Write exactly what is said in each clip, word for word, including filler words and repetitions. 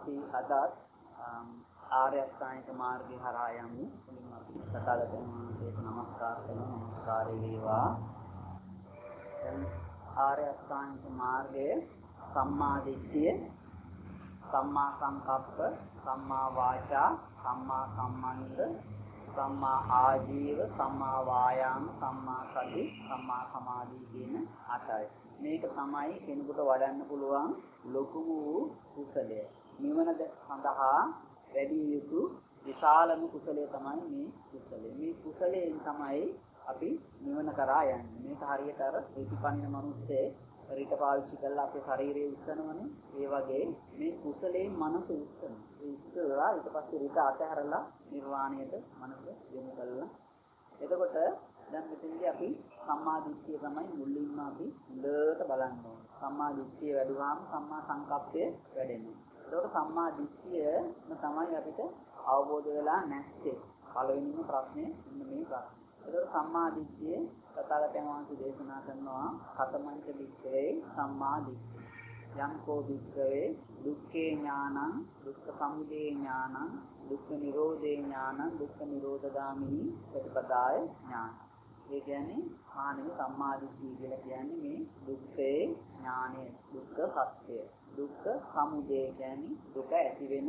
අපි අදත් ආර්ය අෂ්ටාංගික මාර්ගය හරහා යමු. මුලින්ම අපි සතලතෙන් වහන්සේට නමස්කාර කරනවා. නමස්කාරය වේවා. දැන් ආර්ය අෂ්ටාංගික මාර්ගයේ සම්මා දිට්ඨිය, සම්මා සංකප්ප, සම්මා වාචා, සම්මා කම්මන්ත, සම්මා ආජීව, සම්මා වායාම, සම්මා සති, සම්මා සමාධි කියන අටයි. මේක තමයි කෙනෙකුට වඩන්න පුළුවන් ලොකුම වූ කුසලය. නිවන සඳහා වැඩි යුතු විශාලම කුසලය තමයි මේ කුසලය. මේ කුසලයෙන් තමයි අපි නිවන කරා යන්නේ. මේක හරියට අර ප්‍රතිපන්න මිනිස්සේ රිට පාවිච්චි කරලා අපේ ශරීරය උස්සනවනේ. ඒ වගේ මේ කුසලයෙන් මනස උස්සන. ඒ උස්සලා ඊට පස්සේ රිට අතහැරලා නිර්වාණයට මනස යොමු කළා. එතකොට දැන් මෙතනදී අපි සම්මා දිට්ඨිය තමයි මුලින්ම අපි හොඳට බලන්න ඕනේ. සම්මා දිට්ඨිය වැඩුවාම සම්මා සංකප්පය වැඩෙනවා. ඒකට සම්මා දිට්ඨිය තමයි අපිට අවබෝධ වෙලා නැත්තේ. පළවෙනිම ප්‍රශ්නේ මෙන්න මේ ප්‍රශ්නේ. ඒකට සම්මා දිට්ඨිය තථාගතයන් වහන්සේ දේශනා කරනවා කතමංච වික්ඛවේ සම්මා දිට්ඨිය. යම්කෝ වික්ඛවේ දුක්ඛේ ඥානං, දුක්ඛ සමුදය ඥානං, දුක්ඛ නිරෝධේ ඥානං, දුක්ඛ නිරෝධගාමිනී ප්‍රතිපදාය ඥානං. ඒ කියන්නේ ආනෙම සම්මා දිට්ඨිය කියලා කියන්නේ මේ දුක්ඛේ ඥානය, දුක්ඛ සත්‍යය. දුක්ඛ සමුදය කියන්නේ දුක ඇති වෙන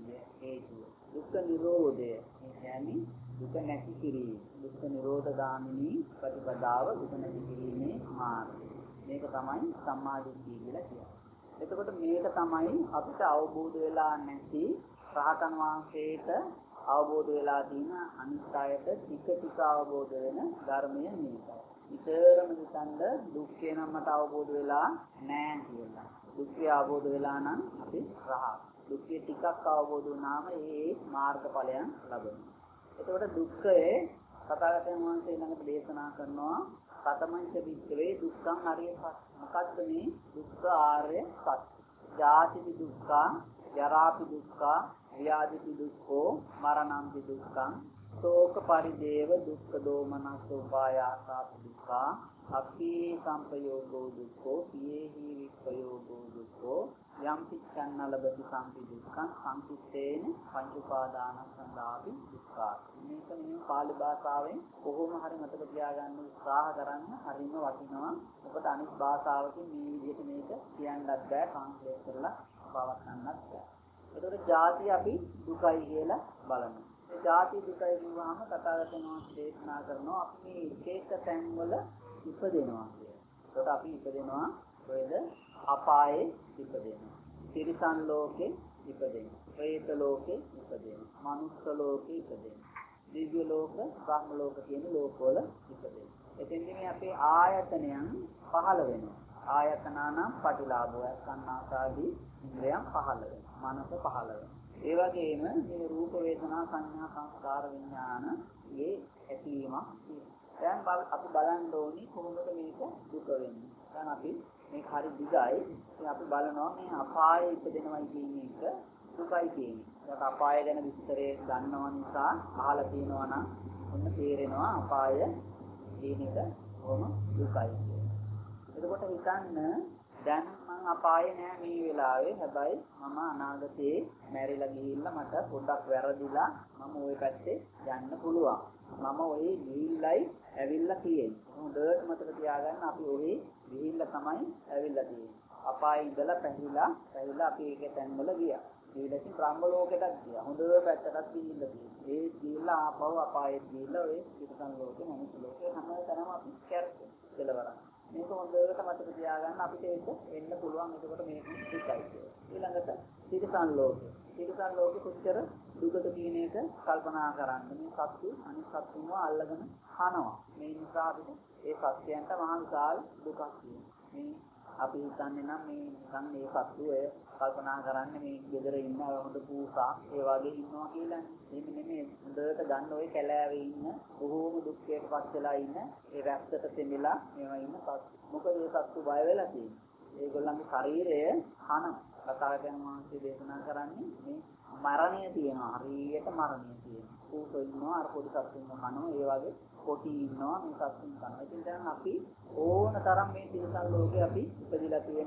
හේතුව. දුක්ඛ නිරෝධය කියන්නේ දුක නැති කිරීම. දුක්ඛ නිරෝධගාමිනී ප්‍රතිපදාව, දුක නැති කිරීමේ මාර්ගය. මේක තමයි සම්මා දිට්ඨිය කියලා කියන්නේ. එතකොට මේක තමයි අපිට අවබෝධ වෙලා නැති රහතන් වහන්සේට අවබෝධ වෙලා තියෙන අනිත් අයට ටික ටික අවබෝධ වෙන ධර්මය මේකයි. විතරම හිතන්න දුක්ඛේ නම් මට අවබෝධ වෙලා නැහැ කියලා. දුක්ඛේ අවබෝධ වෙලා නම් අපි රහත්. දුක්ඛේ ටිකක් අවබෝධ වුණාම ඒ මාර්ගඵලයන් ලැබෙනවා. එතකොට දුක්ඛයේ තථාගතයන් වහන්සේ ළඟට දේශනා කරනවා සතමංච වික්ඛවේ දුක්ඛං අරිය සත්‍ය. මොකද්ද මේ දුක්ඛ ආර්ය සත්‍ය? ජාතිපි දුක්ඛං, ජරාපි දුක්ඛං, ව්‍යාධිපි දුක්ඛෝ, මරණංපි දුක්ඛං, ශෝක පරිදේව දුක්ඛ දෝමනස් උපායාසා දුක්ඛා, අක්ඛී සංපයෝගෝ දුක්ඛෝ, පියේහි වික්ඛයෝගෝ දුක්ඛෝ, යම් පිච්ඡන්න ලබති සම්පි දුක්ඛං සංකිට්ඨේන පංච උපාදානස්කන්ධාපි දුක්ඛා. මේක මේ පාලි භාෂාවෙන් කොහොම හරි මතක තියාගන්න උත්සාහ කරන්න හරිම වටිනවා. මොකද අනිත් භාෂාවකින් මේ විදිහට මේක කියන්නත් බෑ, ට්‍රාන්ස්ලේට් කරලා පවත්න්නත් බෑ. ඒකට ಜಾති අපි දුකයි කියලා බලනවා. ඒ ಜಾති දුකයි කියවහම තථාගතයන් වහන්සේ දේශනා කරනවා අපි මේ එක එක තැන්වල ඉපදෙනවා කියලා. ඒකට අපි ඉපදෙනවා කොහෙද? අපායේ ඉපදෙනවා. තිරිසන් ලෝකේ ඉපදෙනවා. പ്രേත ලෝකේ ඉපදෙනවා. මනුස්ස ලෝකේ ඉපදෙනවා. දිව්‍ය ලෝක, බ්‍රහ්ම ලෝක කියන ලෝකවල ඉපදෙනවා. එතෙන්දී මේ අපේ ආයතනයන් පහළ වෙනවා. ආයතනානම් පටිලාභය සංනාසාදී ඉන්ද්‍රයන් පහළ වෙනවා. මනස පහළ වෙනවා. ඒ වගේම මේ රූප වේදනා සංඥා සංස්කාර විඥාන මේ ඇතිවීමක් තියෙනවා. දැන් අපි බලන්න ඕනි කොහොමද මේක දුක වෙන්නේ. දැන් අපි මේක හරි දිගයි. ඉතින් අපි බලනවා මේ අපායේ ඉපදෙනවයි කියන එක දුකයි කියන්නේ. ඒක අපාය ගැන විස්තරේ දන්නව නිසා අහලා තියෙනවා නම් ඔන්න තේරෙනවා අපාය කියන එක කොහොම දුකයි කියන්නේ. එතකොට හිතන්න දැන් මම අපායේ නෑ මේ වෙලාවේ. හැබැයි මම අනාගතේ මැරිලා ගිහිල්ලා මට පොඩ්ඩක් වැරදිලා මම ওই පැත්තේ යන්න පුළුවන්. මම ওই ගිහිල්ලයි ඇවිල්ලා තියෙන්නේ. හොඳට මතක තියාගන්න අපි ওই ගිහිල්ලා තමයි ඇවිල්ලා තියෙන්නේ. අපායේ ඉඳලා පැහිලා පැහිලා අපි ඒකේ තැන්වල ගියා. ඊළඟට බ්‍රහ්ම ලෝකෙටත් ගියා. හොඳ පැත්තටත් ගිහිල්ලා තියෙනවා. ඒ ගිහිල්ලා ආපහු අපායෙත් ගිහිල්ලා ඔය පිටකන් ලෝකේ මනුස්ස ලෝකේ හැමතැනම අපි කැරකේ කෙලවරක්. මේක හොඳට මතක තියාගන්න අපිට ඒක එන්න පුළුවන්. එතකොට මේක දුකයි. ඊළඟට තිරිසන් ලෝකෙ. තිරිසන් ලෝකෙ කොච්චර දුකද කියන එක කල්පනා කරන්න. මේ සත්තු අනිත් සත්තුන්ව අල්ලගෙන කනවා. මේ නිසා අපිට ඒ සත්‍යයන්ට මහා විශාල දුකක් තියෙනවා. මේ අපි හිතන්නේ නම් මේ නිකන් මේ සත්තු ඔය කල්පනා කරන්නේ මේ ගෙදර ඉන්න හොඳ පූසා ඒ වගේ ඉන්නවා කියලා. එහෙම නෙමෙයි. හොඳට ගන්න ඔය කැලෑවේ ඉන්න බොහෝම දුක්ඛයට පත් වෙලා ඉන්න ඒ රැස්සට තෙමිලා මේවා ඉන්න සත්තු. මොකද ඒ සත්තු බය වෙලා තියෙන්නේ. ඒගොල්ලන්ගේ ශරීරය කන. කතාවෙන් වහන්සේ දේශනා කරන්නේ මේ මරණය තියෙනවා. හරියට මරණය තියෙනවා. පූසෝ ඉන්නවා අර පොඩි සත්තුන්ව කනවා. ඒ වගේ කොටි ඉන්නවා මේ සත්තුන් කනවා. ඉතින් දැන් අපි ඕන තරම් මේ තිරසන් ලෝකේ අපි ඉපදිලා තියෙනවා.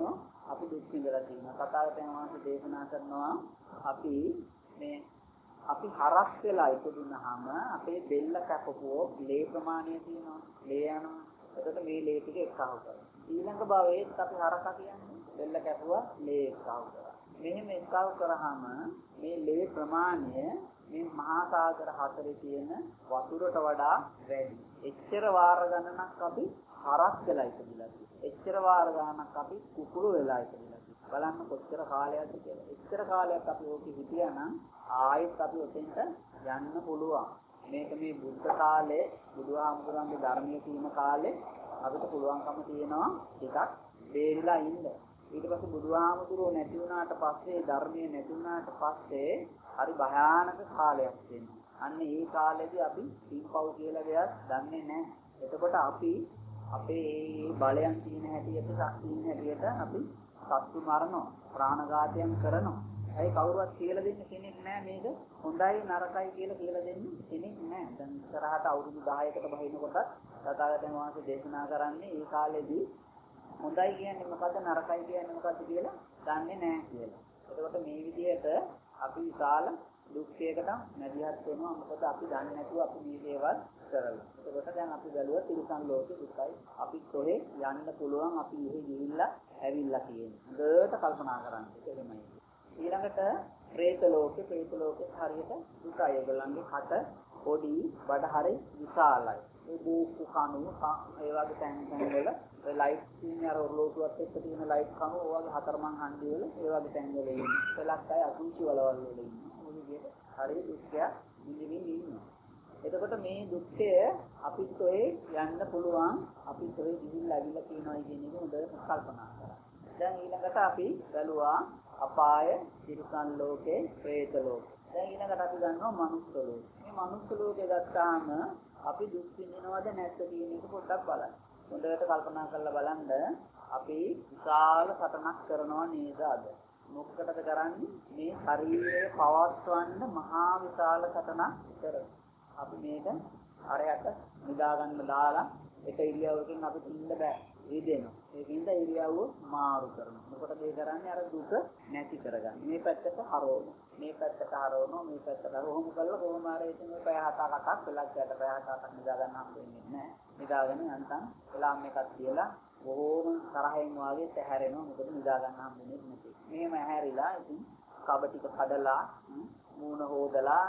අපි දුක් විඳලා තියෙනවා. තථාගතයන් වහන්සේ දේශනා කරනවා අපි මේ අපි හරස් වෙලා ඉපදුනහම අපේ බෙල්ල කැපපුවෝ ලේ ප්‍රමාණය තියෙනවා. ලේ යනවා. එතකොට මේ ලේ ටික එක්කව කරනවා. ඊළඟ භවයේත් අපි හරකා කියන්නේ බෙල්ල කැපුවා ලේ එක්කව කරා. මෙහෙම එක්කව කරාම මේ ලේ ප්‍රමාණය මේ මහා සාගර හතරේ තියෙන වතුරට වඩා වැඩි. එච්චර වාර ගණනක් අපි හරස් වෙලා ඉපදිලා තියෙනවා. එච්චර වාර ගණනක් අපි කුකුළු වෙලා ඉපදිලා තියෙනවා. බලන්න කොච්චර කාලයක්ද කියලා. එච්චර කාලයක් අපි ඕකේ හිටියා නම් ආයෙත් අපි ඔතෙන්ට යන්න පුළුවන්. මේක මේ බුද්ධ කාලේ බුදුහාමුදුරන්ගේ ධර්මයේ තියෙන කාලේ අපිට පුළුවන්කම තියෙනවා ටිකක් බේරිලා ඉන්න. ඊට පස්සේ බුදුහාමුදුරුවෝ නැති වුණාට පස්සේ ධර්මයේ නැති වුණාට පස්සේ හරි භයානක කාලයක් වෙනවා. අන්න ඒ කාලෙදී අපි පින්පව් කියලා දෙයක් දන්නේ නැහැ. එතකොට අපි අපේ මේ බලයන් තියෙන හැටියට ශක්තියින් හැටියට අපි සත්තු මරනවා, ප්‍රාණඝාතයන් කරනවා. ඒ කවුරුවත් කියලා දෙන්න කෙනෙක් නැහැ මේක හොඳයි නරකයි කියලා කියලා දෙන්න කෙනෙක් නැහැ. දැන් ඉස්සරහට අවුරුදු දහයකට බහිනකොට තථාගතයන් වහන්සේ දේශනා කරන්නේ මේ කාලෙදී හොඳයි කියන්නේ මොකද්ද නරකයි කියන්නේ මොකද්ද කියලා දන්නේ නැහැ කියලා. එතකොට මේ විදිහට අපි විශාල දුක්ඛයකට නැදිහත් වෙනවා. මොකද අපි දන්නේ නැතුව අපි මේ දේවල් කරලා. එතකොට දැන් අපි බැලුවා තිරිසන් ලෝකෙ දුකයි. අපි කොහේ යන්න පුළුවන් අපි එහෙ ගිහිල්ලා ඇවිල්ලා කියන්නේ. හොඳට කල්පනා කරන්න. එහෙමයි. ඊළඟට പ്രേත ලෝකෙ പ്രേත ලෝකෙ හරියට දුකයි. ඒගොල්ලන්ගේ කට පොඩි බඩ හරි විශාලයි. මේ බෝක්කු කණු ඒ වගේ තැන් තැන් වල ඒ ලයිට් තියෙන අර ඔරලෝසුවත් එක්ක තියෙන ලයිට් කණු ඒ වගේ හතරමං හන්දි වල ඒ වගේ තැන් වල ඉන්නේ. පළක් අය අසුචි වලවල් වල ඉන්නේ. ඔය විදිහට හරි දුක්ඛය නිදිමින් ඉන්නවා. එතකොට මේ දුක්ඛය අපිට ඔය යන්න පුළුවන් අපිට ඔය ගිහිල්ලා අවිල්ලා කියනවා කියන එක හොඳට කල්පනා කරා. දැන් ඊළඟට අපි බැලුවා අපාය, තිරිසන් ලෝකේ, പ്രേත ලෝකේ. දැන් ඊළඟට අපි ගන්නවා මනුස්ස ලෝකේ. මේ මනුස්ස ලෝකේ ගත්තාම අපි දුක් විඳිනවද නැද්ද කියන එක පොඩ්ඩක් බලන්න. හොඳට කල්පනා කරලා බලන්න අපි විශාල සටනක් කරනවා නේද අද? මොකකටද කරන්නේ? මේ ශරීරය පවත්වන්න මහා විශාල සටනක් කරනවා. අපි මේක අරයට නිදා ගන්න දාලා එක ඉරියව්වකින් අපි ඉන්න බෑ. රිදෙනවා. ඒකින්ද ඉරියව්ව මාරු කරනවා. මොකටද ඒ කරන්නේ? අර දුක නැති කරගන්න. මේ පැත්තට හරවනවා. මේ පැත්තට හරවනවා. මේ පැත්තට හරවමු කළා කොහොම හරි ඉතින් මේ පැය හත අටක් වෙලක් යට පැය හත අටක් නිදා ගන්න හම්බ වෙන්නේ නැහැ. නිදාගෙන යන්තම් එලාම් එකක් තියලා බොහොම තරහෙන් වාගේ තැහැරෙනවා. මොකද නිදා ගන්න හම්බ වෙන්නේ නැති. මෙහෙම ඇහැරිලා ඉතින් කබ ටික කඩලා මූණ හොදලා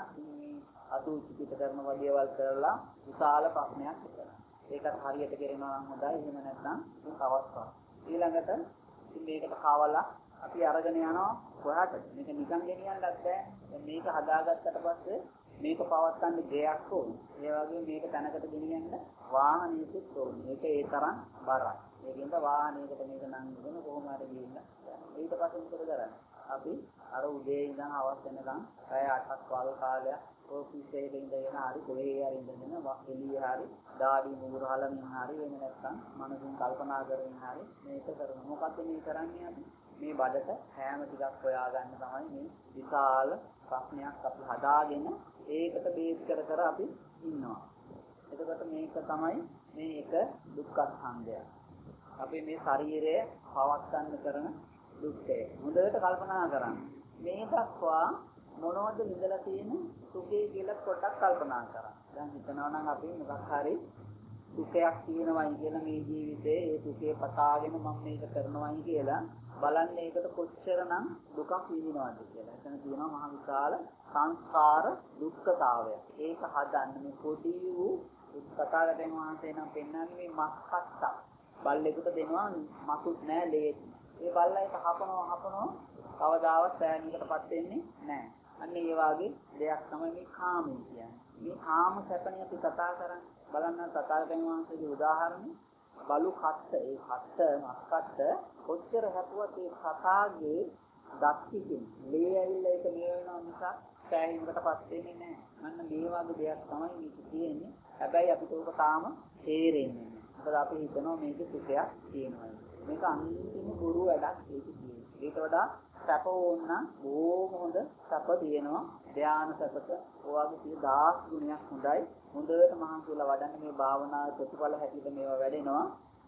අතුචි පිට කරන වගේවල් කරලා විශාල ප්‍රශ්නයක් කරනවා. ඒකත් හරියට කරනවා නම් හොඳයි. එහෙම නැත්නම් මේක අවස්ථාවක්. ඊළඟට ඉතින් මේකට කවලා අපි අරගෙන යනවා කොහාටද? මේක නිකන් ගෙනියන්නත් බෑ. දැන් මේක හදාගත්තට පස්සේ මේක පවත්තන්න දෙයක් ඕනේ. ඒ වගේ මේක තැනකට ගෙනියන්න වාහනයකුත් ඕනේ. මේක ඒ තරම් බරයි. ඒකෙන්ද වාහනයකට මේක නංගගෙන කොහොම හරි ගිහින් ඊට පස්සේ මොකද කරන්නේ? අපි අර උදේ ඉඳන් හවස වෙනකන් පැය අටක් වගේ කාලයක් ඔෆිස් එකේ ඉඳගෙන හරි කොහේ හරි ඉඳගෙන එළිය හරි දාඩි මුගුරු හලමින් හරි වෙන නැත්නම් මනසින් කල්පනා කරමින් හරි මේක කරනවා. මොකද්ද මේ කරන්නේ අපි? මේ බඩට හැම ටිකක් හොයාගන්න තමයි මේ විශාල ප්‍රශ්නයක් අපි හදාගෙන ඒකට බේස් කර කර අපි ඉන්නවා. එතකොට මේක තමයි මේ එක දුක්ඛ ස්කන්ධය. අපි මේ ශරීරය පවත්වන්න කරන දුක්ඛය. හොඳට කල්පනා කරන්න. මේ දක්වා මොනවද විඳලා තියෙන සුඛය කියලා පොඩ්ඩක් කල්පනා කරන්න. දැන් හිතනවා නම් අපි මොකක් හරි සුඛයක් තියෙනවයි කියලා මේ ජීවිතේ ඒ සුඛය පතාගෙන මම මේක කරනවයි කියලා බලන්න ඒකට කොච්චරනම් දුකක් විඳිනවද කියලා. එතන තියෙනවා මහ විශාල සංස්කාර දුක්ඛතාවය. ඒක හදන්න මේ පොඩි වූ කතාවටම වහන්සේ නම් පෙන්වන්නේ මේ මස් කට්ටක්. බල්ලෙකුට දෙනවා මසුත් නෑ ලේ. ඒ බල්ලා ඒක හපනවා හපනවා කවදාවත් සෑහීමකටපත් වෙන්නේ නැහැ. අන්න ඒ වගේ දෙයක් තමයි මේ කාමය කියන්නේ. මේ කාම සැපණිය අපි කතා කරන්නේ. බලන්න තථාගතයන් වහන්සේගේ උදාහරණය බලු කට්ට ඒ කට්ට මස් කට්ට කොච්චර හැපුවත් ඒ කතාගේ දක්ෂිතින් ලේ ඇවිල්ලා ඒක මේ වෙනවා නිසා සෑහීමකටපත් වෙන්නේ නැහැ. අන්න මේ වගේ දෙයක් තමයි මේක තියෙන්නේ. හැබැයි අපිට ඒක තාම තේරෙන්නේ නැහැ. මොකද අපි හිතනවා මේක සුඛයක් තියෙනවා. මේක අන්තිම ගුරු වැඩක් ඒක කියන්නේ. ඊට වඩා සැප ඕන බොහොම හොඳ සැප තියෙනවා. ධානය සැපත ඔයගේ සිය දහස් ගුණයක් හොඳයි. හොඳට මහන්සියලා වඩන්න මේ භාවනාවේ ප්‍රතිඵල හැටියට මේවා වැඩෙනවා.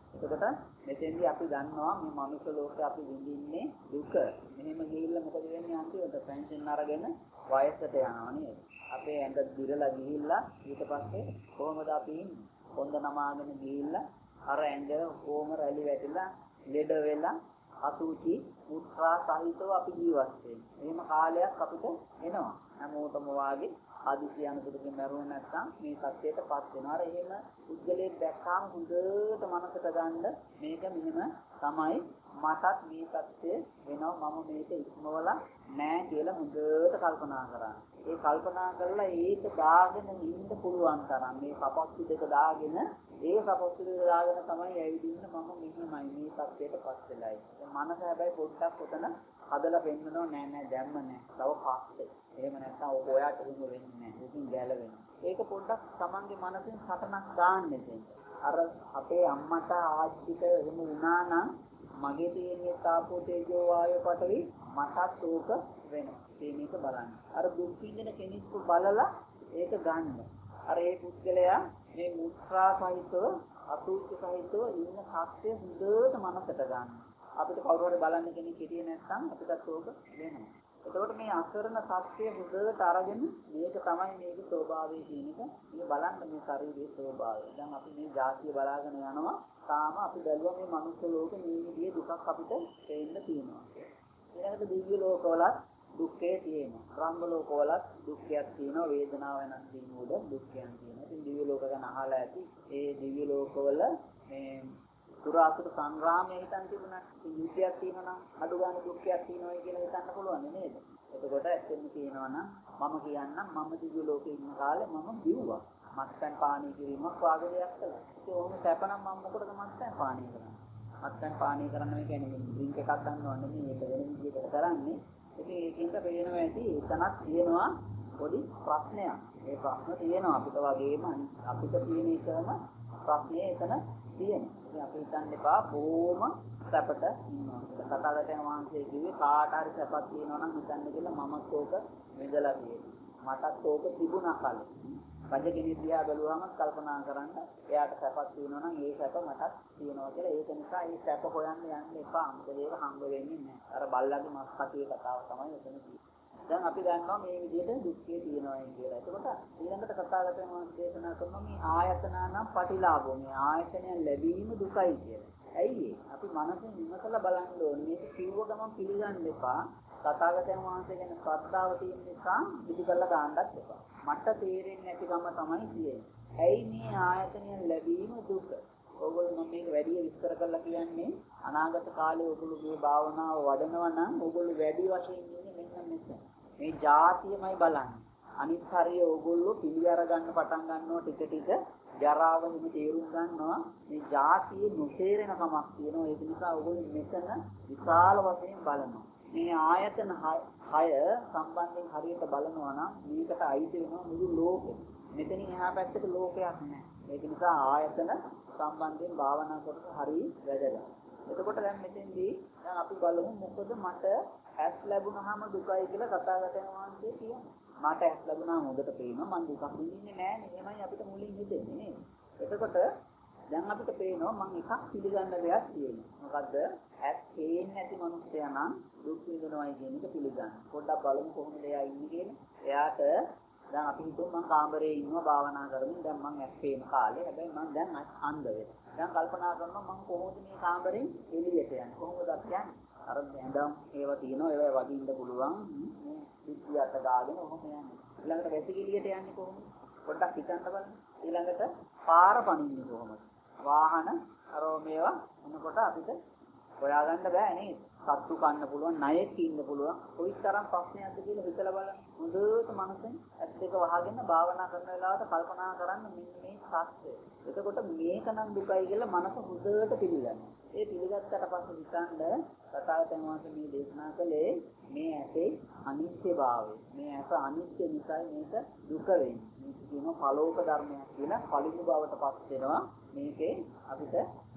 එතකොට මෙතෙන්දී අපි දන්නවා මේ මනුෂ්‍ය ලෝකේ අපි විඳින්නේ දුක. මෙහෙම ගිහිල්ලා මොකද වෙන්නේ අන්තිමට පෙන්ෂන් අරගෙන වයසට යනවා නේද? අපේ ඇඟ දිරලා ගිහිල්ලා ඊට පස්සේ කොහොමද අපි ඉන්නේ? හොඳ නමාගෙන ගිහිල්ලා අර ඇඟ කොහොම රැලි වැටිලා ලෙඩ වෙලා අසුචි මුත්‍රා සහිතව අපි ජීවත් වෙන්නේ. එහෙම කාලයක් අපිට එනවා. හැමෝටම වාගේ ආදිසි අනුකූලකින් මරුණ නැත්නම් මේ සත්‍යයටපත් වෙනවා. අර එහෙම උද්ගලයෙන් දැක්කාම හොඳට මනසට ගන්න මේක මෙහෙම තමයි මටත් මේ සත්‍ය වෙනවා මම මේක ඉක්මවලා නෑ කියලා හොඳට කල්පනා කරා. ඒ කල්පනා කරලා ඒක දාගෙන ඉන්න පුළුවන් තරම් මේ කපස්සු දෙක දාගෙන ඒ කපස්සු දෙක දාගෙන තමයි ඇවිදින්න මම මෙහෙමයි මේ සත්‍යයටපත් වෙලායි. මනස හැබැයි පොඩ්ඩක් උතන හදලා පෙන්නනෝ නෑ නෑ දැම්ම නෑ. තව පස්සේ. එහෙම නැත්නම් ඔක ඔයාට එහෙම වෙන්නේ නෑ. ඉතින් ගැලවෙනවා. ඒක පොඩ්ඩක් Tamanගේ මනසෙන් සටනක් දාන්න දෙන්න. අර අපේ අම්මට ආච්චිට එහෙම වුණා නම් මගේ තියෙන තාපෝ තේජෝ වායෝ පඨවි මටත් ඕක වෙනවා. ඒ මේක බලන්න. අර දුක් විඳින කෙනෙක්ව බලලා ඒක ගන්න. අර ඒ පුද්ගලයා මේ මුත්‍රා සහිතව අසුචි සහිතව ඉන්න සත්‍ය හොඳට මනසට ගන්න. අපිට කවුරු හරි බලන්න කෙනෙක් හිටියේ නැත්නම් අපිටත් ඕක වෙනවා. එතකොට මේ අසරණ සත්‍ය හොඳට අරගෙන මේක තමයි මේකේ ස්වභාවය කියන එක මේ බලන්න මේ ශරීරයේ ස්වභාවය. දැන් අපි මේ જાතිය බලාගෙන යනවා. තාම අපි බැලුවා මේ මනුස්ස ලෝකේ මේ විදිහේ දුකක් අපිට තේින්න තියෙනවා. ඊළඟට දිව්‍ය ලෝකවලත් දුක්ඛය තියෙනවා. බ්‍රහ්ම ලෝකවලත් දුක්ඛයක් තියෙනවා. වේදනාව වෙනස් වීම උඩ දුක්ඛයන් තියෙනවා. ඉතින් දිව්‍ය ලෝක ගැන අහලා ඇති. ඒ දිව්‍ය ලෝකවල මේ සුරාසුර සංග්‍රාමයේ හිතන් තිබුණා. ඉතින් යුද්ධයක් තියෙනවා නම් අඩු ගන්න දුක්ඛයක් තියෙනවා කියලා හිතන්න පුළුවන් නේද? එතකොට ඇත්තෙන්ම කියනවා නම් මම කියන්නම් මම දිව්‍ය ලෝකේ ඉන්න කාලේ මම බිව්වා. මත්පැන් පානය කිරීමක් වාගේ දෙයක් කළා. ඒක ඕම සැපනම් මම මොකටද මත්පැන් පානය කරන්නේ? මත්පැන් පානය කරන්න මේ කියන්නේ ඩ්‍රින්ක් එකක් ගන්නව නෙමෙයි මේක වෙන විදිහකට කරන්නේ. ඉතින් ඒකින්ද පේනවා ඇති එතනක් තියෙනවා පොඩි ප්‍රශ්නයක්. ඒ ප්‍රශ්න තියෙනවා අපිට වගේම අපිට තියෙන එකම ප්‍රශ්නේ එතන තියෙනවා. ඉතින් අපි හිතන්න එපා බොහොම සැපට ඉන්නවා. කතාවතෙන් වහන්සේ කිව්වේ කාට හරි සැපක් තියෙනවා නම් හිතන්න කියලා මමත් ඕක විඳලා තියෙනවා. මටත් ඕක තිබුණා කලින්. රජ කෙනෙක් දිහා බැලුවම කල්පනා කරන්න එයාට සැපක් තියෙනවා නම් ඒ සැප මටත් තියෙනවා කියලා. ඒක නිසා ඒ සැප හොයන්න යන්න එපා. මොකද ඒක හම්බ වෙන්නේ නැහැ. අර බල්ලගේ මස් කටියේ කතාව තමයි එතන තියෙන්නේ. දැන් අපි දන්නවා මේ විදිහට දුක්ඛය තියෙනවා කියලා. එතකොට ඊළඟට කතාවතෙන් මම දේශනා කරනවා මේ ආයතනා නම් පටිලාභෝ. මේ ආයතනය ලැබීම දුකයි කියලා. ඇයි ඒ? අපි මනසෙන් විමසලා බලන්න ඕනේ. මේක කිව්ව ගමන් පිළිගන්න එපා. තථාගතයන් වහන්සේ ගැන ශ්‍රද්ධාව තියෙන නිසා පිළිගලා ගන්නත් එපා. මට තේරෙන්නේ නැති ගම තමයි තියෙන්නේ. ඇයි මේ ආයතනය ලැබීම දුක? ඔයගොල්ලෝ මම මේක වැඩි විස්තර කරලා කියන්නේ අනාගත කාලේ ඔයගොල්ලෝගේ භාවනාව වඩනවා නම් ඔයගොල්ලෝ වැඩි වශයෙන් ඉන්නේ මෙන්න මෙතන. මේ જાතියමයි බලන්නේ. අනිත් හරිය ඔයගොල්ලෝ පිළි අර ගන්න පටන් ගන්නවා ටික ටික ජරාව හිම තේරුම් ගන්නවා. මේ જાතියේ නොතේරෙන කමක් තියෙනවා. ඒක නිසා ඔයගොල්ලෝ මෙතන විශාල වශයෙන් බලනවා. මේ ආයතන හය සම්බන්ධයෙන් හරියට බලනවා නම් මේකට අයිති වෙනවා මුළු ලෝකෙම. මෙතනින් එහා පැත්තට ලෝකයක් නැහැ. ඒක නිසා ආයතන සම්බන්ධයෙන් භාවනා කරලා හරිය වැදගත්. එතකොට දැන් මෙතෙන්දී දැන් අපි බලමු මොකද මට ඇස් ලැබුණාම දුකයි කියලා තථාගතයන් වහන්සේ කියන්නේ. මට ඇස් ලැබුණාම හොඳට පේනවා මම දුකක් විඳින්නේ නැහැ නේ. එහෙමයි අපිට මුලින් හිතෙන්නේ නේද? එතකොට දැන් අපිට පේනවා මම එකක් පිළිගන්න දෙයක් තියෙනවා. මොකද්ද? ඇස් පේන්නේ නැති මිනිස්සයා නම් දුක් විඳිනවයි කියන එක පිළිගන්න. පොඩ්ඩක් බලමු කොහොමද එයා ඉන්නේ කියන්නේ. එයාට දැන් අපි හිතුව මම කාමරේ ඉන්නවා භාවනා කරමින් දැන් මම ඇස් පේන කාලේ. හැබැයි මම දැන් අන්ධ වෙලා. දැන් කල්පනා කරනවා මම කොහොමද මේ කාමරෙන් එළියට යන්නේ? කොහොමද අපි යන්නේ? අර දැන් ඒවා තියෙනවා ඒවා වදින්න පුළුවන්. මේ පිටියට දාගෙන ඔහොම යන්නේ. ඊළඟට වැසිකිළියට යන්නේ කොහොමද? පොඩ්ඩක් හිතන්න බලන්න. ඊළඟට පාර පනින්නේ කොහොමද? වාහන අර මේවා එනකොට අපිට හොයාගන්න බෑ නේද? සත්තු කන්න පුළුවන්, ණයෙක් ඉන්න පුළුවන්. කොයිතරම් ප්‍රශ්නයක්ද කියලා හිතලා බලන්න. හොඳට මනසෙන් ඇස් දෙක වහගෙන භාවනා කරන වෙලාවට කල්පනා කරන්න මෙන්න මේ සත්‍යය. එතකොට මේක නම් දුකයි කියලා මනස හොඳට පිළිගන්න. ඒ පිළිගත්තට පස්සේ හිතන්න තථාගතයන් වහන්සේ මේ දේශනා කළේ මේ ඇසේ අනිත්‍යභාවය. මේ ඇස අනිත්‍ය නිසා මේක දුක වෙන්නේ. මේක කියනවා පලෝක ධර්මයක් කියලා පරිණු බවට පත් වෙනවා. මේකේ අපිට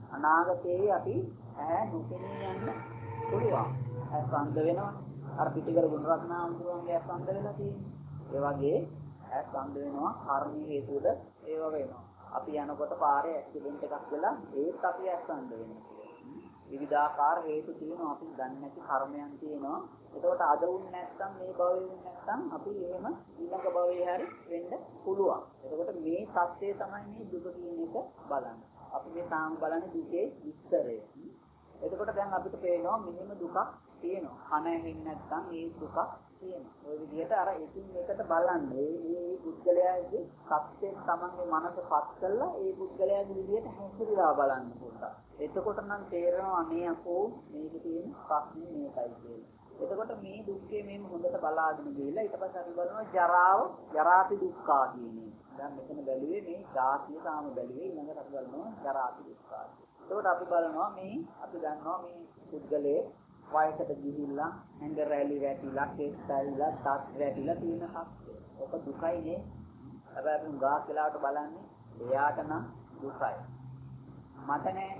අනාගතයේ අපි ඈ නොපෙනී යන්න පුළුවන්. ඇස් අන්ධ වෙනවා. අර පිටිකර ගුණරත්නාම්තුරුන්ගේ ඇස් අන්ධ වෙලා තියෙන්නේ. ඒ වගේ ඇස් අන්ධ වෙනවා කර්ම හේතුවද ඒව වෙනවා. අපි යනකොට පාරේ ඇක්සිඩන්ට් එකක් වෙලා ඒත් අපි ඇස්සන්න වෙනවා. විවිධාකාර හේතු තියෙනවා අපි දන්නේ නැති කර්මයන් තියෙනවා. එතකොට අද වුනේ නැත්නම් මේ භවයේ වුනේ නැත්නම් අපි එහෙම ඊළඟ භවයේ හරි වෙන්න පුළුවන්. එතකොට මේ සත්‍යය තමයි මේ දුක කියන එක බලන්නේ. අපි මේ තාම බලන්නේ දුකේ විස්තරය. එතකොට දැන් අපිට පේනවා මෙහෙම දුකක් තියෙනවා. කන ඇහෙන්නේ නැත්නම් මේ දුකක් තියෙනවා. ඔය විදිහට අර එකින් එකට බලන්නේ. මේ මේ පුද්ගලයාගේ සත්‍යයෙන් තමන්ගේ මනසපත් කළා ඒ පුද්ගලයාගේ විදිහට හැසිරලා බලන්න පුළුවන්. එතකොට නම් තේරෙනවා මේ අපෝ මේක තියෙන ප්‍රශ්නේ මේකයි කියලා. එතකොට මේ දුක්ඛේ මේ හොඳට බලාගෙන ගිහලා ඊට පස්සේ අපි බලනවා ජරාව, ජරාති දුක්ඛා කියන්නේ. දැන් මෙතන බැලුවේ මේ ධාතිය තාම බැලුවේ ඊළඟට අපි බලනවා ජරාති දුක්ඛා. එතකොට අපි බලනවා මේ අපි දන්නවා මේ පුද්ගලයේ වයසට ගිහිල්ලා ඇඟ රැලි වැටිලා, කෙස් පැල්ලා, තත් වැටිලා තියෙන සත්‍ය. ඔක දුකයිනේ. හැබැයි අපි ගාක් වෙලාවට බලන්නේ එයාට නම් දුකයි. මට නෑ.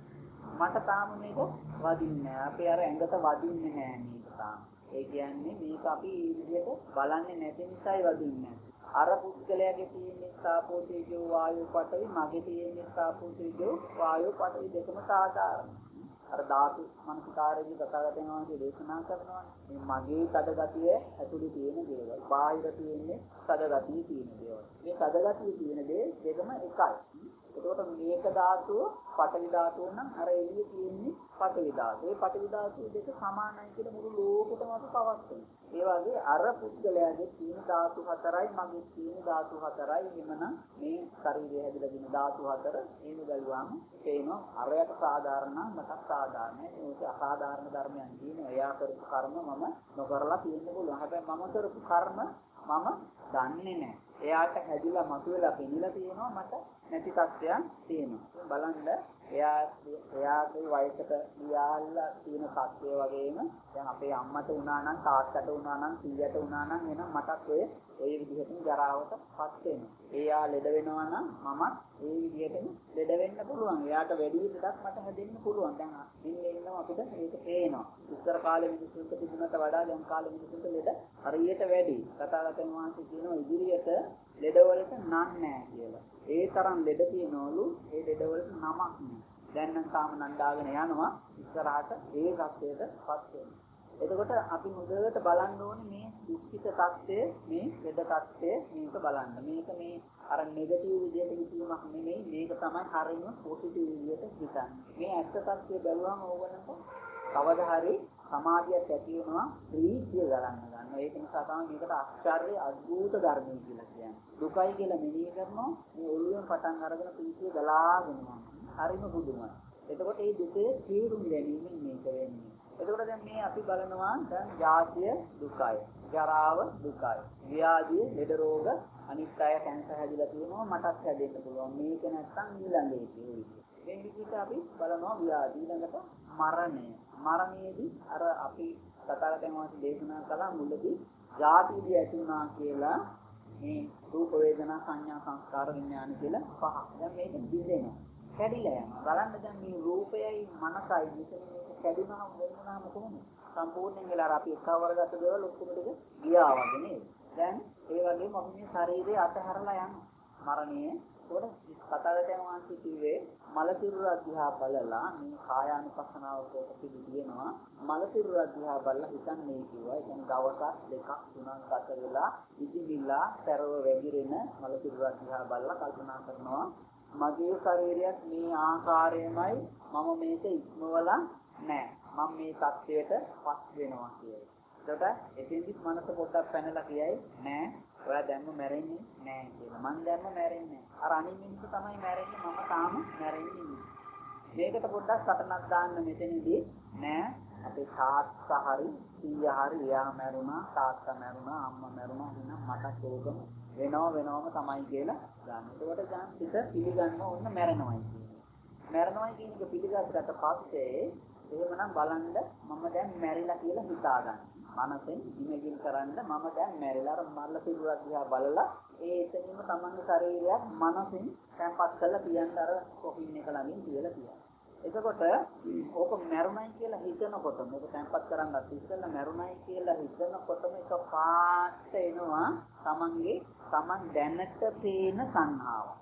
මට තාම මේක වදින්නේ නෑ. අපි අර ඇඟට වදින්නේ නෑ මේක තාම. ඒ කියන්නේ මේක අපි මේ විදිහට බලන්නේ නැති නිසායි වදින්නේ. අර පුද්ගලයාගේ තියෙන ස්ථාපෝ තේජෝ වායෝ පඨවි, මගේ තියෙන ස්ථාපෝ තේජෝ වායෝ පඨවි දෙකම සාධාරණයි. අර ධාතු මනසකාරයේ කතාවතෙන් වහන්සේ දේශනා කරනවා මේ මගේ තද ගතිය ඇතුළේ තියෙන දේවල්, බාහිර තියෙන්නේ තද ගතිය තියෙන දේවල්. මේ තද ගතිය තියෙන දේ දෙකම එකයි. එතකොට මේක ධාතුව පඨවි ධාතුව නම් අර එළිය තියෙන්නේ පඨවි ධාතුව. ඒ පඨවි ධාතුව දෙක සමානයි කියලා මුළු ලෝකෙටම අපි පවත්වනවා. ඒ වගේ අර පුද්ගලයාගේ තියෙන ධාතු හතරයි මගේ තියෙන ධාතු හතරයි. එhmenan මේ ශරීරය හැදිලා තියෙන ධාතු හතර එහෙම බැලුවාම තේනවා අරයට සාධාරණ මටත් සාධාරණයි. මේක අසාධාරණ ධර්මයන් තියෙනවා. එයා කරපු කර්ම මම නොකරලා තියෙන්න පුළුවන්. හැබැයි මම කරපු කර්ම මම දන්නේ නැහැ. එයාට හැදිලා මතුවලා පෙනිලා තියෙනවා මට නැති තත්ත්වයන් තියෙනවා. බලන්න එයා එයාගේ වයසට ගියාලා තියෙන තත්ත්වය වගේම දැන් අපේ අම්මට වුණා නම් තාත්තට වුණා නම් සීයට වුණා නම් එහෙනම් මටත් ඔය ඒ විදිහටම ජරාවටපත් වෙනවා. එයා ලෙඩ වෙනවා නම් මමත් ඒ විදිහටම ලෙඩ වෙන්න පුළුවන්. එයාට වැඩි ලෙඩක් මට හැදෙන්න පුළුවන්. දැන් ඉන්නේ ඉන්නවා අපිට ඒක පේනවා. ඉස්සර කාලේ මිනිස්සුන්ට තිබුණට වඩා දැන් කාලේ මිනිස්සුන්ට ලෙඩ හරියට වැඩි. කතාගතන් වහන්සේ කියනවා ඉදිරියට ලෙඩවලට නම් නැහැ කියලා. ඒ තරම් ලෙඩ තියනවලු ඒ ලෙඩවලට නමක් නෑ. දැන් නම් තාම නම් දාගෙන යනවා ඉස්සරහට ඒ සත්‍යයටපත් වෙනවා. එතකොට අපි මුදවට බලන්න ඕනේ මේ දුක්ඛිත தත්ත්වය, මේ ලෙඩ தත්ත්වය මේක බලන්න. මේක මේ අර නෙගටිව් විදිහට හිතීමක් නෙමෙයි. මේක තමයි හරියම පොසිටිව් විදිහට හිතන්නේ. මේ ඇත්ත தත්ත්වය බැලුවම ඕගොල්ලන්ට කවදා හරි සමාධියක් ඇති වෙනවා, ප්‍රීතිය ගන්න ගන්නවා. ඒක නිසා තමයි මේකට ආශ්චර්ය අద్భుත ධර්මය කියලා කියන්නේ. දුකයි කියලා මෙනෙහි කරනවා මේ ඔළුවෙන් පටන් අරගෙන ප්‍රීතිය ගලාගෙන යනවා. හරිම පුදුමයි. එතකොට මේ දුකේ තීරුම් ගැනීමෙන් මේක වෙන්නේ. එතකොට දැන් මේ අපි බලනවා දැන් ජාතිය දුකයි, ජරාව දුකයි, ව්‍යාධිය, ලෙඩ රෝග අනිත් අය කැන්සර් හැදිලා තියෙනවා මටත් හැදෙන්න පුළුවන්. මේක නැත්තම් ඊළඟේ තියෙන්නේ. මේ විදිහට අපි බලනවා ව්‍යාධි ළඟට මරණය. මරණයේදී අර අපි කතාවතෙන් වාසි දේශනා කළා මුලදී ජාතිදී ඇති වුණා කියලා මේ රූප වේදනා සංඥා සංස්කාර විඥාන කියලා පහ. දැන් මේක දිදෙනවා. කැඩිලා යනවා. බලන්න දැන් මේ රූපයයි මනසයි මෙතන මේක කැඩුනහම වෙනුනහම කොහොමද? සම්පූර්ණයෙන් වෙලා අපි එකවරගත දේවල් ඔක්කොම ටික ගියා වගේ නේද? දැන් ඒ වගේම අපි මේ ශරීරය අතහැරලා යනවා. මරණයේ උඩ කතාවතෙන් වාන්ති කිව්වේ මලතිරු අධ්‍යා බලලා මේ කායානුපස්සනාව කොට පිළිගියනවා. මලතිරු අධ්‍යා බලලා හිතන්නේ කිව්වා. ඒ කියන්නේ දවසක් දෙකක් තුනක් ගත වෙලා ඉදිමිලා පෙරව වැగిරෙන මලතිරු අධ්‍යා බලලා කල්පනා කරනවා මගේ ශරීරයත් මේ ආකාරයමයි මම මේක ඉක්මවලා නැහැ. මම මේ தත්ත්වයට පස් වෙනවා කියලා. එතකොට එතෙන්දිත් මනස පොඩ්ඩක් පැනලා කියයි නෑ ඔයා දැම්ම මැරෙන්නේ නෑ කියලා. මං දැම්ම මැරෙන්නේ නෑ. අර අනිත් මිනිස්සු තමයි මැරෙන්නේ මම තාම මැරෙන්නේ නෑ. මේකට පොඩ්ඩක් සටනක් දාන්න මෙතනදී නෑ අපේ තාත්තා හරි සීයා හරි එයා මැරුණා තාත්තා මැරුණා අම්මා මැරුණා එහෙනම් මට ඕකම වෙනව වෙනවම තමයි කියලා ගන්න. ඒකට දැන් පිට පිළිගන්න ඕන මැරෙනවයි කියන්නේ. මැරෙනවයි කියන එක පිළිගත්තට පස්සේ එහෙමනම් බලන්න මම දැන් මැරිලා කියලා හිතා ගන්න. මනසෙන් ඉමේජින් කරන්න මම දැන් මැරිලා අර මරලා පිළිවෙලක් දිහා බලලා ඒ එතනින්ම තමන්ගේ ශරීරයක් මනසෙන් තැම්පත් කරලා තියන්න අර කොපින් එක ළඟින් තියලා තියන්න. එතකොට ඕක මැරුණයි කියලා හිතනකොට මේක තැම්පත් කරන්නත් ඉස්සෙල්ලා මැරුණයි කියලා හිතනකොටම එක පාට එනවා තමන්ගේ තමන් දැනට පේන සංහාව.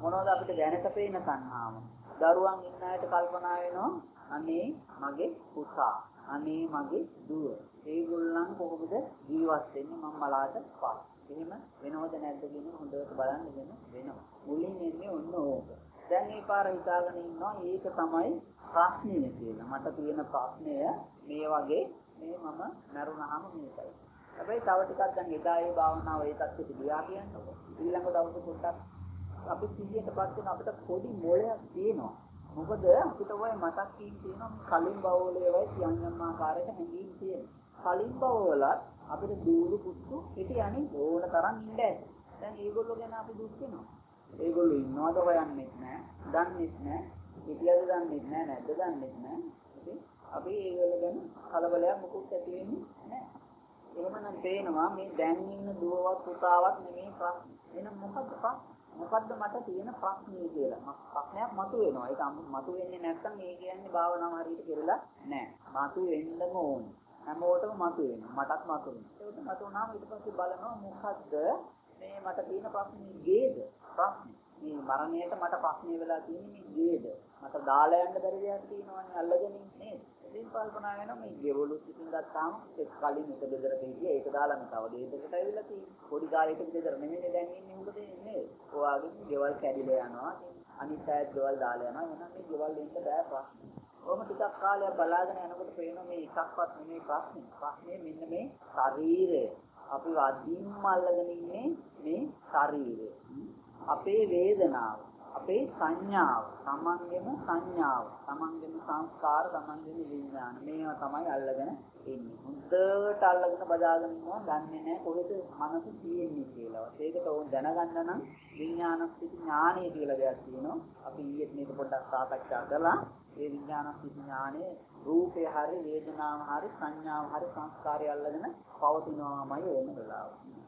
මොනවද අපිට දැනට පේන තණ්හාව? දරුවන් ඉන්න අයට කල්පනා වෙනවා අනේ මගේ පුතා, අනේ මගේ දුව. ඒගොල්ලන් කොහොමද ජීවත් වෙන්නේ මම බලාට පස්. එහෙම වෙනවද නැද්ද කියන හොඳට බලන්න වෙන වෙනවා. මුලින් එන්නේ ඔන්න ඕක. දැන් මේ පාර හිතාගෙන ඉන්නවා ඒක තමයි ප්‍රශ්නේ කියලා. මට තියෙන ප්‍රශ්නය මේ වගේ මේ මම මරුණාම මේකයි. හැබැයි තව ටිකක් දැන් එදා ඒ භාවනාව ඒ තත්ත්වෙට ගියා කියන්නකො. ඊළඟ දවසේ පොඩ්ඩක් අපි සිහියටපත් වෙන අපිට පොඩි මොලයක් තියෙනවා. මොකද අපිට ඔය මතක් වීම තියෙනවා කලින් බවවලේ වයි කියන් යම් ආකාරයක හැංගීම් තියෙනවා. කලින් බවවල අපිට දූරු පුත්තු හිටියනේ ඕන තරම් ඉන්න ඇති. දැන් ඒගොල්ලෝ ගැන අපි දුක් වෙනවා. ඒගොල්ලෝ ඉන්නවද හොයන්නේ නැහැ, දන්නේ නැහැ, හිටියද දන්නේ නැහැ, නැද්ද දන්නේ නැහැ. ඉතින් අපි ඒගොල්ලෝ ගැන කලබලයක් මොකුත් ඇති වෙන්නේ නැහැ. එහෙමනම් පේනවා මේ දැන් ඉන්න දුවවත් පුතාවත් නෙමෙයි ප්‍රශ්නේ. එහෙනම් මොකද්ද ප්‍රශ්නේ? මොකද්ද මට තියෙන ප්‍රශ්නේ කියලා. ප්‍රශ්නයක් මතුවෙනවා. ඒක මතුවෙන්නේ නැත්නම් මේ කියන්නේ භාවනාව හරියට කෙරෙලා නැහැ. මතුවෙන්නම ඕනේ. හැමෝටම මතුවෙනවා. මටත් මතුවෙනවා. ඒක මතුවනාම ඊට පස්සේ බලනවා මොකද්ද මේ මට තියෙන ප්‍රශ්නේ ගේද? ප්‍රශ්නේ. මේ මරණයට මට ප්‍රශ්නේ වෙලා තියෙන්නේ මේ ගේද? මට දාලා යන්න බැරි දෙයක් තියෙනවනේ අල්ලගෙන නේද? ඉතින් කල්පනා වෙනවා මේ ගෙවලු සිටින් ගත්තාම ඒ කලින් එක දෙදරක හිටියේ ඒක දාලා මම තව දෙයකට ඇවිල්ලා තියෙන්නේ. පොඩි කාලේ එක දෙදර නෙමෙයි දැන් ඉන්නේ උඹ දෙන්නේ නේද? ඔයාගේ ගෙවල් කැඩිලා යනවා. අනිත් අයත් ගෙවල් දාලා යනවා. එහෙනම් මේ ගෙවල් දෙන්න බෑ ප්‍රශ්නේ. කොහොම ටිකක් කාලයක් බලාගෙන යනකොට පේනවා මේ එකක්වත් නෙමෙයි ප්‍රශ්නේ. ප්‍රශ්නේ මෙන්න මේ ශරීරය. අපි වදින්ම අල්ලගෙන ඉන්නේ මේ ශරීරය. අපේ වේදනාව, අපේ සංඥාව, තමන්ගේම සංඥාව, තමන්ගේම සංස්කාර, තමන්ගේම විඥාන මේවා තමයි අල්ලගෙන ඉන්නේ. හොඳට අල්ලගෙන බදාගෙන ඉන්නවා දන්නේ නැහැ කොහෙද මනස තියෙන්නේ කියලා. ඒකට ඕන දැනගන්න නම් විඥානස්ථಿತಿ ඥානය කියලා දෙයක් තියෙනවා. අපි ඊයේ මේක පොඩ්ඩක් සාකච්ඡා කළා. ඒ විඥානස්ථಿತಿ ඥානයේ රූපේ හරි වේදනාව හරි සංඥාව හරි සංස්කාරය අල්ලගෙන පවතිනවාමයි ඕන වෙලාව.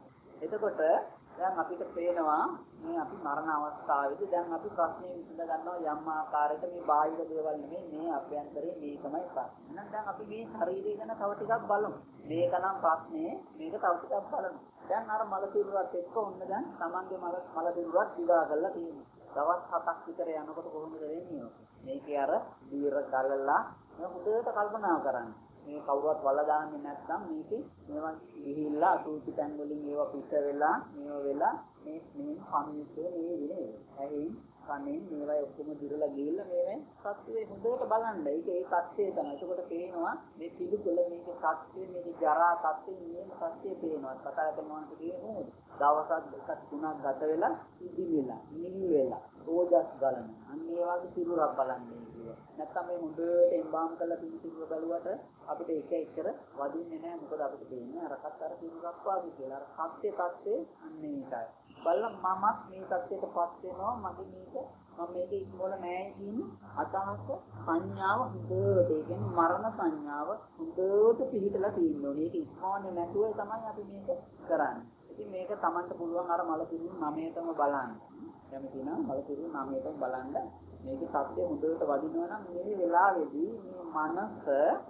එතකොට දැන් අපිට පේනවා මේ අපි මරණ අවස්ථාවේදී දැන් අපි ප්‍රශ්නේ විසඳ ගන්නවා යම් ආකාරයක මේ බාහිර දේවල් නෙමෙයි මේ අභ්‍යන්තරේ මේකමයි ප්‍රශ්නේ. එහෙනම් දැන් අපි මේ ශරීරය ගැන තව ටිකක් බලමු. මේක නම් ප්‍රශ්නේ මේක තව ටිකක් බලමු. දැන් අර මල පිරුවත් එක්ක ඔන්න දැන් Tamange මල මල පිරුවත් විගා කරලා තියෙනවා. දවස් හතක් විතර යනකොට කොහොමද වෙන්නේ? මේකේ අර දීර ගලලා මේ හොඳට කල්පනා කරන්න. මේ කවුරුවත් වල දාන්නේ නැත්නම් මේකේ මේවා ගිහිල්ලා අසුචි තැන් වලින් ඒවා පිට වෙලා මේව වෙලා මේ මේ කම්මිසේ මේ විනේ ඇයි කන්නේ මේවා ඔක්කොම දිරලා ගිහිල්ලා මේවෙන් සත්‍යය හොඳට බලන්න. ඒක ඒ සත්‍යය තමයි. ඒකට පේනවා මේ පිළිකුල මේක සත්‍යය මේක ජරා සත්‍යය නියම සත්‍යය පේනවා. කතා කරනවාට කියන්නේ දවසක් දෙකක් තුනක් ගත වෙලා ඉදිමිලා නිවි වෙලා ඕජස් ගලන. අන්න ඒ වගේ සිරුරක් බලන්නේ කියනවා. නැත්නම් මේ හොඳට එම්බාම් කරලා තියෙන සිරුර බලුවට අපිට එක එකතර වදින්නේ නැහැ. මොකද අපිට දෙන්නේ අරකට අර සිරුරක් වාගේ කියලා. අර සත්‍ය තත්ත්වේ අන්නේ ඒකයි. බලන්න මමත් මේ තත්ත්වයටපත් වෙනවා. මගේ මේක මම මේක ඉක්මවල නැහැ කියන අදහස සංඥාව හොඳට ඒ කියන්නේ මරණ සංඥාව හොඳට පිළිතලා තියෙනවා. මේක ඉක්මවන්නේ නැතුව තමයි අපි මේක කරන්නේ. ඉතින් මේක Tamanට පුළුවන් අර මල පිරුණු නමයටම බලන්න. කැමති නම් මල පිරුණු නමයටම බලන්න. මේකේ සත්‍ය හොඳට වදිනවා නම් මේ වෙලාවේදී මේ මනස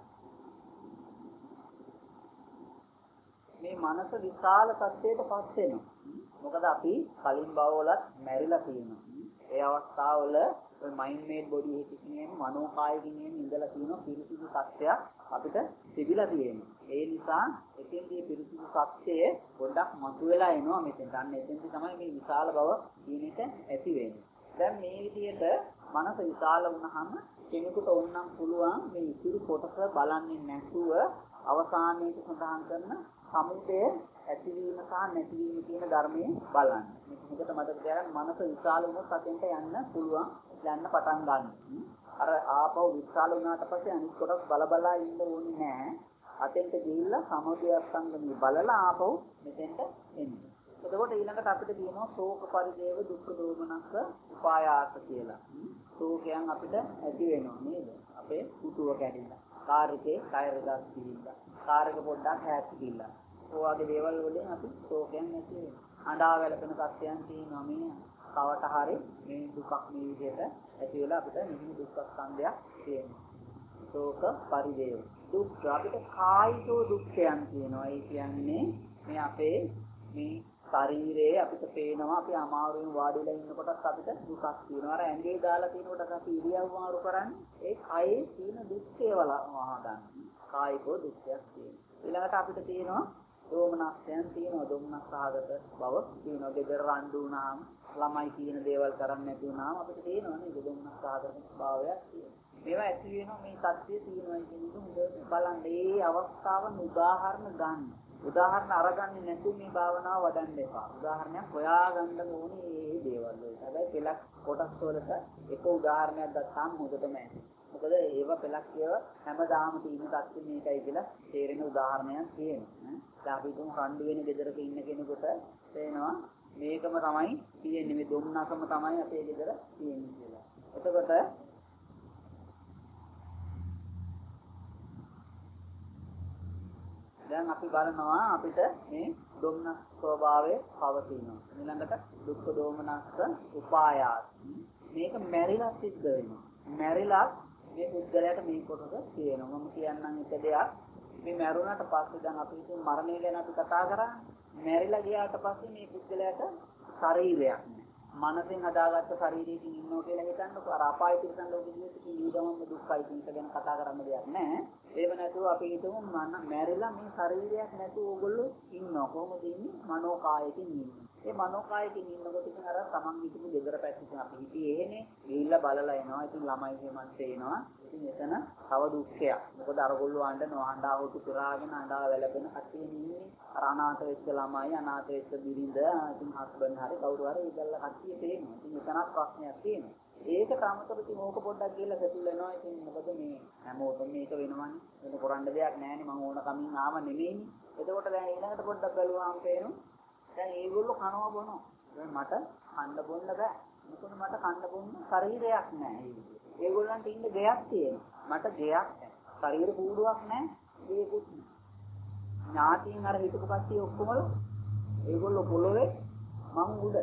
මේ මනස විශාල තත්ත්වයකටපත් වෙනවා. මොකද අපි කලින් භවවලත් මැරිලා තියෙනවා. ඒ අවස්ථාවල ඔය මයින්ඩ් මේඩ් බොඩි එකේ කියන්නේ මනෝකාය කියන්නේ ඉඳලා තියෙන පිරිසිදු සත්‍යයක් අපිට තිබිලා තියෙනවා. ඒ නිසා එතෙන්දී පිරිසිදු සත්‍යය පොඩ්ඩක් මතුවලා එනවා මෙතෙන්. අන්න එතෙන්දී තමයි මේ විශාල බව කියන එක ඇති වෙන්නේ. දැන් මේ විදිහට මනස විශාල වුණාම කෙනෙකුට ඕනනම් පුළුවන් මේ ඉතිරි කොටස බලන්නේ නැතුව අවසානයේදී සඳහන් කරන සමුදය ඇතිවීම සහ නැතිවීම කියන ධර්මයේ බලන්න. මේක හොඳට මතක තියාගන්න. මනස විශාල වුණොත් අතෙන්ට යන්න පුළුවන්, යන්න පටන් ගන්න. අර ආපහු විශාල වුණාට පස්සේ අනිත් කොටස් බල බලා ඉන්න ඕනේ නැහැ. අතෙන්ට ගිහිල්ලා සමුදය සංගමී බලලා ආපහු මෙතෙන්ට එන්න. එතකොට ඊළඟට අපිට තියෙනවා ශෝක පරිදේව දුක්ඛ දෝමනස්ස උපායාස කියලා. ශෝකයන් අපිට ඇති වෙනවා නේද? අපේ කුතුව කැඩිලා. කාර් එකේ ටයර් එකක් පිළිලා. කාර් එක පොඩ්ඩක් හැප්පිලා. ඔයගේ දේවල් වලින් අපි ශෝකයන් ඇති වෙනවා. අඬා වැළපෙන සත්‍යයන් තියෙනවා මේ කවට හරි මේ දුකක් මේ විදිහට ඇති වෙලා අපිට නිවි දුක්ඛ ස්කන්ධයක් තියෙනවා. ශෝක පරිදේව. දුක් අපිට කායික දුක්ඛයන් තියෙනවා. ඒ කියන්නේ මේ අපේ මේ ශරීරයේ අපිට පේනවා අපි අමාරුවෙන් වාඩිලා ඉන්නකොටත් අපිට දුකක් තියෙනවා. අර ඇඟේ දාලා තියෙනකොට අපි ඉරියව් මාරු කරන්නේ ඒ කයේ තියෙන දුක්ඛය වලහා ගන්න. කායිකෝ දුක්ඛයක් තියෙනවා. ඊළඟට අපිට තියෙනවා දෝමනස්යන් තියෙනවා. දෝමනස්සහගත බව තියෙනවා. ගෙදර රණ්ඩු වුණාම ළමයි කියන දේවල් කරන්නේ නැති වුණාම අපිට තියෙනවා නේද දෝමනස්සහගත භාවයක් තියෙනවා. මේවා ඇති වෙනවා මේ සත්‍යය තියෙනවා කියන එක හොඳට බලන්න. මේ අවස්ථාවන් උදාහරණ ගන්න. උදාහරණ අරගන්නේ නැතුව මේ භාවනාව වඩන්න එපා. උදාහරණයක් හොයාගන්න ඕනේ මේ දේවල් වලට. හැබැයි පෙළක් කොටස් වලට එක උදාහරණයක් ගත්තාම හොඳටම ඇති. මොකද ඒව පෙළක් කියව හැමදාම තියෙන தත්ති මේකයි කියලා තේරෙන උදාහරණයක් තියෙනවා. දැන් අපි තුන් රණ්ඩු වෙන ගෙදරක ඉන්න කෙනෙකුට තේනවා මේකම තමයි තියෙන්නේ මේ දුම්නසම තමයි අපේ ගෙදර තියෙන්නේ කියලා. එතකොට දැන් අපි බලනවා අපිට මේ දුම්නස් ස්වභාවය පවතිනවා. ඊළඟට දුක්ඛ දෝමනස්ස උපායාස. මේක මැරිලා සිද්ධ වෙනවා. මැරිලා මේ පුද්ගලයාට මේ කොටස තියෙනවා. මම කියන්නම් එක දෙයක්. මේ මැරුණාට පස්සේ දැන් අපි හිතමු මරණය ගැන අපි කතා කරන්නේ. මැරිලා ගියාට පස්සේ මේ පුද්ගලයාට ශරීරයක් නැහැ. මනසෙන් හදාගත්ත ශරීරයකින් ඉන්නවා කියලා හිතන්නකො. අර අපාය පිටසන් ලෝකෙ ජීවිතේ ඊදමම දුක්ඛයි කියන ගැන කතා කරන්න දෙයක් නැහැ. ඒව නැතුව අපි හිතමු මැරිලා මේ ශරීරයක් නැතුව ඕගොල්ලෝ ඉන්නවා. කොහොමද ඉන්නේ? මනෝකායකින් ඉන්නේ. ඒ මනෝකායකින් ඉන්නකොට ඉතින් අර තමන් හිතපු ගෙදර පැත්තකින් අපි හිටියේ එහෙනේ. ගිහිල්ලා බලලා එනවා. ඉතින් ළමයි හේමන්ත එනවා. ඉතින් එතන තව දුක්ඛයක්. මොකද අරගොල්ලෝ අඬනවා. අඬා හොතු පුරාගෙන අඬා වැළපෙන කට්ටිය ඉන්නේ. අර අනාථ වෙච්ච ළමයි, අනාථ වෙච්ච බිරිඳ, ඉතින් හස්බන්ඩ් හරි කවුරු හරි ඒගොල්ලෝ කට්ටිය තේනවා. ඉතින් එතනක් ප්‍රශ්නයක් තියෙනවා. ඒකට අමතරව ඉතින් ඕක පොඩ්ඩක් ගිහලා සෙටල් වෙනවා. ඉතින් මොකද මේ හැමෝටම මේක වෙනවනේ. ඒක කරන්න දෙයක් නැහැ නේ. මම ඕන කමින් ආව නෙමෙයිනේ. එතකොට දැන් ඊළඟට පොඩ්ඩක් බලුවාම පේනවා. දැන් ඒගොල්ලෝ කනවා බොනවා. දැන් මට කන්න බොන්න බෑ. මොකද මට කන්න බොන්න ශරීරයක් නැහැ. ඒගොල්ලන්ට ඉන්න දෙයක් තියෙනවා. මට දෙයක් නැහැ. ශරීර කූඩුවක් නැහැ. ඒකුත් ඥාතියින් අර හිතපු කට්ටිය ඔක්කොම ඒගොල්ලෝ පොළොවේ මං උඩ.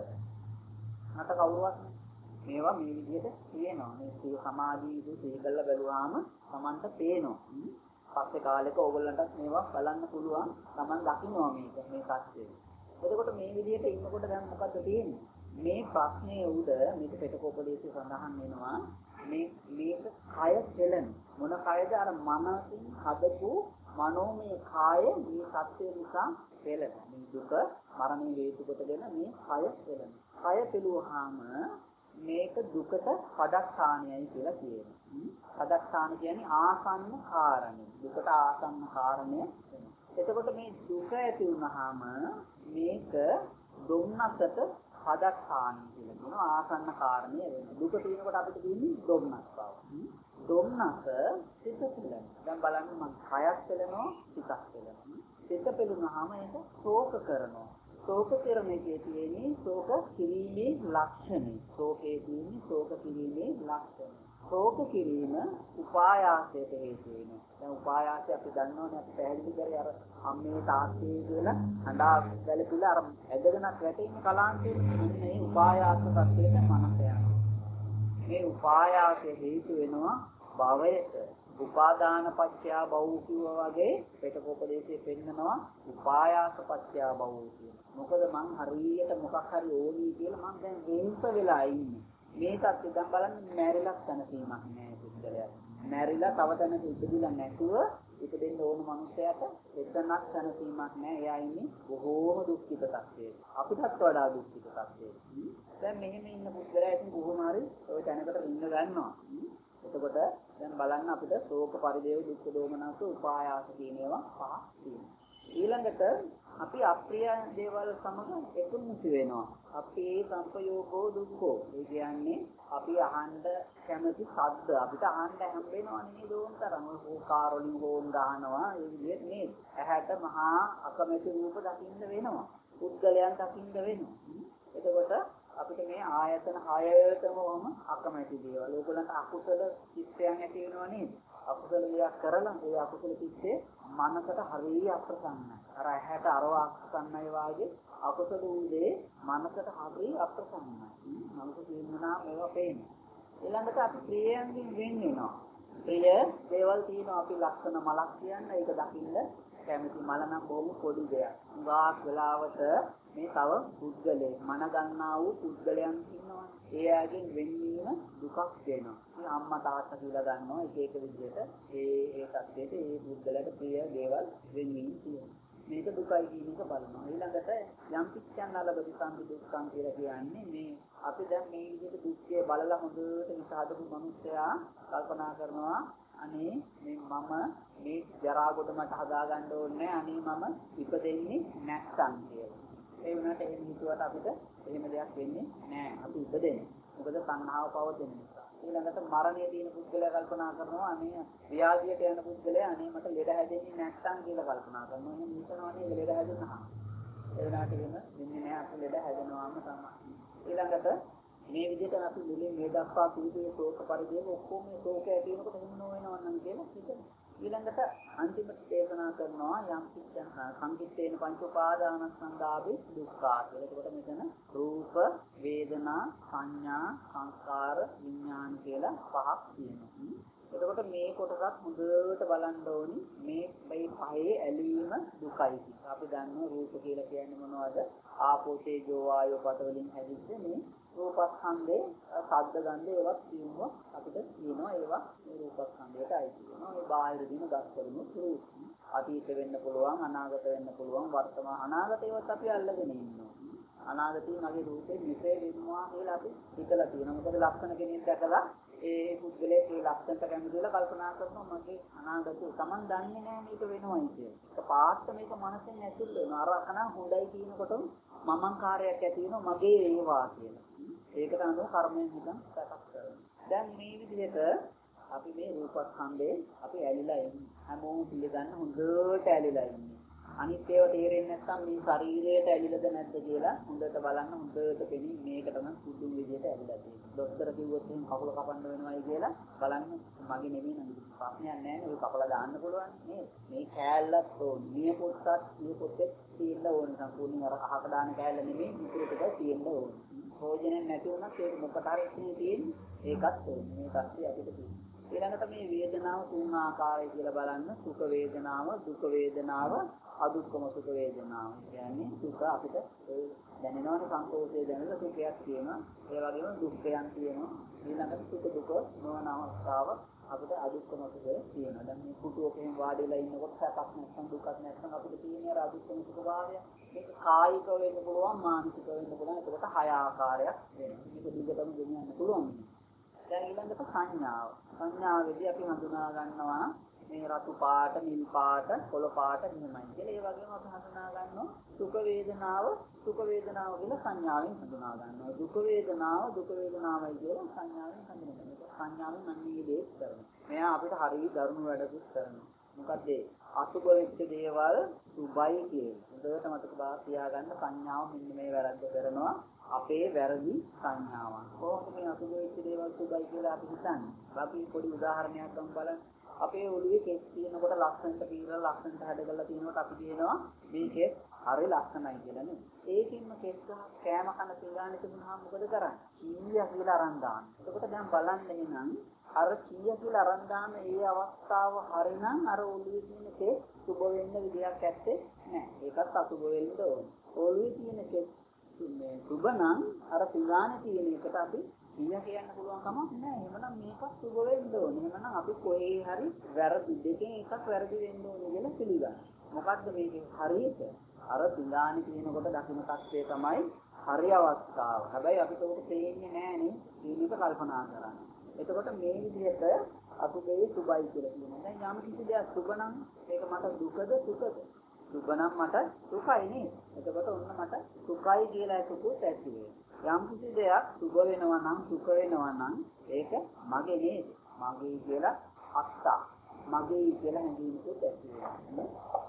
මට කවුරුවත් නැහැ. මේවා මේ විදිහට තියෙනවා. මේ සිය සමාධියේදී සීකල්ල බැලුවාම Tamanට පේනවා. පස්සේ කාලෙක ඕගොල්ලන්ටත් මේවා බලන්න පුළුවන්. Taman දකින්නවා මේක මේ සත්‍යය. එතකොට මේ විදිහට ඉන්නකොට දැන් මොකද්ද තියෙන්නේ? මේ ප්‍රශ්නේ උඩ මේක පිටකෝපදේශය සඳහන් වෙනවා. මේ මේක කය දෙලන මොන කයද? අර මනසින් හදපු මනෝමය කාය මේ සත්‍ය නිසා දෙලන. මේ දුක මරණය හේතු කොටගෙන මේ කය දෙලන. කය පිළුවාම මේක දුකට පදස්ථානයයි කියලා කියනවා. පදස්ථාන කියන්නේ ආසන්න කාරණේ. දුකට ආසන්න කාරණය. එතකොට මේ දුක ඇති වුනහම මේක දුම්නසට පදස්ථාන කියලා කියනවා. ආසන්න කාරණය වෙනවා. දුක තියෙනකොට අපිට තියෙන්නේ දුම්නස් බව. දුම්නස සිත පිළන. දැන් බලන්න මම කයක් පෙළනවා, සිතක් පෙළනවා. සිත පෙළුනහම ඒක ශෝක කරනවා. ශෝක කරන එකේ තියෙන්නේ ශෝක කිරීමේ ලක්ෂණය. ශෝකයේ තියෙන්නේ ශෝක කිරීමේ ලක්ෂණය. ශෝක කිරීම උපායාසයට හේතු වෙනවා. දැන් උපායාසය අපි දන්නවනේ අපි පැහැදිලි කරේ අර අම්මේ තාත්තේ කියලා අඬා වැළපිලා අර ඇදගෙනත් වැටෙන්නේ කලාන්තේ. මේ උපායාස සත්‍යයට මනස යනවා. මේ උපායාසය හේතු වෙනවා භවයට. උපාදාන පත්‍යා භව කිව්වා වගේ පිටකෝපදේශයේ පෙන්නනවා උපායාස පත්‍යා භව කියන. මොකද මං හරියට මොකක් හරි ඕනි කියලා මං දැන් වෙන්ස වෙලා ඉන්නේ. මේ සත්‍ය දැන් බලන්න මැරිලා තනසීමක් නෑ පුද්ගලයා. මැරිලා තව තැනක ඉපදිලා නැතුව ඉපදෙන්න ඕන මනුස්සයාට එතනක් තනසීමක් නෑ. එයා ඉන්නේ බොහෝම දුක්ඛිත තත්ත්වයක. අපිටත් වඩා දුක්ඛිත තත්ත්වයක. දැන් මෙහෙම ඉන්න පුද්ගලයා ඉතින් කොහොම හරි ওই තැනකට ඉන්න ගන්නවා. එතකොට දැන් බලන්න අපිට ශෝක පරිදේව දුක්ඛ දෝමනස උපායාස කියන ඒවා පහ තියෙනවා. ඊළඟට අපි අප්‍රිය දේවල් සමග එකමුතු වෙනවා. අපේ සංපයෝගෝ දුක්ඛෝ. ඒ කියන්නේ අපි අහන්න කැමති ශබ්ද අපිට අහන්න හම්බෙනවා නේද ඕනතරම්. ඕකාරවලින් හෝන් ගහනවා. ඒ විදිහට නේද? ඇහැට මහා අකමැති රූප දකින්න වෙනවා. පුද්ගලයන් දකින්න වෙනවා. එතකොට අපිට මේ ආයතන හයතමම අකමැති දේවල්. ඕගොල්ලන්ට අකුසල චිත්තයන් ඇති වෙනවා නේද? අකුසල දෙයක් කරලා ඒ අකුසල චිත්තේ මනසට හරිය අප්‍රසන්නයි. අර ඇහැට අරව අප්‍රසන්නයි වාගේ අකුසල උදේ මනසට හරිය අප්‍රසන්නයි. මනස කියනවා මේවා පේන්නේ. ඊළඟට අපි ප්‍රියයන්ගෙන් වෙන් වෙනවා. ප්‍රිය දේවල් තියෙනවා අපි ලක්ෂණ මලක් කියන්න ඒක දකින්න කැමති මල නම් බොහොම පොඩි දෙයක්. ගාක් වෙලාවට මේ තව පුද්ගලයෙක් මන ගන්නා වූ පුද්ගලයන් ඉන්නවා. ඒ ආගෙන් වෙන්වීම දුකක් වෙනවා. මේ අම්මා තාත්තා කියලා ගන්නවා එක එක විදිහට ඒ ඒ සත්‍යයට ඒ පුද්ගලයාට ප්‍රිය දේවල් වෙන්වීම තියෙනවා. මේක දුකයි කියන එක බලනවා. ඊළඟට යම් පිච්ඡන් අලබදි සම්පි දුක්ඛං කියලා කියන්නේ මේ අපි දැන් මේ විදිහට දුක්ඛය බලලා හොඳට විසහදපු මිනිස්සයා කල්පනා කරනවා අනේ මේ මම මේ ජරා කොට මට හදා ගන්න ඕනේ අනේ මම ඉපදෙන්නේ නැත්නම් කියලා. ඒ වුණාට එහෙම හිතුවට අපිට එහෙම දෙයක් වෙන්නේ නැහැ. අපි ඉපදෙන්නේ. මොකද සංහාව පවතින නිසා. ඊළඟට මරණය තියෙන පුද්ගලයා කල්පනා කරනවා අනේ ව්‍යාධියට යන පුද්ගලයා අනේ මට ලෙඩ හැදෙන්නේ නැත්නම් කියලා කල්පනා කරනවා. එහෙනම් හිතනවානේ ලෙඩ හැදෙනවා. ඒ වුණාට එහෙම වෙන්නේ නැහැ. අපි ලෙඩ හැදෙනවාම තමයි. ඊළඟට මේ විදිහට අපි මුලින් මේ දක්වා කීපේ ශෝක පරිදේව ඔක්කොම මේ ශෝකය ඇති වෙනකොට එහෙම නොවෙනව නම් කියලා හිතනවා. ඊළඟට අන්තිමට දේශනා කරනවා යම් කිච්ඡන් සංකිට්ඨේන පංච උපාදානස්කන්ධාභි දුක්ඛා කියලා. එතකොට මෙතන රූප, වේදනා, සංඥා, සංස්කාර, විඥාන කියලා පහක් තියෙනවා. එතකොට මේ කොටසත් හොඳට බලන්න ඕනි මේ මේ පහේ ඇලීම දුකයි කියලා. අපි දන්නවා රූප කියලා කියන්නේ මොනවද? ආපෝ තේජෝ වායෝ පඨ වලින් හැදිච්ච මේ රූපස්කන්ධේ ශබ්ද ගන්ධ ඒවත් කියනවා අපිට කියනවා ඒවා මේ රූපස්කන්ධයට අයිති වෙනවා. මේ බාහිර දින දස්වලින් රූප. අතීත වෙන්න පුළුවන්, අනාගත වෙන්න පුළුවන්, වර්තමාන අනාගතේවත් අපි අල්ලගෙන ඉන්නවා. අනාගතේ මගේ රූපේ මෙසේ වෙනවා කියලා අපි හිතලා තියෙනවා. මොකද ලක්ෂණ කෙනෙක් දැකලා ඒ පුද්ගලයේ ඒ ලක්ෂණට කැමතිලා කල්පනා කරනවා මගේ අනාගතේ Taman දන්නේ නැහැ මේක වෙනවයි කියලා. ඒක පාස්ත මේක මනසෙන් ඇතුල් වෙනවා. අර අකන හොඳයි කියනකොටම මමංකාරයක් ඇති වෙනවා මගේ ඒවා කියලා. ඒකට අනුව කර්මයෙන් හිතන් සකස් කරනවා. දැන් මේ විදිහට අපි මේ රූපස්කන්ධේ අපි ඇලිලා ඉන්නේ. හැමෝම පිළිගන්න හොඳට ඇලිලා ඉන්නේ. අනිත් ඒවා තේරෙන්නේ නැත්නම් මේ ශරීරයට ඇලිලාද නැද්ද කියලා හොඳට බලන්න හොඳට පෙනී මේක තමයි සුදුන් විදිහට ඇලිලා තියෙන්නේ. ડોක්ටර් කිව්වොත් එහෙනම් කකුල කපන්න වෙනවයි කියලා බලන්න මගේ නෙමෙයි නේද ප්‍රශ්නයක් නැහැ නේ කකුල දාන්න පුළුවන් නේද? මේ කෑල්ලත් නිය පොත්තත් නිය පොත්තේ තියෙන්න ඕනේ සම්පූර්ණයෙන් අර අහක දාන කෑල්ල නෙමෙයි මුකුරට තියෙන්න ඕනේ. භෝජනයක් නැති වුණත් ඒක මොකට හරි ඉන්නේ තියෙන්නේ ඒකත් ඕනේ. මේ තත්ත්වය අපිට තියෙනවා. ඊළඟට මේ වේදනාව තුන් ආකාරය කියලා බලන්න සුඛ වේදනාව, දුක වේදනාව, අදුක්කම සුඛ වේදනාව. කියන්නේ සුඛ අපිට දැනෙනවනේ සංකෝචය දැනෙන සුඛයක් තියෙනවා. ඒ වගේම දුක්ඛයන් තියෙනවා. ඊළඟට සුඛ දුක නොවන අවස්ථාව අපිට අදුක්කම සුඛය තියෙනවා. දැන් මේ කුටුවකින් වාඩිලා ඉන්නකොට සැපක් නැත්නම් දුකක් නැත්නම් අපිට තියෙන අර අදුක්කම සුඛ භාවය. මේක කායික වෙන්න පුළුවන්, මානසික වෙන්න පුළුවන්. ඒකට හය ආකාරයක් වෙනවා. මේක දිගටම ගෙනියන්න පුළුවන්. දැන් ඊළඟට සංඥාව. සංඥාවේදී අපි හඳුනා ගන්නවා මේ රතු පාට, නිල් පාට, කොළ පාට මෙහෙමයි කියලා. ඒ වගේම අපි හඳුනා ගන්නවා සුඛ වේදනාව, සුඛ වේදනාව කියලා සංඥාවෙන් හඳුනා ගන්නවා. දුක වේදනාව, දුක වේදනාවයි කියලා සංඥාවෙන් හඳුනා ගන්නවා. සංඥාවෙන් අන්නේ දේ කරනවා. මෙයා අපිට හරිය දරුණු වැඩකුත් කරනවා. මොකද අසුබ වෙච්ච දේවල් සුබයි කියන්නේ. හොඳට මතක බා තියාගන්න සංඥාව මෙන්න මේ වැරද්ද කරනවා. අපේ වැරදි සංඥාවන්. කොහොමද මේ අසුබ වෙච්ච දේවල් සුබයි කියලා අපි හිතන්නේ? අපි පොඩි උදාහරණයක් ගමු බලන්න. අපේ ඔළුවේ කෙස් තියෙනකොට ලස්සනට පීරලා ලස්සනට හැඩගලා තියෙනකොට අපි කියනවා මේ කෙස් හරි ලස්සනයි කියලා නේ. ඒකින්ම කෙස් කෑම කන පිඟානේ තිබුණාම මොකද කරන්නේ? කීය කියලා අරන් දාන්න. එතකොට දැන් බලන්න එහෙනම් අර කීය කියලා අරන් දාන ඒ අවස්ථාව හරිනම් අර ඔළුවේ තියෙන කෙස් සුබ වෙන්න විදියක් ඇත්තේ නැහැ. ඒකත් අසුබ වෙන්න ඕනේ. ඔළුවේ තියෙන කෙස් මේ සුබ නම් අර පිඟානේ තියෙන එකට අපි කීය කියන්න පුළුවන් කමක් නැහැ. එහෙමනම් මේක සුබ වෙන්න ඕනේ. එහෙමනම් අපි කොහේ හරි වැරදි දෙකෙන් එකක් වැරදි වෙන්න ඕනේ කියලා පිළිගන්න. මොකද්ද මේකේ හරියට? අර පිඟානේ තියෙනකොට දකින්න තත්ත්වය තමයි හරි අවස්ථාව. හැබැයි අපිට ඒක තේින්නේ නැහැ නේ. මේක කල්පනා කරන්න. එතකොට මේ විදිහට අසුබේ සුබයි කියලා කියනවා. දැන් යම් කිසි දෙයක් සුබ නම් ඒක මට දුකද සුඛද? සුබ නම් මට සුඛයි නේ. එතකොට ඔන්න මට සුඛයි කියලා එකකුත් ඇති වෙනවා. යම් කිසි දෙයක් සුබ වෙනවා නම් සුඛ වෙනවා නම් ඒක මගේ නේද? මගේ කියලා අත්තා. මගේ කියලා හැඟීමකුත් ඇති වෙනවා.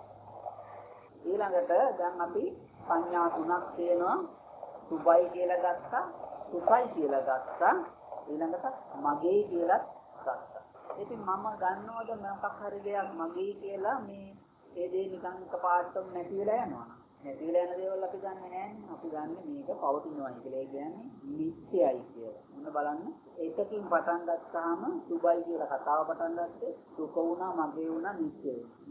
ඊළඟට දැන් අපි සංඥා තුනක් තියෙනවා. සුබයි කියලා ගත්තා, සුඛයි කියලා ගත්තා. ඊළඟට මගේ කියලා ගත්තා. ඉතින් මම ගන්නවද මොකක් හරි දෙයක් මගේ කියලා මේ ඒ දේ නිකන් එකපාරටම නැති වෙලා යනවා. නැති වෙලා යන දේවල් අපි ගන්නෙ නෑනේ. අපි ගන්නෙ මේක පවතිනවායි කියලා. ඒ කියන්නේ නිත්‍යයි කියලා. මොන බලන්න එකකින් පටන් ගත්තාම සුබයි කියලා කතාව පටන් ගත්තේ සුඛ වුණා, මගේ වුණා, නිත්‍ය වුණා.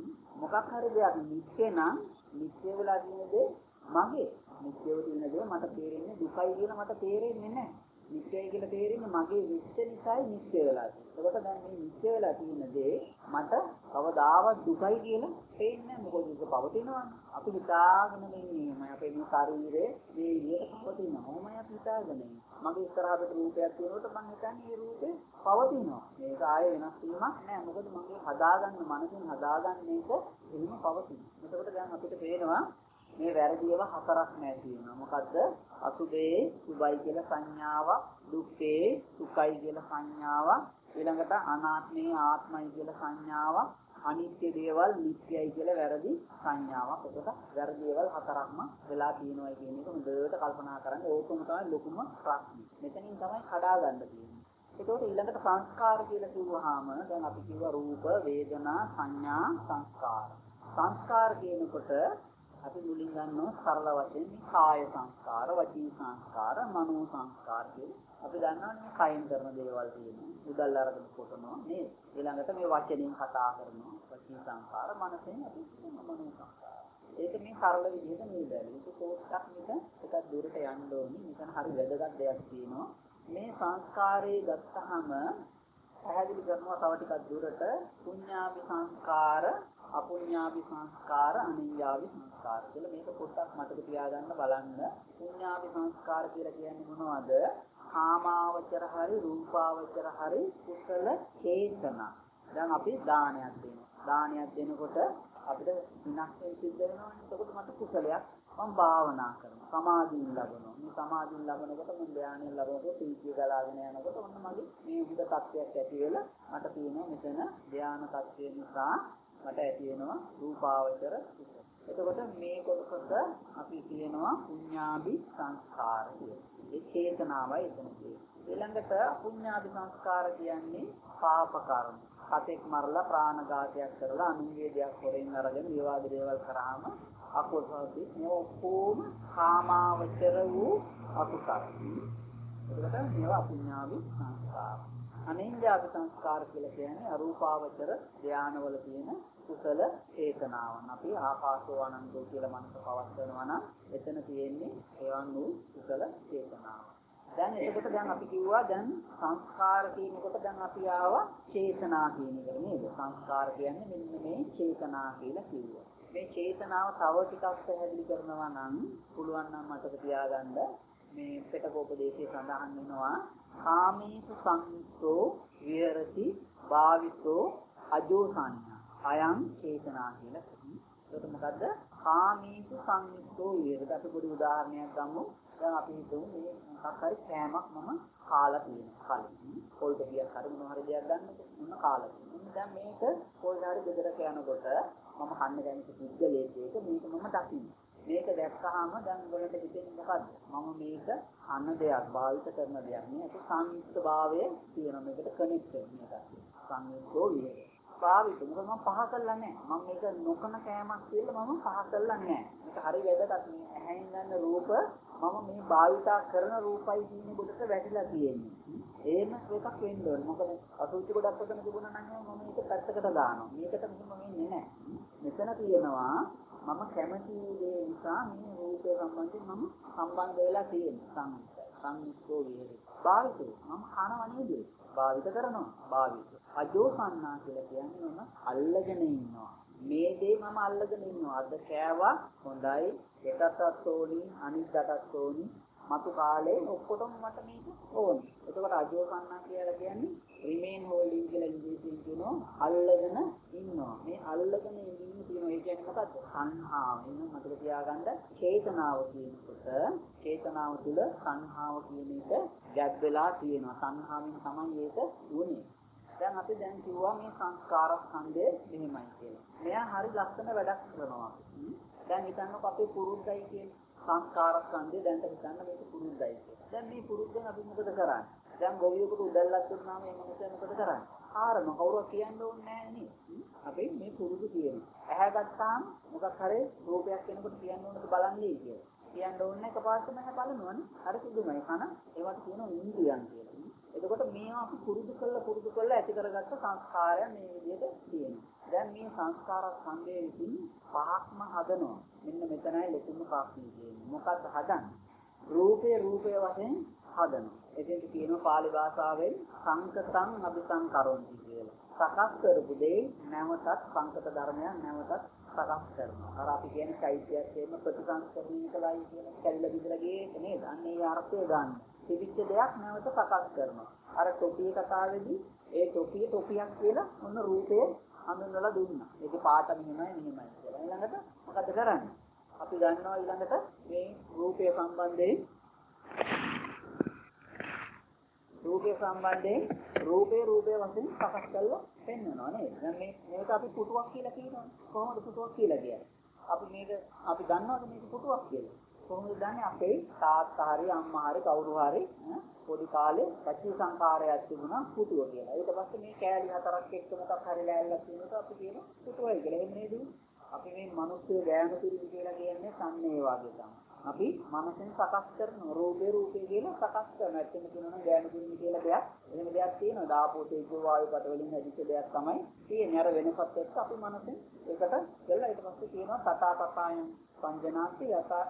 මොකක් හරි දෙයක් නිත්‍ය නම් නිත්‍ය වෙලා තියෙන දේ මගේ. නිත්‍යව තියෙන දේ මට තේරෙන්නේ දුකයි කියලා මට තේරෙන්නේ නැහැ. නිත්‍යයි කියලා තේරෙන්නේ මගේ විශ්ව නිසායි නිත්‍ය වෙලා තියෙන්නේ. ඒකට දැන් මේ නිත්‍ය වෙලා තියෙන දේ මට කවදාවත් දුකයි කියලා තේින්නේ නැහැ. මොකද ඒක පවතිනවා. අපි හිතාගෙන ඉන්නේ අපේ මේ ශරීරයේ මේ විදිහට පවතිනවා. ඕමයි අපි හිතාගෙන ඉන්නේ. මගේ ඉස්සරහට රූපයක් තියෙනකොට මම හිතන්නේ මේ රූපේ පවතිනවා. මේක ආයේ වෙනස් වීමක් නැහැ. මොකද මගේ හදාගන්න මනසින් හදාගන්න එක එහෙම පවතිනවා. එතකොට දැන් අපිට පේනවා මේ වැරදිව හතරක් නැහැ තියෙනවා. මොකද්ද? අසුභේ සුභයි කියලා සංඥාවක්, දුක්ඛේ සුඛයි කියලා සංඥාවක්, ඊළඟට අනාත්මේ ආත්මයි කියලා සංඥාවක්, අනිත්‍ය දේවල් නිට්ටයයි කියලා වැරදි සංඥාවක්. ඒකට වැරදි දේවල් හතරක්ම වෙලා තියෙනවා කියන එක හොඳට කල්පනා කරන්න. ඕකම තමයි ලොකුම ප්‍රශ්නේ. මෙතනින් තමයි කඩා ගන්න තියෙන්නේ. ඒකට ඊළඟට සංස්කාර කියලා කිව්වහම දැන් අපි කිව්වා රූප, වේදනා, සංඥා, සංස්කාර. සංස්කාර කියනකොට අපි මුලින් ගන්නවා සරල වශයෙන් මේ කාය සංස්කාර, වචී සංස්කාර, මනෝ සංස්කාර කියලා. අපි දන්නවා මේ කයින් කරන දේවල් තියෙනවා. උදල් අරගෙන කොටනවා නේද? ඊළඟට මේ වචනෙන් කතා කරනවා. වචී සංස්කාර, මනසෙන් අපි මනෝ සංස්කාර. ඒක මේ සරල විදිහට මේ බැලුවා. ඒක පොඩ්ඩක් මෙතන එකක් දුරට යන්න ඕනේ. මෙතන හරි වැදගත් දෙයක් තියෙනවා. මේ සංස්කාරයේ ගත්තහම පැහැදිලි කරනවා තව ටිකක් දුරට පුඤ්ඤාභි සංස්කාර, අපුඤ්ඤාභි සංස්කාර, අනිඤ්ඤාභි සංස්කාර කියලා. මේක පොඩ්ඩක් මතක තියාගන්න බලන්න. පුඤ්ඤාභි සංස්කාර කියලා කියන්නේ මොනවද? කාමාවචර හරි රූපාවචර හරි කුසල චේතනා. දැන් අපි දානයක් දෙනවා. දානයක් දෙනකොට අපිට විනාශයෙන් සිද්ධ වෙනවා. එතකොට මට කුසලයක් මම භාවනා කරනවා. සමාධියෙන් ලබනවා. මේ සමාධියෙන් ලබනකොට මම ධානයෙන් ලබනකොට සීතිය ගලාගෙන යනකොට ඔන්න මගේ මේ විවිධ තත්ත්වයක් ඇති වෙලා මට තියෙනවා මෙතන ධාන තත්ත්වය නිසා මට ඇති වෙනවා රූපාවචර කුසල. එතකොට මේ කොටස අපි කියනවා පුඤ්ඤාභි සංස්කාර කියලා. ඒ චේතනාවයි එතන තියෙන්නේ. ඊළඟට අපුඤ්ඤාභි සංස්කාර කියන්නේ පාප කර්ම. සතෙක් මරලා ප්‍රාණඝාතයක් කරලා අනුන්ගේ දෙයක් හොරෙන් අරගෙන විවාද දේවල් කරාම අකුසල්දී මේ ඔක්කොම කාමාවචර වූ අකුසල්. එතකොට මේවා අපුඤ්ඤාභි සංස්කාර. අනිඤ්ඤාභි සංස්කාර කියලා කියන්නේ අරූපාවචර ධානවල තියෙන කුසල චේතනාවන්. අපි ආකාශෝ අනන්තෝ කියලා මනස පවත්වනවා නම් එතන තියෙන්නේ ඒවන් වූ කුසල චේතනාව. දැන් එතකොට දැන් අපි කිව්වා දැන් සංස්කාර කියනකොට දැන් අපි ආවා චේතනා කියන එක නේද? සංස්කාර කියන්නේ මෙන්න මේ චේතනා කියලා කිව්වා. මේ චේතනාව තව ටිකක් පැහැදිලි කරනවා නම් පුළුවන් නම් මතක තියාගන්න මේ පිටකෝපදේශයේ සඳහන් වෙනවා කාමේසු සංයුක්තෝ විහෙරති භාවිතෝ අජෝ සංඥා අයං චේතනා කියලා කියනවා. ඒක මොකද්ද? කාමේසු සංයුක්තෝ විහෙරති. අපි පොඩි උදාහරණයක් ගමු. දැන් අපි හිතමු මේ මොකක් හරි කෑමක් මම කාලා තියෙනවා. කලින් පොල් ගෙඩියක් හරි මොන හරි දෙයක් ගන්නකොට මොන කාලා තියෙනවා. දැන් මේක පොල් හරි ගෙදරට යනකොට මම කන්න දැනෙච්ච පුද්ගලයෙක් මේක මම දකින්න. මේක දැක්කහම දැන් උඹලට හිතෙන්නේ මොකද්ද? මම මේක අන්න දෙයක් භාවිත කරන දෙයක්. මේක සංයුක්ත භාවය කියන මේකට කනෙක්ට් වෙනවා. සංයුක්තෝ විහෙරති. භාවිත මොකද මම පහ කළා නැහැ. මම මේක නොකන කෑමක් කියලා මම පහ කළා නැහැ. මේක හරි වැදගත්. මේ ඇහෙන් ගන්න රූප මම මේ භාවිතා කරන රූපයි කියන කොටස වැටිලා තියෙන්නේ. එහෙම එකක් වෙන්න ඕනේ. මොකද අසුචි ගොඩක් ඔතන තිබුණා නම් මම මේක පැත්තකට දානවා. මේකට මෙහෙම වෙන්නේ නැහැ. මෙතන තියෙනවා මම කැමති දේ නිසා මේ රූපය සම්බන්ධයෙන් මම සම්බන්ධ වෙලා තියෙනවා. සංයුක්තෝ විහෙරති. භාවිතේ මම කනවා නේද? භාවිත කරනවා. භාවිත. අජෝ සංනා කියලා කියන්නේ මම අල්ලගෙන ඉන්නවා. මේ දේ මම අල්ලගෙන ඉන්නවා. අද කෑවා හොඳයි. එකටත් ඕනි, අනිද්දාටත් ඕනි. මතු කාලේ ඔක්කොටම මට මේක ඕනි. එතකොට අජෝ සංනා කියලා කියන්නේ remain holding කියලා ඉංග්‍රීසියෙන් කියනවා අල්ලගෙන ඉන්නවා. මේ අල්ලගෙන ඉන්න තියෙනවා. ඒ කියන්නේ මොකද්ද? සංහාව. එහෙනම් මතක තියාගන්න චේතනාව කියනකොට චේතනාව තුළ සංහාව කියන එක ගැබ් වෙලා තියෙනවා. සංහාවෙන් තමයි ඒක උනේ. දැන් අපි දැන් කිව්වා මේ සංස්කාර ස්කන්ධය මෙහෙමයි කියලා. මෙයා හරි ලස්සන වැඩක් කරනවා. දැන් හිතන්නකො අපේ පුරුද්දයි කියන්නේ සංස්කාර ස්කන්ධය දැන් හිතන්න මේක පුරුද්දයි කියලා. දැන් මේ පුරුද්දෙන් අපි මොකද කරන්නේ? දැන් ගොවියෙකුට උදැල්ලක් දුන්නාම මේ මොකද මොකද කරන්නේ? ආරම කවුරුත් කියන්න ඕනේ නැහැ නේ. අපි මේ පුරුදු කියනවා. ඇහැ ගත්තාම මොකක් හරි රූපයක් කෙනෙකුට කියන්න ඕනද බලන්නේ කියලා. කියන්න ඕනේ එකපාරටම ඇහැ බලනවනේ. අර කිදුමයි කන ඒවට කියනවා ඉන්ද්‍රියන් කියලා. එතකොට මේවා අපි පුරුදු කළා පුරුදු කළා ඇති කරගත්ත සංස්කාරයන් මේ විදිහට තියෙනවා. දැන් මේ සංස්කාර සංදේ විසින් පහක්ම හදනවා. මෙන්න මෙතනයි ලොකුම ප්‍රශ්නේ තියෙන්නේ. මොකක්ද හදන්නේ? රූපේ රූපේ වශයෙන් හදනවා. එතෙන්ට කියනවා පාලි භාෂාවෙන් සංකතං අபிසංකරොන්ති කියලා. සකස් කරපු දේ නැවතත් සංකත ධර්මයන් නැවතත් සකස් කරනවා. අර අපි කියන්නේ චෛත්‍යයක් එහෙම ප්‍රතිසංස්කරණය කළායි කියලා කැල්ල බිඳලා ගියේ නේද? අන්න ඒ අර්ථය ගන්න. තිබිච්ච දෙයක් නැවත සකස් කරනවා. අර ටොපිය කතාවේදී ඒ ටොපිය ටොපියක් කියලා මොන රූපේ හඳුන්වලා දුන්නා. ඒකේ පාට මෙහෙමයි මෙහෙමයි කියලා. ඊළඟට මොකද කරන්නේ? අපි ගන්නවා ඊළඟට මේ රූපය සම්බන්ධයෙන් රූපය සම්බන්ධයෙන් රූපේ රූපේ වශයෙන් සකස් කරලා පෙන්වනවා නේද? දැන් මේ මේක අපි පුටුවක් කියලා කියනවා. කොහොමද පුටුවක් කියලා කියන්නේ? අපි මේක අපි දන්නවද මේක පුටුවක් කියලා? කොහොමද දන්නේ? අපේ තාත්තා හරි අම්මා හරි කවුරු හරි පොඩි කාලේ පච්ච සංකාරයක් තිබුණා පුටුව කියලා. ඊට පස්සේ මේ කෑලි හතරක් එක්ක මොකක් හරි ලෑල්ලක් තියෙනකොට අපි කියන පුටුවයි කියලා. එහෙම නේද? අපි මේ මිනිස්සු ගෑනු පිළිවි කියලා කියන්නේ සම්නේ වගේ තමයි. අපි මනසෙන් සකස් කරන රූපේ රූපේ කියලා සකස් කරන. ඇත්තම කියනවා නම් ගෑනු පිළිවි කියලා දෙයක්. එහෙම දෙයක් තියෙනවා. දාපෝ තේජෝ වායු පට වලින් හැදිච්ච දෙයක් තමයි තියෙන්නේ. අර වෙනසත් එක්ක අපි මනසෙන් ඒකට දෙලා ඊට පස්සේ කියනවා තථා තථායන් සංජනාති යතා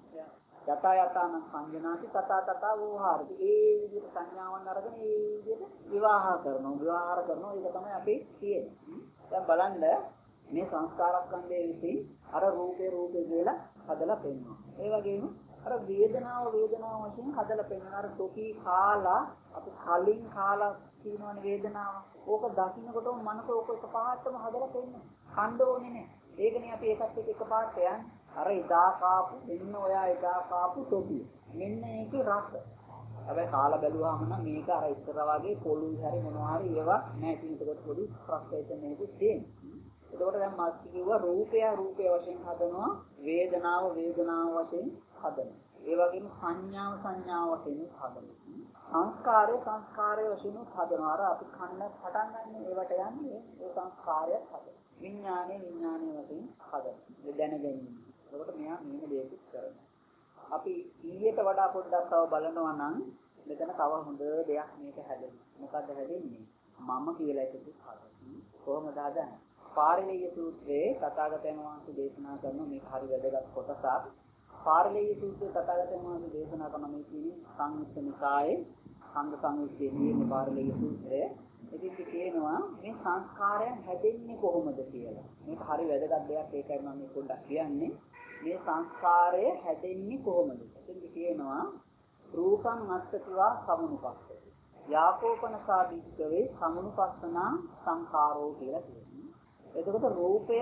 යතා යතාන සංජනාති තථා තථා වෝහාරති. ඒ විදිහට සංඥාවන් අරගෙන ඒ විදිහට විවාහ කරනවා. විවාහ කරනවා. ඒක තමයි අපි කියන්නේ. දැන් බලන්න මේ සංස්කාරස්කන්ධයේ විසින් අර රූපේ රූපේ කියලා හදලා පෙන්නනවා. ඒ වගේම අර වේදනාව වේදනාව වශයෙන් හදලා පෙන්නන අර තොකි කාලා අපි කලින් කාලා කියනවනේ වේදනාව. ඕක දකින්නකොටම මනස ඕක එකපාරටම හදලා පෙන්නනවා. කණ්ඩ ඕනේ නැහැ. ඒකනේ අපි ඒකත් එක්ක එකපාරට යන්නේ. අර එදා කාපු මෙන්න ඔයා එදා කාපු තොපිය. මෙන්න ඒකේ රස. හැබැයි කාලා බැලුවාම නම් මේක අර ඉස්සර වගේ පොළු හැරි මොනවා හරි ඒවා නැහැ. ඉතින් ඒකට පොඩි ෆ්‍රස්ට්‍රේෂන් එකක් තියෙනවා. එතකොට දැන් මාත් කිව්වා රූපය රූපය වශයෙන් හදනවා වේදනාව වේදනාව වශයෙන් හදනවා. ඒ වගේම සංඥාව සංඥාව වශයෙන් හදනවා. සංස්කාරය සංස්කාරය වශයෙන් හදනවා. අර අපි කන්න පටන් ගන්න ඒවට යන්නේ ඒ සංස්කාරය හදනවා. විඥානේ විඥානේ වශයෙන් හදනවා. ඒ දැනගැනීම. එතකොට මෙයා මේන දෙයක් කරනවා. අපි ඊට වඩා පොඩ්ඩක් තව බලනවා නම් මෙතන තව හොඳ දෙයක් මේක හැදෙනවා. මොකද්ද හැදෙන්නේ? මම කියලා එකක් හදනවා. කොහොමද හදන්නේ? පාරිලෙය සූත්‍රයේ තථාගතයන් වහන්සේ දේශනා කරන මේක හරි වැදගත් කොටසක්. පාරිලෙය සූත්‍රයේ තථාගතයන් වහන්සේ දේශනා කරන මේ කියන්නේ සංයුත්ත නිකායේ සංඝ සංයුත්තේ මේ පාරිලෙය සූත්‍රය. ඉතින් කියනවා මේ සංස්කාරයන් හැදෙන්නේ කොහොමද කියලා. මේක හරි වැදගත් දෙයක්. ඒකයි මම මේ පොඩ්ඩක් කියන්නේ. මේ සංස්කාරය හැදෙන්නේ කොහොමද? ඉතින් කියනවා රූපං අස්සතිවා සමුනුපස්සති. යාකෝපන සාදික්කවේ සමුනුපස්සනා සංඛාරෝ කියලා කියනවා. එතකොට රූපය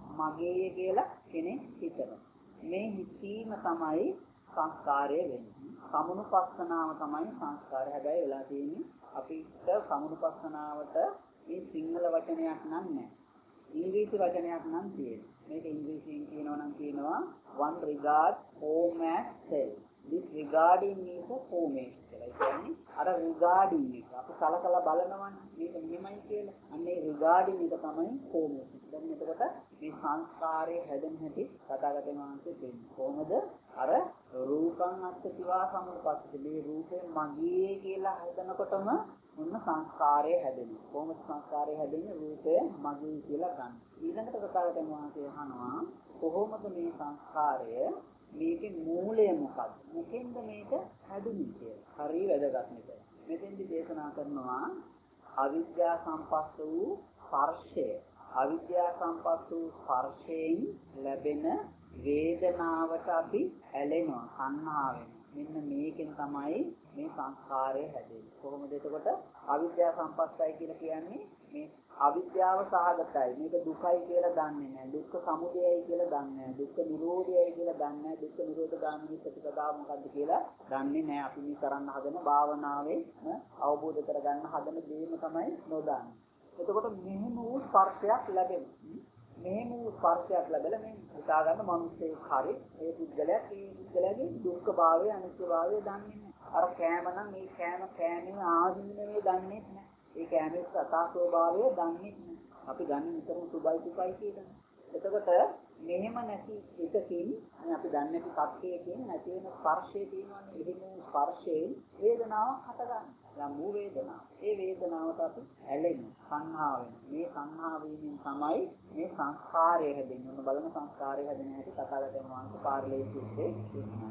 මගේ කියලා කෙනෙක් හිතනවා. මේ හිතීම තමයි සංස්කාරය වෙන්නේ. සමුනුපස්සනාව තමයි සංස්කාරය. හැබැයි වෙලා තියෙන්නේ අපිට සමුනුපස්සනාවට මේ සිංහල වචනයක් නැහැ. ඉංග්‍රීසි වචනයක් නම් තියෙනවා. මේක ඉංග්‍රීසියෙන් කියනවා නම් කියනවා one regard home as self. this regarding is a formation කියලා. ඒ කියන්නේ අර regarding එක අපි සලකලා බලනවනේ මේක මෙහෙමයි කියලා. අන්න ඒ regarding එක තමයි formation. දැන් එතකොට මේ සංස්කාරයේ හැදෙන හැටි කතාගතේ මානසික දෙන්නේ. කොහොමද? අර රූපං අස්සතිවා සමුපස්සති. මේ රූපේ මගේ කියලා හදනකොටම මොන සංස්කාරය හැදෙනවා. කොහොමද සංස්කාරය හැදෙන්නේ? රූපය මගේ කියලා ගන්න. ඊළඟට කතාගතේ මානසික අහනවා කොහොමද මේ සංස්කාරය මේකේ මූලය මොකක්ද? මොකෙන්ද මේක හැදුනේ කියලා. හරි වැදගත් නේද? මෙතෙන්දි දේශනා කරනවා අවිද්‍යා සම්පස්ස වූ ස්පර්ශය. අවිද්‍යා සම්පස්ස වූ ස්පර්ශයෙන් ලැබෙන වේදනාවට අපි ඇලෙනවා සංහාවෙන්. මෙන්න මේකෙන් තමයි මේ සංස්කාරය හැදෙන්නේ. කොහොමද එතකොට අවිද්‍යා සම්පස්සයි කියලා කියන්නේ මේ අවිද්‍යාව සහගතයි. මේක දුකයි කියලා දන්නේ නැහැ. දුක්ඛ සමුදයයි කියලා දන්නේ නැහැ. දුක්ඛ නිරෝධයයි කියලා දන්නේ නැහැ. දුක්ඛ නිරෝධ ගාමිනී ප්‍රතිපදාව මොකද්ද කියලා දන්නේ නැහැ. අපි මේ කරන්න හදන භාවනාවේ අවබෝධ කරගන්න හදන දේම තමයි නොදන්නේ. එතකොට මෙහෙම වූ ස්පර්ශයක් ලැබෙනවා. මෙහෙම වූ ස්පර්ශයක් ලැබලා මේ හිතා ගන්න මිනිස්සෙක් හරි ඒ පුද්ගලයා ඒ පුද්ගලයාගේ දුක්ඛ භාවය අනිත්‍ය භාවය දන්නේ නැහැ. අර කෑම නම් මේ කෑම කෑමේ ආදීනවේ දන්නේ නැහැ. ඒ කෑමේ සතා ස්වභාවය දන්නේ නැහැ. අපි ගන්න විතරම සුබයි සුබයි කියලා. එතකොට මෙහෙම නැති එකකින් අපි දන්නේ නැති සත්‍යයකින් නැති වෙන ස්පර්ශය තියෙනවානේ. එහෙම ස්පර්ශයෙන් වේදනාවක් හටගන්නවා. යම් වූ වේදනාව. ඒ වේදනාවට අපි ඇලෙන්නේ සංහාව වෙන. මේ සංහාව වීමෙන් තමයි මේ සංස්කාරය හැදෙන්නේ. මොන බලන සංස්කාරය හැදෙන හැටි කතාලතෙන් වහන්සේ පාරලේ සූත්‍රයේ කියනවා.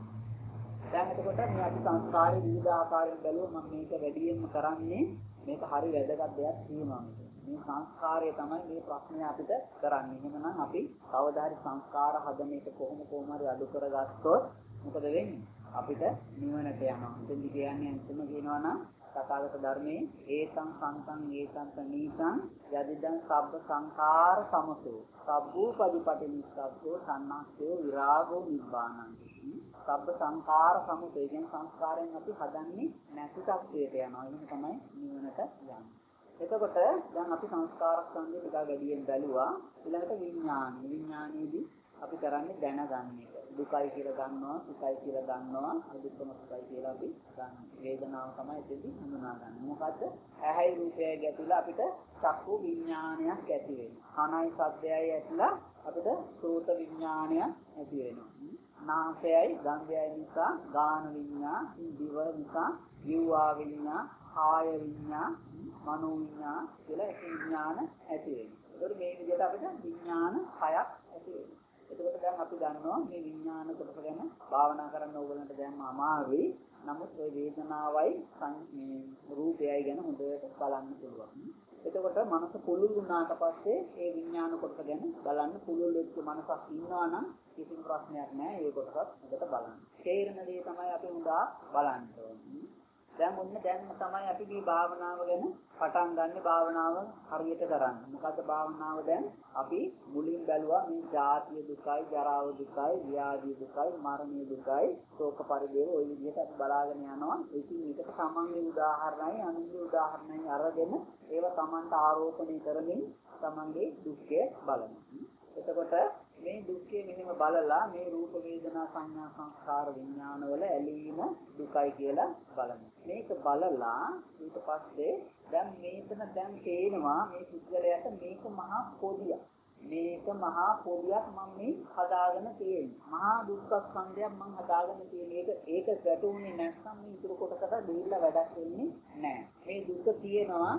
දැන් එතකොට මේ අපි සංස්කාරයේ විවිධ ආකාරයෙන් බැලුවා මම මේක වැඩියෙන්ම කරන්නේ මේක හරි වැදගත් දෙයක් කියනවා. මේ සංස්කාරය තමයි මේ ප්‍රශ්නය අපිට කරන්නේ. එහෙනම් අපි කවදා හරි සංස්කාර හදන එක කොහොම කොහොම හරි අඩු කරගත්තොත් මොකද වෙන්නේ? අපිට නිවනට යනවා. ඉතින් කියන්නේ අන්තිම කියනවා නම් සකාලක ධර්මයේ ඒතං සංතං ඒතං නීතං යදිදං සබ්බ සංඛාර සමතෝ සබ්බූපදීපටි නිස්සබ්බෝ සම්මාස්සෝ විරාගෝ නිබ්බානං. සබ්බ සංඛාර සමතෝ කියන සංස්කාරයෙන් අපි හදන්නේ නැති තත්වයට යනවා. එහෙනම් තමයි නිවනට යන්නේ. එතකොට දැන් අපි සංස්කාර ස්කන්ධය ටිකක් වැඩියෙන් බැලුවා. ඊළඟට විඥාන. විඥානයේදී අපි කරන්නේ දැනගන්න එක. දුකයි කියලා ගන්නවා, සුඛයි කියලා ගන්නවා, අදුක්කම සුඛයි කියලා අපි ගන්නවා. වේදනාව තමයි එතෙදි හඳුනාගන්නේ. මොකද්ද? ඇහැයි රූපයයි ගැටිලා අපිට චක්කු විඥානයක් ඇති වෙනවා. කනයි ශබ්දයයි ඇතිලා අපිට සෝත විඥානයක් ඇති වෙනවා. නාසයයි ගන්ධයයි නිසා ගාන විඥා, දිව නිසා ජීවා විඥා, කාය විඥා, මනෝ විඥා කියලා එක විඥාන ඇති වෙනවා. ඒකට මේ විදිහට අපිට විඥාන හයක් ඇති වෙනවා. එතකොට දැන් අපි දන්නවා මේ විඥාන කොටස ගැන භාවනා කරන්න ඕගලන්ට දැන් අමාරුයි. නමුත් ওই වේදනාවයි මේ රූපයයි ගැන හොඳට බලන්න පුළුවන්. එතකොට මනස පුළුල් වුණාට පස්සේ ඒ විඥාන කොටස ගැන බලන්න පුළුල් වෙච්ච මනසක් ඉන්නවා නම් කිසිම ප්‍රශ්නයක් නැහැ. ඒ කොටසත් හොඳට බලන්න. තේරෙන දේ තමයි අපි උදා බලන්න ඕනේ. දැන් ඔන්න දැන් තමයි අපි මේ භාවනාව ගැන පටන් ගන්න භාවනාව හරියට කරන්න. මොකද භාවනාව දැන් අපි මුලින් බැලුවා මේ ජාතිය දුකයි, ජරාව දුකයි, ව්‍යාධි දුකයි, මරණය දුකයි, ශෝක පරිදේව ওই විදිහට අපි බලාගෙන යනවා. ඉතින් මේකට සමන්ගේ උදාහරණයි, අනුන්ගේ උදාහරණයි අරගෙන ඒවා Tamanට ආරෝපණය කරමින් Tamanගේ දුක්ඛය බලනවා. එතකොට මේ දුක්ඛය මෙහෙම බලලා මේ රූප වේදනා සංඥා සංස්කාර විඥාන වල ඇලීම දුකයි කියලා බලනවා. මේක බලලා ඊට පස්සේ දැන් මේතන දැන් තේනවා මේ පුද්ගලයාට මේක මහා පොදියක්. මේක මහා පොදියක් මම මේ හදාගෙන තියෙන්නේ. මහා දුක්ඛ ස්කන්ධයක් මම හදාගෙන තියෙන්නේ. ඒක ඒක වැටුනේ නැත්නම් මේ ඉතුරු කොටසට දෙilla වැඩක් වෙන්නේ නැහැ. මේ දුක තියෙනවා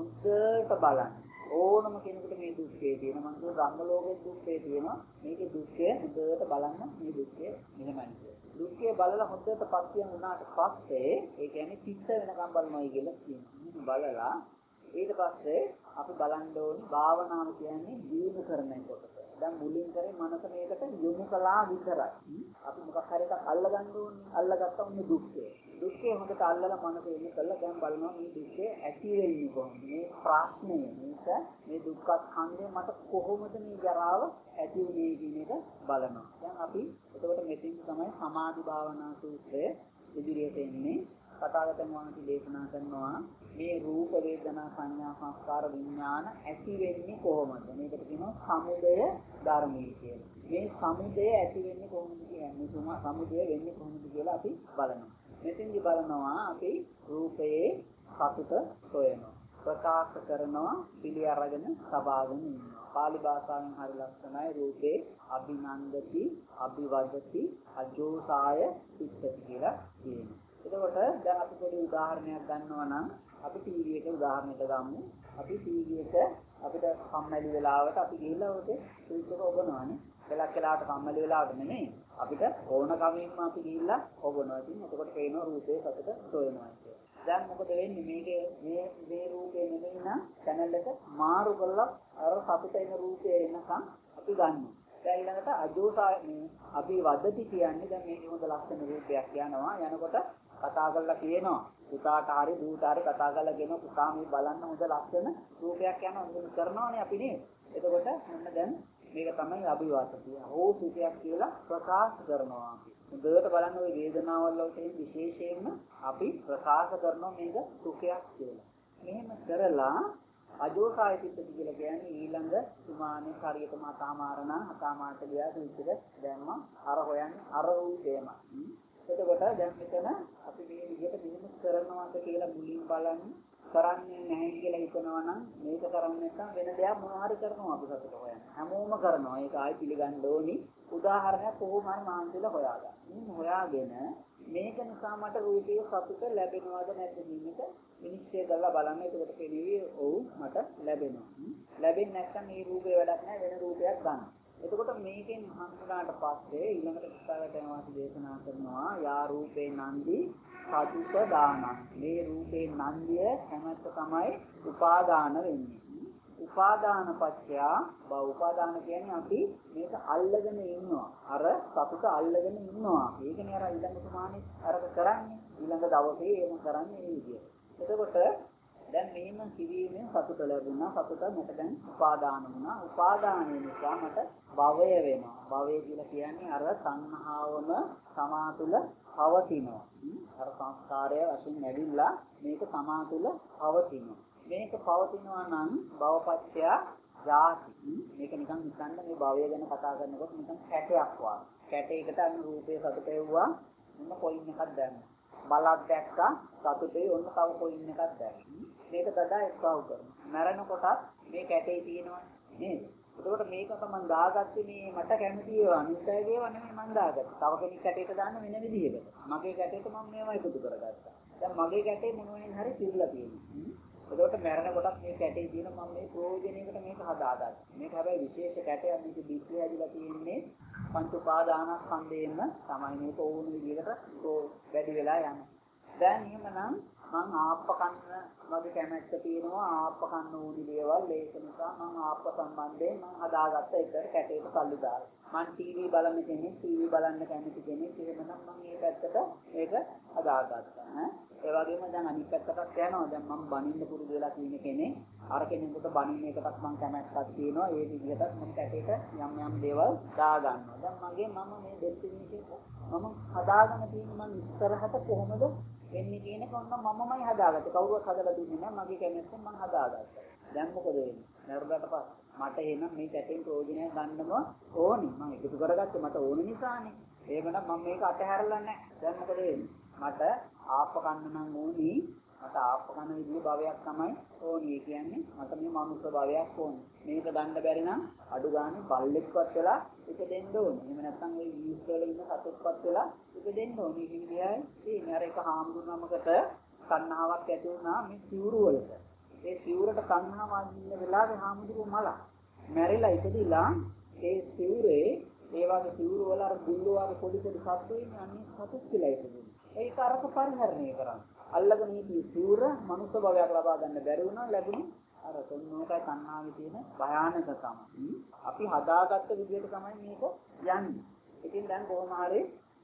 හොඳට බලන්න. ඕනම කෙනෙකුට මේ දුක්ඛේ තියෙන මං කියන ධම්ම ලෝකයේ දුක්ඛේ තියෙනවා. මේකේ දුක්ඛය හොඳට බලන්න මේ දුක්ඛය මෙහෙමයි. දුක්ඛය බලලා හොඳට පස්සියන් වුණාට පස්සේ ඒ කියන්නේ පිට වෙනකම් බලනවායි කියලා කියනවා. බලලා ඊට පස්සේ අපි බලන්න ඕනේ භාවනාව කියන්නේ ජීවු කරන කොටස. දැන් මුලින් කරේ මනස මේකට යොමු කළා විතරයි. අපි මොකක් හරි එකක් අල්ලගන්න ඕනේ. අල්ලගත්තා උන්නේ දුක්ඛය. දුක්ඛය හොඳට අල්ලලා මනස යොමු කළා දැන් බලනවා මේ දුක්ඛය ඇති වෙන්නේ කොහොමද? මේ ප්‍රශ්නේ මේක මේ දුක්ඛ ස්කන්ධය මට කොහොමද මේ ජරාව ඇති වෙන්නේ කියන එක බලනවා. දැන් අපි එතකොට මෙතෙන් තමයි සමාධි භාවනා සූත්‍රය ඉදිරියට එන්නේ. කතාගතන් වහන්සේ දේශනා කරනවා මේ රූප වේදනා සංඥා සංස්කාර විඥාන ඇති වෙන්නේ කොහොමද? මේකට කියනවා සමුදය ධර්මයේ කියලා. මේ සමුදය ඇති වෙන්නේ කොහොමද කියන්නේ? තුමා සමුදය වෙන්නේ කොහොමද කියලා අපි බලනවා. මෙතෙන්දි බලනවා අපි රූපයේ සතුට සොයනවා. ප්‍රකාශ කරනවා පිළි අරගෙන සබාගෙන ඉන්නවා. පාලි භාෂාවෙන් හරි ලක්ෂණයි රූපේ අභිනන්දති අභිවදති අජෝසාය සිත්තති කියලා කියනවා. එතකොට දැන් අපි පොඩි උදාහරණයක් ගන්නවා නම් අපි ටීවී එක උදාහරණයක් ගමු. අපි ටීවී එක අපිට කම්මැලි වෙලාවට අපි ගිහිල්ලා ඔතේ ස්විච් එක ඔබනවානේ. වෙලක් වෙලාවට කම්මැලි වෙලාවට නෙමෙයි. අපිට ඕන කමින්ම අපි ගිහිල්ලා ඔබනවා. ඉතින් එතකොට පේනවා රූපේ සතුට සොයනවා කියලා. දැන් මොකද වෙන්නේ මේකේ මේ මේ රූපේ නෙමෙයි නම් channel එක මාරු කරලා අර සතුට එන රූපේ එනකම් අපි ගන්නවා. දැන් ඊළඟට අජෝසා මේ අපි වදති කියන්නේ දැන් මේක හොඳ ලක්ෂණ රූපයක් යනවා. යනකොට කතා කරලා කියනවා පුතාට හරි දූට හරි කතා කරලා කියනවා පුතා මේ බලන්න හොඳ ලක්ෂණ රූපයක් යනවා. මොකද කරනවනේ අපි නේ. එතකොට මොන්න දැන් මේක තමයි අභිවාදතිය. හෝ සුඛයක් කියලා ප්‍රකාශ කරනවා අපි. හොඳට බලන්න ওই වේදනාවල් වල තියෙන විශේෂයෙන්ම අපි ප්‍රකාශ කරනවා මේක සුඛයක් කියලා. මෙහෙම කරලා අජෝසාය සිත්තති කියලා කියන්නේ ඊළඟ සුමානේ හරියටම අතාමාරණ අතාමාට ගියා සිත්තට දැම්ම අර හොයන්නේ අර රූපේම. එතකොට දැන් මෙතන අපි මේ විදිහට මෙහෙම කරනවාද කියලා මුලින් බලන්න කරන්නේ නැහැ කියලා හිතනවා නම් මේක කරන්නේ නැත්නම් වෙන දෙයක් මොනවා හරි කරනවා අපි සතුට හොයන්න. හැමෝම කරනවා. ඒක ආයි පිළිගන්න ඕනි. උදාහරණයක් කොහොම හරි මානසිකව හොයාගන්න. මේ හොයාගෙන මේක නිසා මට රූපයේ සතුට ලැබෙනවද නැද්ද කියන එක විනිශ්චය කරලා බලන්න. එතකොට කෙනෙවි ඔව් මට ලැබෙනවා. ලැබෙන්නේ නැත්නම් මේ රූපේ වැඩක් නැහැ වෙන රූපයක් ගන්න. එතකොට මේකෙන් හඳුනාට පස්සේ ඊළඟට පුස්තකයෙන් දේශනා කරනවා යා රූපේ නන්දි සතුට දානං. මේ රූපේ නන්දිය හැමත තමයි උපාදාන වෙන්නේ. උපාදාන පත්‍යා බව උපාදාන කියන්නේ අපි මේක අල්ලගෙන ඉන්නවා. අර සතුට අල්ලගෙන ඉන්නවා. ඒකනේ අර ඊළඟ සමානේ අරක කරන්නේ. ඊළඟ දවසේ එහෙම කරන්නේ මේ විදියට. එතකොට දැන් මෙහෙම කිරීමෙන් සතුට ලැබුණා. සතුට මට දැන් උපාදාන වුණා. උපාදානය නිසා මට භවය වෙනවා. භවය කියලා කියන්නේ අර සංහාවම තමා තුළ පවතිනවා. අර සංස්කාරය වශයෙන් ඇවිල්ලා මේක තමා තුළ පවතිනවා. මේක පවතිනවා නම් භවපත්‍ය ජාති. මේක නිකන් හිතන්න මේ භවය ගැන කතා කරනකොට නිකන් කැටයක් වගේ. කැටයකට අනු රූපේ සතුට එවුවා මොන කොයින් එකක් දැම්මා. බලක් දැක්කා සතුටේ ඔන්න තව කොයින් එකක් දැම්මා. මේක තදා එක්වව කරනවා. මරණකොටත් මේ කැටේ තියෙනවා නේද? එතකොට මේක තමයි දාගත්තේ මේ මට කැමති ඒවා අනිත්‍යය ඒවා නෙමෙයි මම දාගත්තේ. තව කෙනෙක් කැටේට දාන්න වෙන විදිහකට. මගේ කැටේට මම මේවා එකතු කරගත්තා. දැන් මගේ කැටේ මොනවෙන් හරි පිරලා තියෙනවා. එතකොට මරණ කොටස් මේ කැටේ තියෙන මම මේ ප්‍රයෝජනයකට මේක හදාගත්තා. මේක හැබැයි විශේෂ කැටයක් මේක දිස්ත්‍රි ඇදිලා තියෙන්නේ පංච උපාදානස්කන්ධයෙන්ම තමයි මේක ඕන විදිහකට වැඩි වෙලා යන්නේ. දැන් එහෙමනම් මම ආප්ප කන්න මගේ කැමැත්ත තියෙනවා ආප්ප කන්න ඕනි දේවල් ඒක නිසා මම ආප්ප සම්බන්ධයෙන් මම හදාගත්ත එකට කැටේට සල්ලි දාලා මම ටීවී බලන කෙනෙක් ටීවී බලන්න කැමති කෙනෙක් එහෙමනම් මම මේ පැත්තට මේක හදාගත්තා ඈ ඒ වගේම දැන් අනිත් පැත්තටත් යනවා දැන් මම බනින්න පුරුදු වෙලා තියෙන කෙනෙක් අර කෙනෙකුට බනින්න එකටත් මම කැමැත්තක් තියෙනවා ඒ විදිහටත් මම කැටේට යම් යම් දේවල් දාගන්නවා දැන් මගේ මම මේ ඩෙස්ටිනේෂන් මම හදාගෙන තියෙන මම ඉස්සරහට කොහොමද වෙන්නේ කියන එක ඔන්න මමමයි හදාගත්තේ කවුරුවත් හදලා දුන්නේ නැහැ මගේ කැමැත්තෙන් මම හදාගත්තා දැන් මොකද වෙන්නේ නේරුණාට පස්සේ මට එහෙනම් මේ කැටෙන් ප්‍රයෝජනය ගන්නම ඕනි මම එකතු කරගත්තේ මට ඕන නිසානේ එහෙමනම් මම මේක අතහැරලා නැහැ දැන් මොකද වෙන්නේ මට ආප්ප කන්න නම් ඕනි මට ආප්ප කන්න විදිහේ භවයක් තමයි ඕනි කියන්නේ මට මේ මනුස්ස භවයක් ඕනි මේක ගන්න බැරි නම් අඩු ගානේ බල්ලෙක්වත් වෙලා ඒක දෙන්න ඕනේ එහෙම නැත්නම් ওই වීස් වල ඉන්න සතෙක්වත් වෙලා ඒක දෙන්න ඕනේ කියන විදිහයි තියෙන්නේ අර එක හාමුදුරුවමකට තණ්හාවක් ඇති වුණා මේ සිවුරු වලට ඒ සිවුරට තණ්හාව අදින්න වෙලාවේ හාමුදුරුව මල මැරිලා ඉපදිලා ඒ සිවුරේ ඒ වගේ සිවුරු වල අර බුල්ලෝ වගේ පොඩි පොඩි සත්තු ඉන්නේ අනිත් සතෙක් කියලා ඉපදුණා ඒක අරක පරිහරණය කරන්න. අල්ලගෙන හිටිය සිවුර මනුස්ස භවයක් ලබා ගන්න බැරි වුණා ලැබුණේ අර තොන්නෝකයි තණ්හාවේ තියෙන භයානකකම. අපි හදාගත්ත විදිහට තමයි මේක යන්නේ. ඉතින් දැන් කොහොම හරි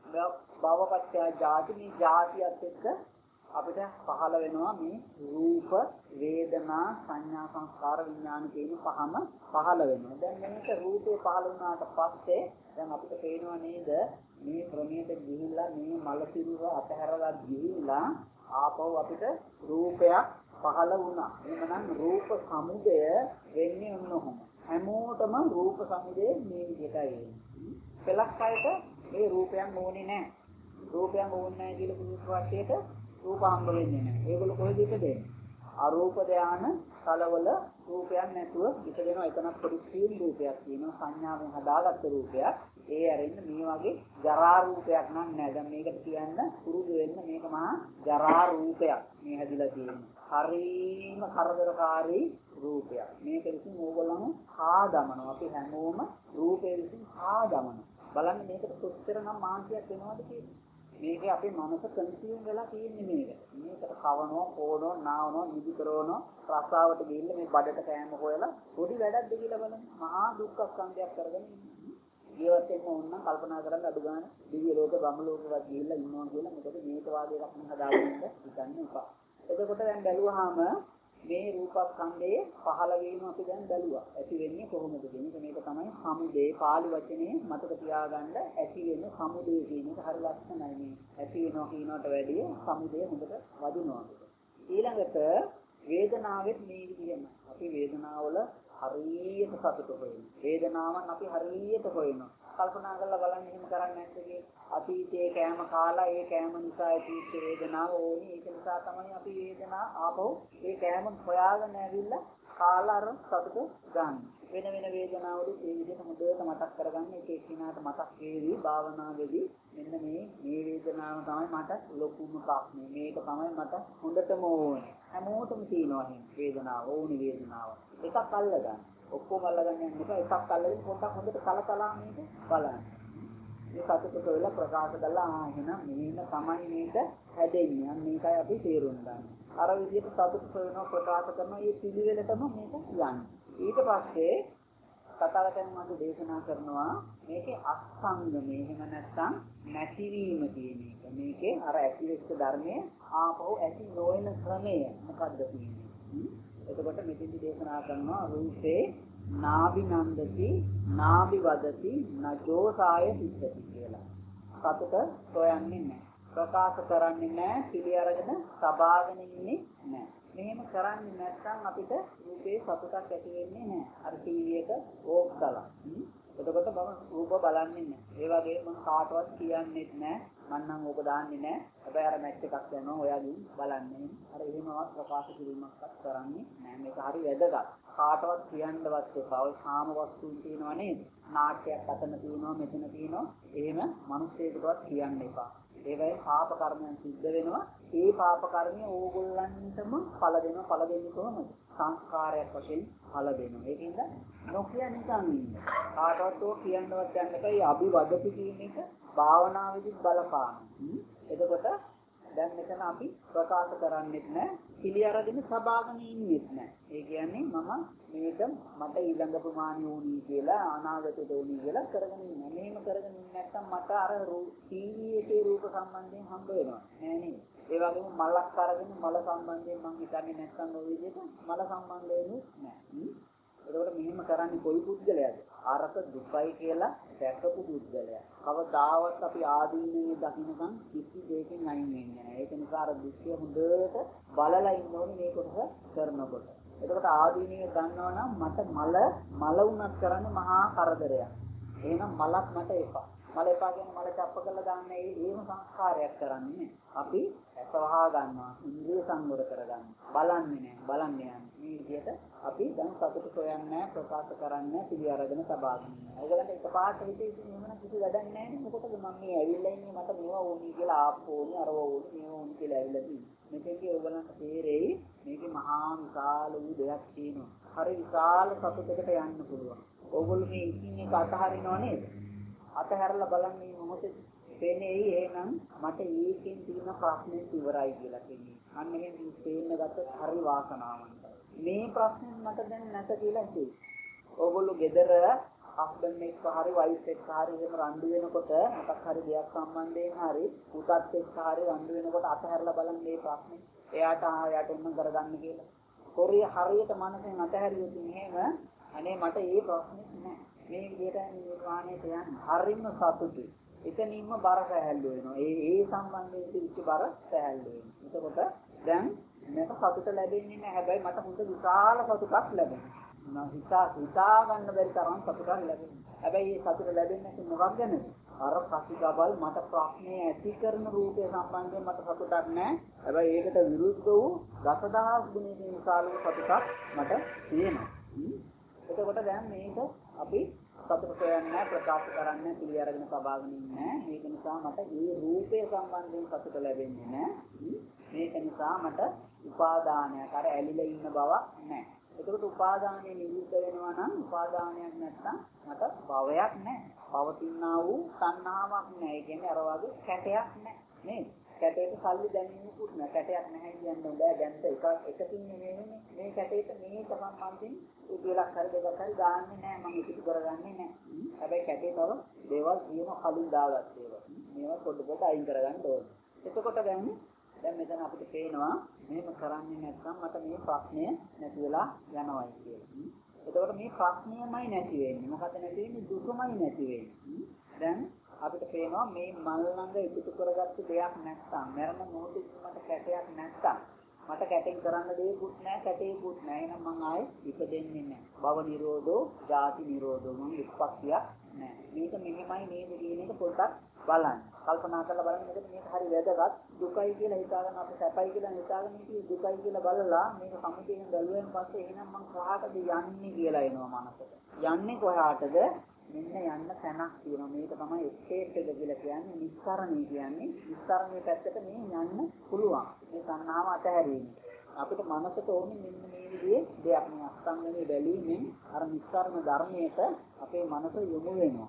භවපත්‍ය ජාති මේ ජාතියත් එක්ක අපිට පහළ වෙනවා මේ රූප, වේදනා, සංඥා, සංස්කාර, විඥාන කියන පහම පහළ වෙනවා. දැන් මේක රූපේ පහළ වුණාට පස්සේ දැන් අපිට පේනවා නේද මේ ක්‍රමයට ගිහිල්ලා මේ මල සිරුර අතහැරලා ගිහිල්ලා ආපහු අපිට රූපයක් පහළ වුණා. එහෙමනම් රූප සමුදය වෙන්නේ මොනොහොම. හැමෝටම රූප සමුදය මේ විදිහටයි වෙන්නේ. පළක් අයට මේ රූපයන් ඕනේ නැහැ. රූපයන් ඕනේ නැහැ කියලා පුදුම වශයෙන් රූප හම්බ වෙන්නේ නැහැ. ඒගොල්ලෝ කොහෙද ඉපදෙන්නේ? අරූප ධාන තලවල රූපයක් නැතුව ඉපදෙනවා. එතනක් පොඩි සීල් රූපයක් තියෙනවා. සංඥාවෙන් හදාගත්ත රූපයක්. ඒ ඇරෙන්න මේ වගේ ජරා රූපයක් නම් නෑ. දැන් මේකට කියන්න පුරුදු වෙන්න මේක මහා ජරා රූපයක්. මේ හැදිලා තියෙන්නේ. හරීම කරදරකාරී රූපයක්. මේක විසින් ඕගොල්ලෝ හා දමනවා. අපි හැමෝම රූපේ විසින් හා දමනවා. බලන්න මේකට කොච්චරනම් මානසිකයක් වෙනවද කියලා. මේකේ අපේ මනස කන්සියුම් වෙලා තියෙන්නේ මේක. මේකට කවනවා, පොවනවා, නාවනවා, නිදි කරනවා, රසාවට ගිහින් මේ බඩට කෑම හොයලා පොඩි වැඩක්ද කියලා බලන්න. මහා දුක්ඛ සංඛ්‍යාවක් කරගෙන ඉන්නේ. ජීවත් වෙන්න ඕන නම් කල්පනා කරන්න අඩු ගන්න දිව්‍ය ලෝක, බ්‍රහ්ම ලෝකවත් ගිහිල්ලා ඉන්නවා කියලා. මොකද මේක වාගේ එකක් මම හදාගෙන ඉන්න හිතන්න එපා. එතකොට දැන් බැලුවාම මේ රූපස්කන්ධයේ පහළ වීම අපි දැන් බැලුවා. ඇති වෙන්නේ කොහොමද කියන එක මේක තමයි සමුදේ පාලි වචනේ මතක තියාගන්න ඇති වෙන්නේ සමුදේ කියන එක හරි ලස්සනයි මේ. ඇති වෙනවා කියනකට වැඩිය සමුදේ හොඳට වදිනවා. ඊළඟට වේදනාවෙත් මේ විදිහම අපි වේදනාවල හරියට සතුට හොයනවා. වේදනාවන් අපි හරියට හොයනවා. කල්පනා කරලා බලන්න එහෙම කරන්නේ නැත්නම් අතීතයේ කෑම කාලා ඒ කෑම නිසා ඇතිවෙච්ච වේදනාව ඕනි. ඒක නිසා තමයි අපි වේදනාව ආපහු ඒ කෑම හොයාගෙන ඇවිල්ලා කාලා අර සතුට ගන්න. වෙන වෙන වේදනාවලු ඒ විදිහට හොඳට මතක් කරගන්න එක එක්කිනාට මතක් වේවි භාවනාවේදී මෙන්න මේ මේ වේදනාව තමයි මට ලොකුම ප්‍රශ්නේ. මේක තමයි මට හොඳටම ඕනේ. හැමෝටම තියෙනවා එහෙම වේදනාව ඕනි වේදනාව. එකක් අල්ලගන්න. ඔක්කොම අල්ලගන්න යන්න එපා. එකක් අල්ලගෙන පොඩ්ඩක් හොඳට කලකලා මේක බලන්න. මේ සතුට කියලා ප්‍රකාශ කළා ආ එහෙනම් මෙන්න තමයි මේක හැදෙන්නේ. අන්න මේකයි අපි තේරුම් ගන්න. අර විදිහට සතුට සොයනවා ප්‍රකාශ කරනවා මේ පිළිවෙලටම මේක යන්නේ. ඊට පස්සේ කතාවතෙන් මම දේශනා කරනවා මේකේ අස්සංගමේ එහෙම නැත්නම් නැතිවීම කියන එක. මේකේ අර ඇතිවෙච්ච ධර්මයේ ආපහු ඇති නොවන ක්‍රමය මොකද්ද කියන්නේ. එතකොට මෙතෙන්දි දේශනා කරනවා රූපේ නාභි නන්දති නාභි වදති නජෝසාය සිද්ධති කියලා. සතුට සොයන්නේ නැහැ. ප්‍රකාශ කරන්නේ නැහැ. පිළි අරගෙන සබාගෙන ඉන්නේ නැහැ. මෙහෙම කරන්නේ නැත්නම් අපිට රූපේ සතුටක් ඇති වෙන්නේ නැහැ. අර ටීවී එක ඕෆ් කළා. එතකොට මම රූප බලන්නේ නැහැ. ඒ වගේ මම කාටවත් කියන්නේත් නැහැ. මම නම් ඕක දාන්නේ නැහැ. හැබැයි අර මැච් එකක් යනවා ඔයාගෙන් බලන්නේ. අර එහෙමවත් ප්‍රකාශ කිරීමක්වත් කරන්නේ නැහැ. මේක හරි වැදගත්. කාටවත් කියන්නවත් එපා. ඔය කාම වස්තුන් තියෙනවා නේද? නාට්‍යයක් අතන තියෙනවා මෙතන තියෙනවා. එහෙම මිනිස්සෙකුටවත් කියන්න එපා. ඒවයි පාප කර්මයන් සිද්ධ වෙනවා. ඒ පාප කර්මය ඕගොල්ලන්ටම ඵල දෙනවා. ඵල දෙන්නේ කොහොමද? සංස්කාරයක් වශයෙන් ඵල දෙනවා. ඒකින්ද නොකිය නිකන් ඉන්න. කාටවත් ඕක කියන්නවත් යන්න එපා. මේ අභිවදති කියන එක භාවනාවේදී බලපාන. එතකොට දැන් මෙතන අපි ප්‍රකාශ කරන්නේත් නැහැ. පිළි අරගෙන සබාගෙන ඉන්නේත් නැහැ. ඒ කියන්නේ මම මේක මට ඊළඟ ප්‍රමාණය ඕනි කියලා අනාගතයට ඕනි කියලා කරගෙන ඉන්නවා. මෙහෙම කරගෙන ඉන්නේ නැත්නම් මට අර ටීවී එකේ රූප සම්බන්ධයෙන් හම්බ වෙනවා. නෑ නේද? ඒ වගේම මලක් අරගෙන මල සම්බන්ධයෙන් මම හිතන්නේ නැත්නම් ඔය විදිහට මල සම්බන්ධ වෙන්නේ නැහැ. එතකොට මෙහෙම කරන්නේ කොයි පුද්ගලයාද? අරක දුකයි කියලා දැකපු පුද්ගලයා. කවදාවත් අපි ආදීනේ දකින්නකම් කිසි දෙයකින් අයින් වෙන්නේ නැහැ. ඒක නිසා අර දුක්ඛය හොඳට බලලා ඉන්න ඕනේ මේ කොටස කරනකොට. එතකොට ආදීනේ දන්නවනම් මට මල මල උනත් කරන්නේ මහා කරදරයක්. එහෙනම් මලක් මට එපා. මල එපා කියන්නේ මල චප්ප කරලා දාන්න ඒ ඒම සංස්කාරයක් කරන්නේ. අපි ඇසවහා ගන්නවා. ඉන්ද්‍රිය සංවර කරගන්න. බලන්නේ නැහැ. බලන්නේ යන්නේ. මේ විදිහට අපි දැන් සතුට සොයන්නේ ප්‍රකාශ කරන්නේ පිළි අරගෙන සබාගෙන ඉන්නවා. ඒගොල්ලන්ට එකපාරට හිතේ ඉතින් එහෙම කිසි වැඩක් නැහැ නේ. මොකටද මම මේ ඇවිල්ලා ඉන්නේ මට මේවා ඕනි කියලා ආප්පෝනේ අරව ඕනි මේවා ඕනි කියලා ඇවිල්ලා තියෙන්නේ. මෙතෙන්දී ඕගොල්ලන්ට තේරෙයි මේකේ මහා විශාල වූ දෙයක් තියෙනවා. හරි විශාල සතුටකට යන්න පුළුවන්. ඕගොල්ලෝ මේ ඉතින් එක අතහරිනව නේද? අතහැරලා බලන්න මේ මොහොතේ තේනේ එහෙනම් මට ඒකෙන් තියෙන ප්‍රශ්නේ ඉවරයි කියලා කියන්නේ. අන්න එහෙනම් තේන්න ගත්තොත් හරි වාසනාවන්තයි. මේ ප්‍රශ්නේ මට දැන් නැත කියලා හිතේ. ඕගොල්ලෝ ගෙදර හස්බන්ඩ් එක්ක හරි වයිෆ් එක්ක හරි එහෙම රණ්ඩු වෙනකොට මොකක් හරි දෙයක් සම්බන්ධයෙන් හරි පුතත් එක්ක හරි රණ්ඩු වෙනකොට අතහැරලා බලන්න මේ ප්‍රශ්නේ. එයාට ආයෙත් එන්න කරගන්න කියලා. කොරිය හරියට මනසෙන් අතහැරියොත් එහෙම අනේ මට ඒ ප්‍රශ්නේ නැහැ. මේ විදිහට නිර්වාණයට යන්න හරිම සතුටුයි. එතනින්ම බර සැහැල්ලු වෙනවා. ඒ ඒ සම්බන්ධයෙන් තිබිච්ච බර සැහැල්ලු වෙනවා. එතකොට දැන් මේක සතුට ලැබෙන්නේ නැහැ. හැබැයි මට හොඳ විශාල සතුටක් ලැබෙනවා. මම හිතා හිතා ගන්න බැරි තරම් සතුටක් ලැබෙනවා. හැබැයි මේ සතුට ලැබෙන්නේ මොකක්ද ගැනද? අර පසිගබල් මට ප්‍රශ්නේ ඇති කරන රූපය සම්බන්ධයෙන් මට සතුටක් නැහැ. හැබැයි ඒකට විරුද්ධ වූ දසදහස් ගුණයකින් විශාල සතුටක් මට තියෙනවා. එතකොට දැන් මේක අපි සතුට සොයන්නේ ප්‍රකාශ කරන්නේ පිළි අරගෙන සබාගෙන ඉන්නේ. මේක නිසා මට මේ රූපය සම්බන්ධයෙන් සතුට ලැබෙන්නේ නැහැ. මේක නිසා මට උපාදානයක් අර ඇලිලා ඉන්න බවක් නැහැ. එතකොට උපාදානය නිරුද්ධ වෙනවා නම් උපාදානයක් නැත්නම් මට භවයක් නැහැ. පවතිනා වූ තණ්හාවක් නැහැ. ඒ කියන්නේ අර වගේ කැටයක් නැහැ. නේද? කැටේට සල්ලි දැනෙන්නකුත් නැහැ. කැටයක් නැහැ කියන්නේ බෑ. දැන් එක එකකින් නෙමෙයිනේ. මේ කැටේට මේ තමන් මන්දින් උදේලක් හරි දෙකක් හරි දාන්නේ නැහැ. මම ඉතිරි කරගන්නේ නැහැ. හැබැයි කැටේ තව දේවල් කියන කලින් දාගත්ත ඒවා. මේවා පොඩ පොඩ අයින් කරගන්න ඕනේ. එතකොට දැන් දැන් මෙතන අපිට පේනවා මෙහෙම කරන්නේ නැත්නම් මට මේ ප්‍රශ්නය නැති වෙලා යනවායි කියලා. එතකොට මේ ප්‍රශ්නයමයි නැති වෙන්නේ. මොකද නැති වෙන්නේ දුකමයි නැති වෙන්නේ. දැන් අපිට පේනවා මේ මල් ළඟ එකතු කරගත්ත දෙයක් නැත්නම් මරණ මොහොතේ මට කැටයක් නැත්නම් මට කැටෙන් කරන්න දෙයක්වත් නැහැ කැටේකුත් නැහැ. එහෙනම් මං ආයේ ඉපදෙන්නේ නැහැ. භව නිරෝධෝ ජාති නිරෝධෝ මං විපක්තියක් නෑ. මේක මෙහෙමයි නේද කියන එක පොඩ්ඩක් බලන්න. කල්පනා කරලා බලන්න. මොකද මේක හරි වැදගත්. දුකයි කියලා හිතාගෙන අපි සැපයි කියලා හිතාගෙන ඉතින් දුකයි කියලා බලලා මේක සමුදයෙන් බැලුවෙන් පස්සේ එහෙනම් මං කොහාටද යන්නේ කියලා එනවා මනසට. යන්නේ කොහාටද? මෙන්න යන්න තැනක් තියෙනවා. මේක තමයි එස්කේප් එක කියලා කියන්නේ. නිස්සාරණය කියන්නේ. නිස්සාරණයේ පැත්තට මේ යන්න පුළුවන්. මේ සංහාව අතහැරීම. අපිට මනසට ඕනේ මෙන්න මේ විදිහේ දෙයක්. මේ අස්තංගනේ බැලීමෙන් අර නිස්සාරණ ධර්මයට අපේ මනස යොමු වෙනවා.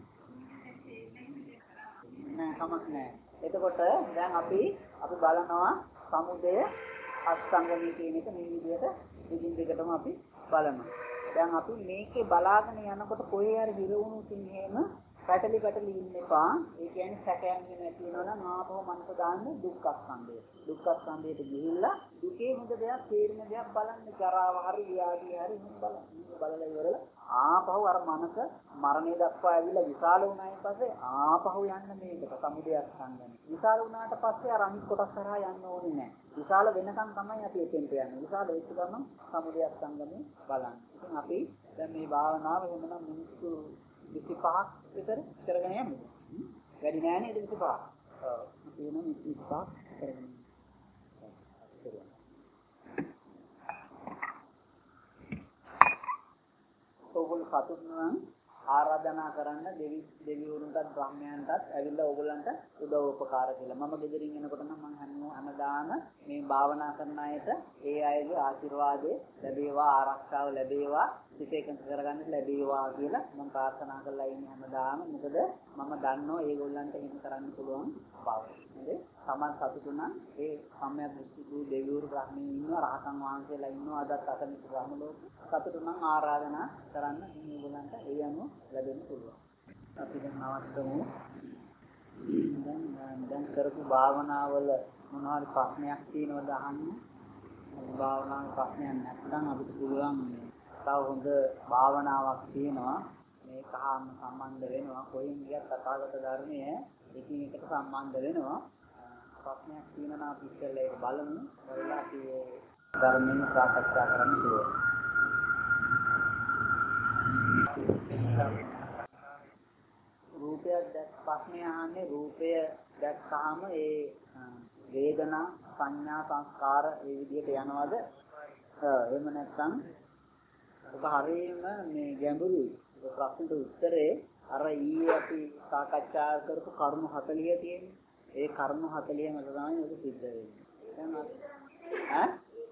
නෑ කමක් නෑ. එතකොට දැන් අපි අපි බලනවා සමුදය අස්තංගනේ කියන එක මේ විදිහට දිගින් දිගටම අපි බලනවා. දැන් අපි මේකේ බලාගෙන යනකොට කොහේ හරි හිරුණු සිංහෙම පැටලි පැටලි ඉන්න එපා. ඒ කියන්නේ සැකයන් නැති වෙනවා නම් ආපහු මනස දාන්න දුක්ඛ ස්කන්ධය. දුක්ඛ ස්කන්ධයට ගිහිල්ලා දුකේ හොඳ දෙයක් තේරෙන දෙයක් බලන්න. ජරාව හරි ව්‍යාධිය හරි මොන බලන්න. බලලා ඉවරලා ආපහු අර මනස මරණය දක්වා ඇවිල්ලා විශාල වුණායින් පස්සේ ආපහු යන්න මේකට සමුදය ස්කන්ධනේ. විශාල වුණාට පස්සේ අර අනිත් කොටස් කරා යන්න ඕනේ නැහැ. විශාල වෙනකන් තමයි අපි එතෙන්ට යන්නේ. විශාල වෙච්ච ගමන් සමුදය ස්කන්ධනේ බලන්න. ඉතින් අපි දැන් මේ භාවනාව එහෙමනම් මිනිස්සු විසිපහක් විතර කරගෙන යමු. වැඩි නෑ නේද විසිපහ? ඔව්. තියෙන විසිපහක් කරගෙන යමු. ඔයගොල්ලෝ සතුටු නම් ආරාධනා කරන්න දෙවි දෙවිවරුන්ටත් බ්‍රහ්මයන්ටත් ඇවිල්ලා ඕගොල්ලන්ට උදව් උපකාර කියලා. මම ගෙදරින් එනකොට නම් මම හැමදාම මේ භාවනා කරන අයට ඒ අයගේ ආශිර්වාදය ලැබේවා, ආරක්ෂාව ලැබේවා, සිත එකඟ කරගන්න ලැබේවා කියලා මම ප්‍රාර්ථනා කරලා ඉන්නේ හැමදාම. මොකද මම දන්නවා ඒගොල්ලන්ට එහෙම කරන්න පුළුවන් බව. නේද? සමන් සතුටු නම් ඒ සම්‍යක් දෘෂ්ටි දෙවිවරු බ්‍රහ්මීන් ඉන්නවා, රහතන් වහන්සේලා ඉන්නවා, අදත් අතනින් බ්‍රහ්ම ලෝක. සතුටු නම් ආරාධනා කරන්න මේගොල්ලන්ට ඒ අනුව ලැබෙන්න පුළුවන්. අපි දැන් නවත්තමු. දැන් දැන් කරපු භාවනාවල මොනවාරි ප්‍රශ්නයක් තියෙනවද අහන්න? භාවනාවේ ප්‍රශ්නයක් නැත්නම් අපිට පුළුවන් තව හොඳ භාවනාවක් තියෙනවා. මේකහම සම්බන්ධ වෙනවා. කොයින් ගියත් තථාගත ධර්මයේ එකින් එකට සම්බන්ධ වෙනවා. ප්‍රශ්නයක් තියෙනවා අපි ඉස්සෙල්ලා ඒක බලමු. බලලා අපි ධර්මයෙන් සාකච්ඡා කරන්න පුළුවන්. රූපයක් දැක් ප්‍රශ්නය අහන්නේ රූපය දැක්කාම ඒ වේදනා සංඥා සංස්කාර මේ විදිහට යනවද? එහෙම නැත්නම් ඔබ හරියම මේ ගැඹුරුයි. ඒ ප්‍රශ්නට උත්තරේ අර ඊයේ අපි සාකච්ඡා කරපු කරුණු හතලිය තියෙන්නේ. ඒ කරුණු හතලිය මත තමයි ඒක සිද්ධ වෙන්නේ. දැන් ඈ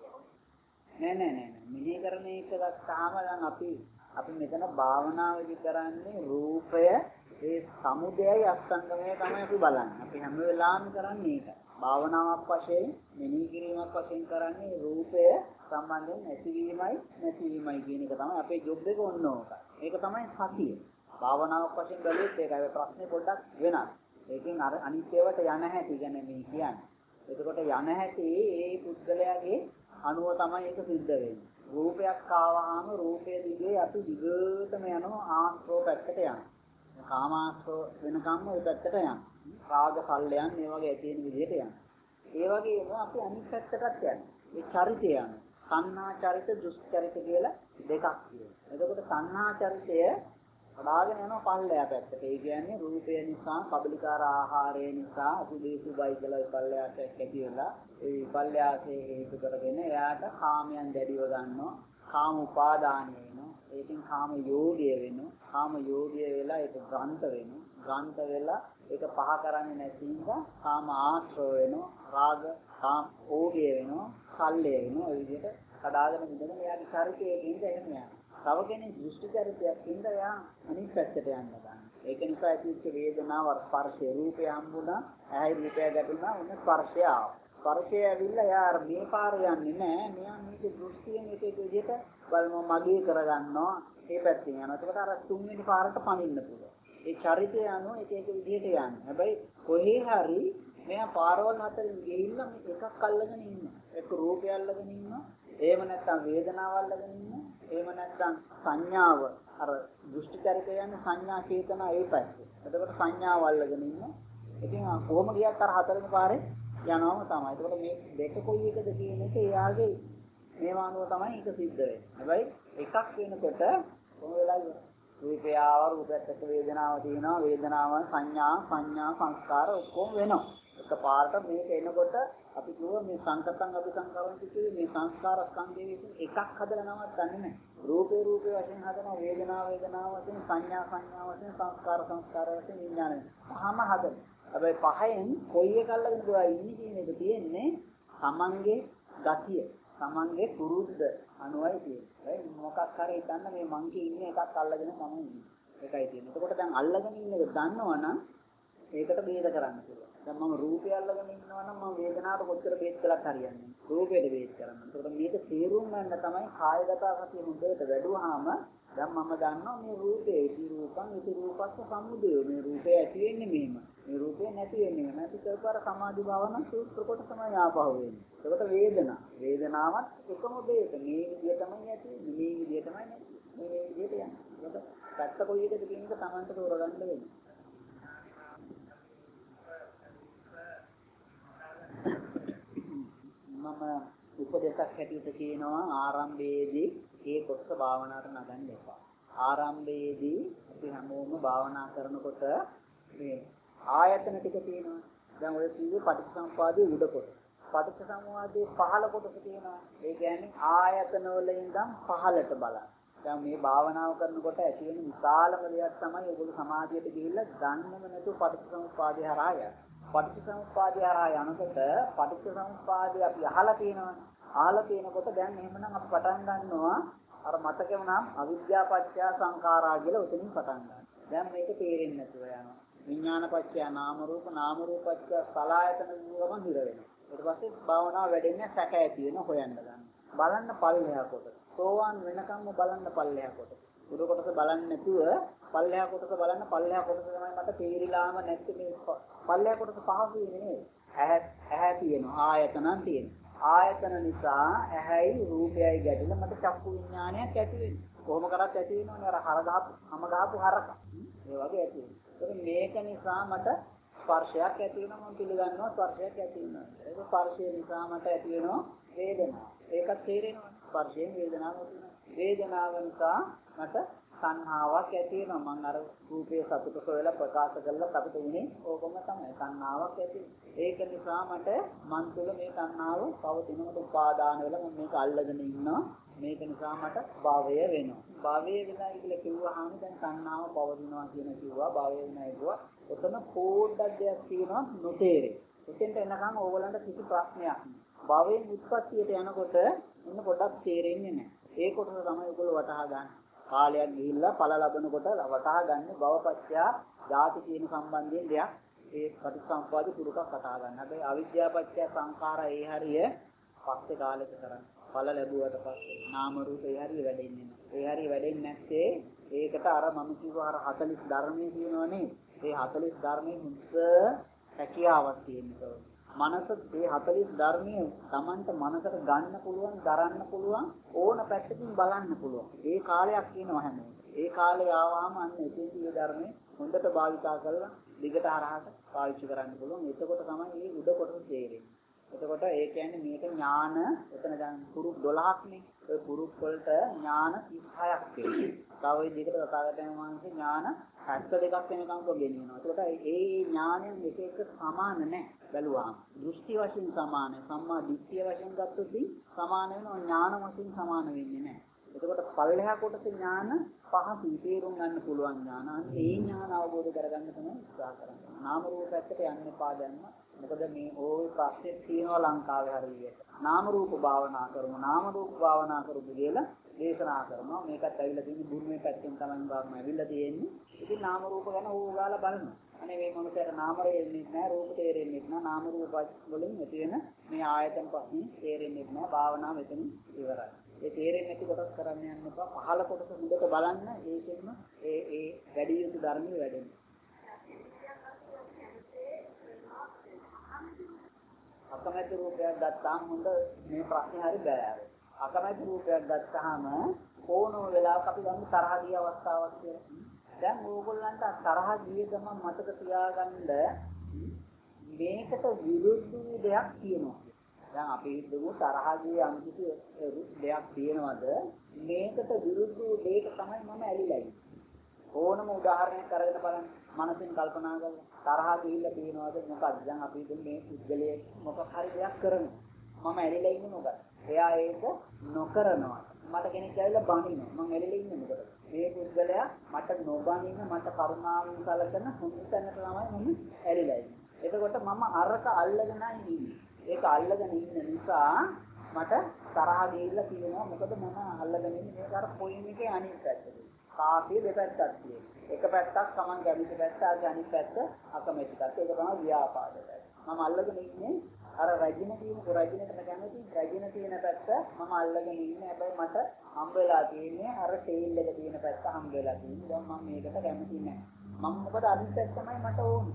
නෑ නෑ නෑ මෙහි කරන එක ගත්තාම දැන් අපි අපි මෙතන භාවනාවේදී කරන්නේ රූපය ඒ සමුදයයි අස්තංගමය තමයි අපි බලන්නේ. අපි හැම වෙලාවෙම කරන්නේ ඒක. භාවනාවක් වශයෙන් මෙනෙහි කිරීමක් වශයෙන් කරන්නේ රූපය සම්බන්ධයෙන් නැතිවීමයි නැතිවීමයි කියන එක තමයි අපේ ජොබ් එක ඕන ඕක. ඒක තමයි සතිය. භාවනාවක් වශයෙන් බැලුවොත් ඒකයි ප්‍රශ්නේ පොඩ්ඩක් වෙනස්. ඒකෙන් අර අනිත් ඒවාට යන හැටි ගැන මේ කියන්නේ. එතකොට යන හැටි ඒ පුද්ගලයාගේ අනුව තමයි ඒක සිද්ධ වෙන්නේ. රූපයක් ආවහම රූපයේ දිගේ අපි දිගටම යනවා ආස්ත්‍රෝ පැත්තට යනවා. කාමාස්ත්‍රෝ වෙනකම්ම ඒ පැත්තට යනවා. රාග කල්යන් මේ වගේ තියෙන විදිහට යනවා. ඒ වගේම අපි අනිත් පැත්තටත් යනවා. ඒ චරිතය යනවා. සංහා චරිත, දුෂ්ච චරිත කියලා දෙකක් තියෙනවා. එතකොට සංහා චරිතය වඩාගෙන යනවා පල්ලෙයා පැත්තට. ඒ කියන්නේ රූපය නිසා, කබලිකාර ආහාරය නිසා අපි දේසුබයි කියලා පල්ලෙයාට කැටි වෙලා ඒ පල්ලෙයාසේ හේතු කරගෙන එයාට කාමයන් දැඩිව ගන්නවා. කාම උපාදානය වෙනවා. ඒකෙන් කාම යෝගය වෙනවා. කාම යෝගය වෙලා ඒක ග්‍රන්ථ වෙනවා. ග්‍රන්ථ වෙලා ඒක පහ කරන්නේ නැති නිසා කාම ආශ්‍රව වෙනවා. රාග කාම ඕගය වෙනවා. කල්ලය වෙනවා. ඒ විදිහට කඩාගෙන ඉඳගෙන එයාගේ ශරීරයේ ඉඳ එහෙම යනවා. තව කෙනෙක් දෘෂ්ටි චරිතයක් ඉඳ යා අනිත් පැත්තට යන්න ගන්නවා. ඒක නිසා ඇතිවෙච්ච වේදනාව ස්පර්ශය රූපය හම්බුණා. ඇයි රූපය ගැටුණා? ඔන්න ස්පර්ශය ආවා. ස්පර්ශය ඇවිල්ලා යාර මේ පාර යන්නේ නැහැ. මෙයා මේක දෘෂ්ටියෙන් එක එක විදිහට බලනවා මගේ කරගන්නවා. ඒ පැත්තෙන් යනවා. ඒකට අර තුන්වෙනි පාරට පනින්න පුළුවන්. ඒ චරිතය අනුව එක එක විදිහට යන්නේ. හැබැයි කොහේ හරි මෙයා පාරවල් හතරින් ගිහිල්ලා එකක් අල්ලගෙන ඉන්නවා. එක්ක රූපය අල්ලගෙන ඉන්නවා. එහෙම නැත්නම් වේදනාව අල්ලගෙන ඉන්නවා. එහෙම නැත්නම් සංඥාව අර දෘෂ්ටි චරිතය යන්නේ සංඥා චේතනා ඒ පැත්තේ. එතකොට සංඥාව අල්ලගෙන ඉන්නවා. ඉතින් කොහොම ගියත් අර හතරවෙනි පාරේ යනවාම තමයි. ඒකට මේ දෙක කොයි එකද කියන එක එයාගේ මේවා අනුව තමයි ඒක සිද්ධ වෙන්නේ. හැබැයි එකක් වෙනකොට කොහොම වෙලාද රූපය ආව රූපයත් එක්ක වේදනාව තියෙනවා වේදනාව සංඥා සංඥා සංස්කාර ඔක්කොම වෙනවා. එකපාරට මේක එනකොට අපි කියව මේ සංකතං අபிසංකරණ කිව්වේ මේ සංස්කාර ස්කන්ධයේ විසින් එකක් හදලා නවත්තන්නේ නැහැ. රූපේ රූපේ වශයෙන් හදනවා වේදනාව වේදනාව වශයෙන් සංඥා සංඥා වශයෙන් සංස්කාර සංස්කාර වශයෙන් විඥානය. පහම හදනවා. හැබැයි පහෙන් කොයි එක අල්ලගෙන ගියා ඉන්නේ කියන එක තියෙන්නේ තමන්ගේ ගතිය. තමන්ගේ පුරුද්ද අනුවයි තියෙන්නේ. මොකක් හරි හිතන්න මේ මංගේ ඉන්නේ එකක් අල්ලගෙන මම ඉන්නේ. ඒකයි තියෙන්නේ. එතකොට දැන් අල්ලගෙන ඉන්න එක දන්නවනම් ඒකට බේද කරන්න පුළුවන්. දැන් මම රූපය අල්ලගෙන ඉන්නවා නම් මම වේදනාවට කොච්චර බේද කළත් හරියන්නේ නැහැ. රූපයට බේද කරන්න. එතකොට මේක තේරුම් ගන්න තමයි කායගත සතිය හොඳට වැඩුවාම දැන් මම දන්නවා මේ රූපේ ඉති රූපං ඉති රූපස්ස සමුදය. මේ රූපේ ඇති වෙන්නේ මෙහෙම. මේ රූපේ නැති වෙන්නේ මෙහෙම. නැති කරපාර සමාධි භාවනා සූත්‍ර කොට තමයි ආපහු වෙන්නේ. එතකොට වේදනා. වේදනාවත් එකම බේද. මේ විදිය තමයි ඇති වෙන්නේ. මේ විදිය තමයි නැති. මේ විදියට යන්නේ. එතකොට පැත්ත කොයි එකද කියන එක Tamanට තෝරගන්න වෙන්නේ. මම උපදේශක් හැටියට කියනවා ආරම්භයේදී ඒ කොටස භාවනාවට නගන්න එපා. ආරම්භයේදී අපි හැමෝම භාවනා කරනකොට මේ ආයතන ටික තියෙනවා. දැන් ඔය කිව්වේ පටිච්චසමුපාදයේ උඩ කොටස. පටිච්චසමුපාදයේ පහළ කොටස තියෙනවා. ඒ කියන්නේ ආයතන වල ඉඳන් පහළට බලන්න. දැන් මේ භාවනාව කරනකොට ඇති වෙන විශාලම දෙයක් තමයි ඒගොල්ලෝ සමාධියට ගිහිල්ලා දන්නේම නැතුව පටිච්චසමුපාදය හරහා යන්නේ. පටිච්චසමුප්පාදය හරහා යනකොට පටිච්චසමුප්පාදය අපි අහලා තියෙනවානේ. අහලා තියෙනකොට දැන් එහෙමනම් අපි පටන් ගන්නවා අර මතකෙ වුණාම අවිද්‍යා පත්‍ය සංඛාරා කියලා උතනින් පටන් ගන්නවා. දැන් මේක තේරෙන්නේ නැතුව යනවා. විඥාන පත්‍ය නාම රූප නාම රූප පත්‍ය සලආයතන ගමන් හිර වෙනවා. ඊට පස්සේ භාවනාව වැඩෙන්නේ සැක ඇති වෙන හොයන්න ගන්න. බලන්න පල්ලෙහා කොට. සෝවාන් වෙනකම්ම බලන්න පල්ලෙහා කොට. උඩ කොටස බලන්නේ නැතුව පල්ලෙහා කොටස බලන්න පල්ලෙහා කොටස තමයි මට තේරිලාම නැති මේ පල්ලෙහා කොටස පහසු වෙන්නේ නේ. ඇහැ ඇහැ තියෙනවා ආයතනන් තියෙනවා. ආයතන නිසා ඇහැයි රූපයයි ගැටෙන මට චක්කු විඥානයක් ඇති වෙනවා. කොහොම කරත් ඇති වෙනවනේ අර හර ගහපු හැම ගහපු හරක. ඒ වගේ ඇති වෙනවා. මේක නිසා මට ස්පර්ශයක් ඇති වෙනවා මම පිළිගන්නවා ස්පර්ශයක් ඇති වෙනවා. ඒක ස්පර්ශය නිසා මට ඇති වෙනවා වේදනාව. ඒක තේරෙනවා. ස්පර්ශයෙන් වේදනාවක් තියෙනවා. වේදනාව නිසා මට සංහාවක් ඇති වෙනවා. මම අර රූපයේ සතුට සොයලා ප්‍රකාශ කළා අපිට උනේ ඕකම තමයි. සංහාවක් ඇති. ඒක නිසා මට මන් තුළ මේ සංහාව පවතිනකොට උපාදාන වෙලා මම මේක අල්ලගෙන ඉන්නවා. මේක නිසා මට භවය වෙනවා. භවය වෙනවා කියලා කිව්වහම දැන් සංහාව පවතිනවා කියන කිව්වා භවය වෙනවා කිව්වා. ඔතන පොඩ්ඩක් දෙයක් තියෙනවා නොතේරෙයි. එතෙන්ට එනකන් ඕගලන්ට කිසි ප්‍රශ්නයක් නෑ. භවයෙන් උත්පත්තියට යනකොට මොන පොඩක් තේරෙන්නේ නැහැ. ඒ කොටස තමයි ඔයගොල්ලෝ වටහා ගන්න. කාලයක් ගිහිල්ලා ඵල ලබනකොට වටහා ගන්න භවපත්‍ය ධාතු කියන සම්බන්ධයෙන් දෙයක් ඒ පටිච්චසමුප්පාද පුරුකක් වටහා ගන්න. හැබැයි අවිද්‍යාපත්‍ය සංඛාර ඒ හරිය පස්සේ කාලෙක කරන්නේ. ඵල ලැබුවට පස්සේ නාම රූප ඒ හරිය වැඩෙන්නේ නැහැ. ඒ හරිය වැඩෙන්නේ නැත්තේ ඒකට අර මම කිව්වා අර හතළිස් ධර්මයේ තියෙනවනේ. ඒ හතළිස් ධර්මයේ මුද්ද හැකියාවක් තියෙනවා. මනස මේ හතළිස් ධර්මයේ Tamanට මනසට ගන්න පුළුවන්, දරන්න පුළුවන්, ඕන පැත්තකින් බලන්න පුළුවන්. ඒ කාලයක් කියනවා හැමෝම. ඒ කාලේ ආවම අන්න එතෙන්දී මේ ධර්මයේ හොඳට භාවිතා කරලා දිගට හරහාට පාවිච්චි කරන්න පුළුවන්. එතකොට තමයි මේ උඩ කොටස තේරෙන්නේ. එතකොට ඒ කියන්නේ මේක ඥාන එතන දැන් පුරුක් දොළහක් නේ. ඒ පුරුක් වලට ඥාන තිස් හයක් තියෙනවා. තව විදිහකට තථාගතයන් වහන්සේ ඥාන හැත්තෑ දෙකක් වෙනකම් ගෙනියනවා. එතකොට ඒ ඥානයන් එක එක සමාන නැහැ. බැලුවාම දෘෂ්ටි වශයෙන් සමාන, සම්මා දිට්ඨිය වශයෙන් ගත්තොත් සමාන වෙනවා. ඥාන වශයෙන් සමාන වෙන්නේ නැහැ. එතකොට පල්ලෙහා කොටස ඥාන පහසු තේරුම් ගන්න පුළුවන් ඥාන. ඒ ඥාන අවබෝධ කරගන්න තමයි උත්සාහ කරන්නේ. නාම රූප පැත්තට යන්න එපා දැන්ම. මොකද මේ ඕල් ප්‍රශ්නේ තියෙනවා ලංකාවේ හරියට. නාම රූප භාවනා කරමු. නාම රූප භාවනා කරමු කියලා දේශනා කරනවා. මේකත් ඇවිල්ලා තියෙන්නේ බුරුමේ පැත්තෙන් තමයි බාගම ඇවිල්ලා තියෙන්නේ. ඉතින් නාම රූප ගැන ඕගාලා බලනවා. අනේ මේ මොනතර නාම රේන්නේ නැහැ, රූප තේරෙන්නේ නැහැ. නාම රූප වලින් ඇති වෙන මේ ආයතන පස්සේ තේරෙන්නේ නැහැ. භාවනාව මෙතන ඉවරයි. ඒ තේරෙන්නේ නැති කොටස් කරන්න යන්න එපා. පහළ කොටස හොඳට බලන්න. ඒකෙන්ම ඒ ඒ වැඩි යුතු ධර්මයේ වැඩෙනවා. අකමැති රූපයක් ගත්තාම හොඳ මේ ප්‍රශ්නේ හරි බෑ. අකමැති රූපයක් ගත්තාම ඕනම වෙලාවක අපි ගන්න තරහ ගිය අවස්ථාවක් කියලා. දැන් ඕගොල්ලන්ට තරහ ගිය ගමන් මතක තියාගන්න මේකට විරුද්ධ දෙයක් තියෙනවා. දැන් අපි හිතමු තරහ ගිය අනිත් දෙයක් තියෙනවද? මේකට විරුද්ධ දෙයක තමයි මම ඇලිලා ඉන්නේ. ඕනම උදාහරණයක් අරගෙන බලන්න. මනසින් කල්පනා කරලා තරහා ගිහිල්ලා තියෙනවද මොකක්ද? දැන් අපි හිතමු මේ පුද්ගලයේ මොකක් හරි දෙයක් කරනවා. මම ඇලිලා ඉන්නේ මොකද? එයා ඒක නොකරනවා. මට කෙනෙක් ඇවිල්ලා බනිනවා. මම ඇලිලා ඉන්නේ මොකද? මේ පුද්ගලයා මට නොබනින මට කරුණාවෙන් සැලකෙන හොඳ තැනට තමයි මම ඇලිලා ඉන්නේ. එතකොට මම අරක අල්ලගෙන ඉන්නේ. ඒක අල්ලගෙන ඉන්න නිසා මට තරහ ගිහිල්ලා තියෙනවා. මොකද මම අල්ලගෙන ඉන්නේ මේක අර පොයින් එකේ අනිත් පැත්තට. කාසිය දෙපැත්තක් තියෙනවා. එක පැත්තක් Taman කැමති පැත්ත, අනිත් පැත්ත අකමැති පැත්ත. ඒක තමයි ව්‍යාපාද පැත්ත. මම අල්ලගෙන ඉන්නේ අර රැජින තියෙන රැජිනකට කැමති රැජින තියෙන පැත්ත මම අල්ලගෙන ඉන්නේ. හැබැයි මට හම්බ වෙලා තියෙන්නේ අර ටේල් එක තියෙන පැත්ත හම්බ වෙලා තියෙන්නේ. දැන් මම මේකට කැමති නැහැ. මම මොකද අනිත් පැත්ත තමයි මට ඕනේ.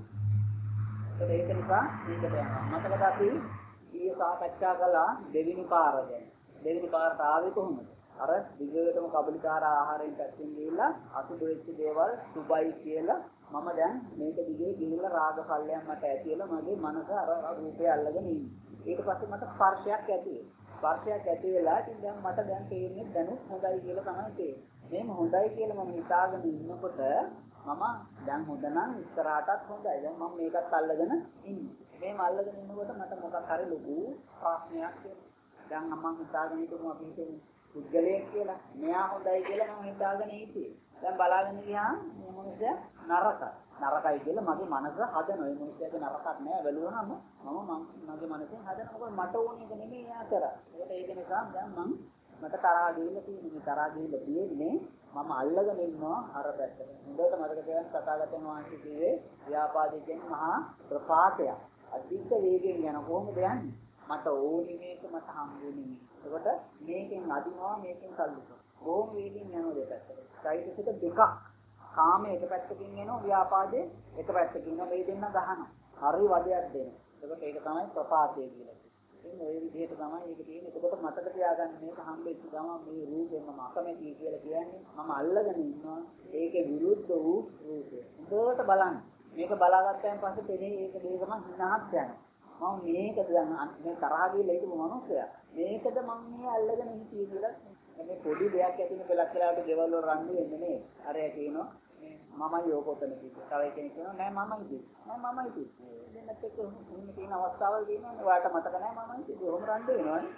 ඒක නිසා මේකට යනවා. මතකද අපි ඊයේ සාකච්ඡා කළා දෙවෙනි පාර ගැන. දෙවෙනි පාරට ආවේ කොහොමද? අර දිගටම කබලිකාර ආහාරයෙන් පැත්තෙන් ගිහිල්ලා අසුබ වෙච්ච දේවල් සුබයි කියලා මම දැන් මේක දිගේ ගිහිල්ලා රාග ඵලයන් මට ඇතිලා මගේ මනස අර රූපය අල්ලගෙන ඉන්නේ. ඊට පස්සේ මට ස්පර්ශයක් ඇති වෙනවා. ස්පර්ශයක් ඇති වෙලා ඉතින් දැන් මට දැන් තේරෙන්නේ දැනුත් හොඳයි කියලා තමයි තේරෙන්නේ. මේ හොඳයි කියලා මම හිතාගෙන ඉන්නකොට මම දැන් හොඳ නම් ඉස්සරහටත් හොඳයි. දැන් මම මේකත් අල්ලගෙන ඉන්නේ. මේම අල්ලගෙන ඉන්නකොට මට මොකක් හරි ලොකු ප්‍රශ්නයක් එනවා. දැන් මම හිතාගෙන ඉඳමු අපි හිතමු පුද්ගලයෙක් කියලා. මෙයා හොඳයි කියලා මම හිතාගෙන හිටියේ. දැන් බලාගෙන ගියාම මේ මොනද නරකයි. නරකයි කියලා මගේ මනස හදනවා. මේ මොනසේද නරකක් නෑ බැලුවහම මම මගේ මනසෙන් හදන මොකද මට ඕන එක නෙමෙයි එයා කරා. ඒකට ඒක නිසා දැන් මම මට තරහා ගිහිල්ලා තියෙන්නේ. තරහා ගිහිල්ලා තියෙන්නේ මම අල්ලගෙන ඉන්නවා අර පැත්තට. හොඳට මතක තියාගන්න සතාගතන වාංශි කියේ ව්‍යාපාදයේ කියන්නේ මහා ප්‍රපාතයක්. අධික වේගයෙන් යන කොහොමද යන්නේ? මට ඕනි මේක මට හම්බුනේ මේක. එතකොට මේකෙන් අදිනවා මේකෙන් සල්ලුනවා. ඕම් වේගයෙන් යනවා දෙපැත්තට. සයිට් එක දෙකක්. කාමයේ එක පැත්තකින් එනවා ව්‍යාපාදයේ එක පැත්තකින් එනවා මේ දෙන්න ගහනවා. හරි වදයක් දෙනවා. එතකොට ඒක තමයි ප්‍රපාතය කියලා. ඉතින් ওই විදිහට තමයි ඒක තියෙන්නේ. එතකොට මතක තියාගන්න මේක හම්බෙච්ච ගමන් මේ රූපේ මම අකමැති කියලා කියන්නේ මම අල්ලගෙන ඉන්නවා. ඒකේ විරුද්ධ වූ රූපය. හොඳට බලන්න. මේක බලාගත්තාන් පස්සේ තේරෙන්නේ ඒක දෙකම හිනාක් යනවා. මම මේකද දැන් මේ තරහ ගිහලා ඉතින් මනුස්සයා මේකද මම මේ අල්ලගෙන හිටියේ කියලා මේ පොඩි දෙයක් ඇතිනේ පළක් කියලාට ගෙවල් වල රණ්ඩු වෙන්නේ නේ අර එයා කියනවා මමයි ඕකොතන කිව්වා තව කෙනෙක් කියනවා නෑ මමයි කිව්වා නෑ මමයි කිව්වා දෙන්නත් එක්ක මුන්න තියෙන අවස්ථාවල් තියෙනවානේ ඔයාලට මතක නෑ මමයි කිව්වා ඔහොම රණ්ඩු වෙනවනේ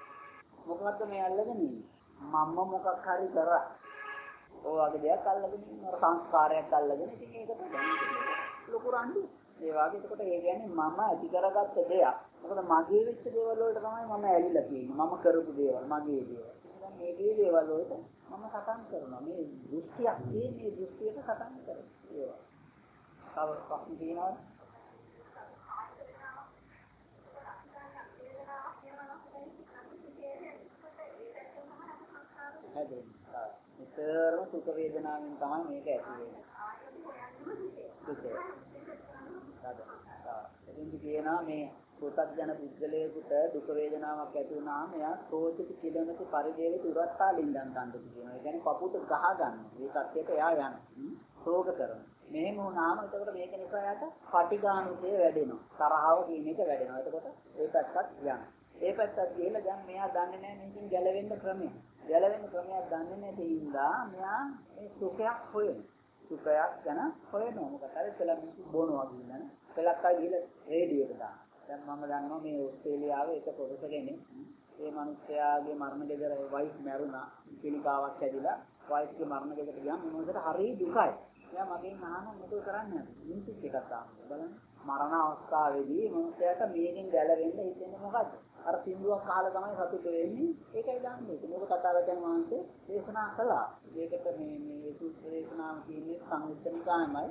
මොකක්ද මේ අල්ලගෙන ඉන්නේ මම මොකක් හරි කරා ඔය වගේ දෙයක් අල්ලගෙන ඉන්නවා සංස්කාරයක් අල්ලගෙන ඉතින් ඒක තමයි ලොකු රණ්ඩු ඒ වගේ එතකොට ඒ කියන්නේ මම ඇති කරගත්ත දෙයක්. මොකද මගේ වෙච්ච දේවල් වලට තමයි මම ඇලිලා තියෙන්නේ. මම කරපු දේවල්, මගේ දේවල්. දැන් මේ දේවල් වලට මම සටන් කරනවා. මේ දෘෂ්ටියක් තියෙන්නේ දෘෂ්ටියට සටන් කරනවා. ඒවා. තව ප්‍රශ්න තියෙනවද? හැදෙන්නේ. විතරම සුඛ වේදනාවෙන් තමයි මේක ඇති වෙන්නේ. සුඛය. එදින්දි කියනවා මේ සෝතජන පුද්ගලයෙකුට දුක වේදනාවක් ඇති වුණාම එයා සෝචිත කිලමති පරිදේවි තුරත්තාලින්දන් ගන්නද කියනවා. ඒ කියන්නේ පපුවට ගහ ගන්න. මේ සත්‍යයට එයා යන. ශෝක කරනවා. මෙහෙම වුණාම එතකොට මේක නිසා එයාට පටිඝානුසය වැඩෙනවා. තරහව කියන එක වැඩෙනවා. එතකොට ඒ පැත්තත් යනවා. ඒ පැත්තත් ගිහලා දැන් මෙයා දන්නේ නැහැ මේකෙන් ගැලවෙන්න ක්‍රමය. ගැලවෙන්න ක්‍රමයක් දන්නේ නැති හින්දා මෙයා මේ සුඛයක් හොයනවා. සුඛයක් ගැන හොයනවා. මොකද අර ඉතලා මිනිස්සු බොනවා කියන්නේ. පළක් ආ ගිහලා රේඩියෝට දාන. දැන් මම දන්නවා මේ ඕස්ට්‍රේලියාවේ එක පොරොස කෙනෙක් ඒ මිනිස්යාගේ මරණ ගෙදර වයිෆ් මැරුණා. පිළිකාවක් ඇදිලා වයිෆ්ගේ මරණ ගෙදරට ගියාම මොනවද හරි දුකයි. එයා මගෙන් අහනවා මොකද කරන්නේ? මිනිස්සු එකක් තාම බලන්න. මරණ අවස්ථාවේදී මිනිස්යාට මේකෙන් ගැලවෙන්න හිතෙන්නේ මොකද්ද? අර සින්දුවක් අහලා තමයි සතුට වෙන්නේ. ඒකයි දන්නේ. මේක කතාවචන වහන්සේ දේශනා කළා. ඒකට මේ මේ සූත්‍ර දේශනාව කියන්නේ සංයුත්තනිකායමයි.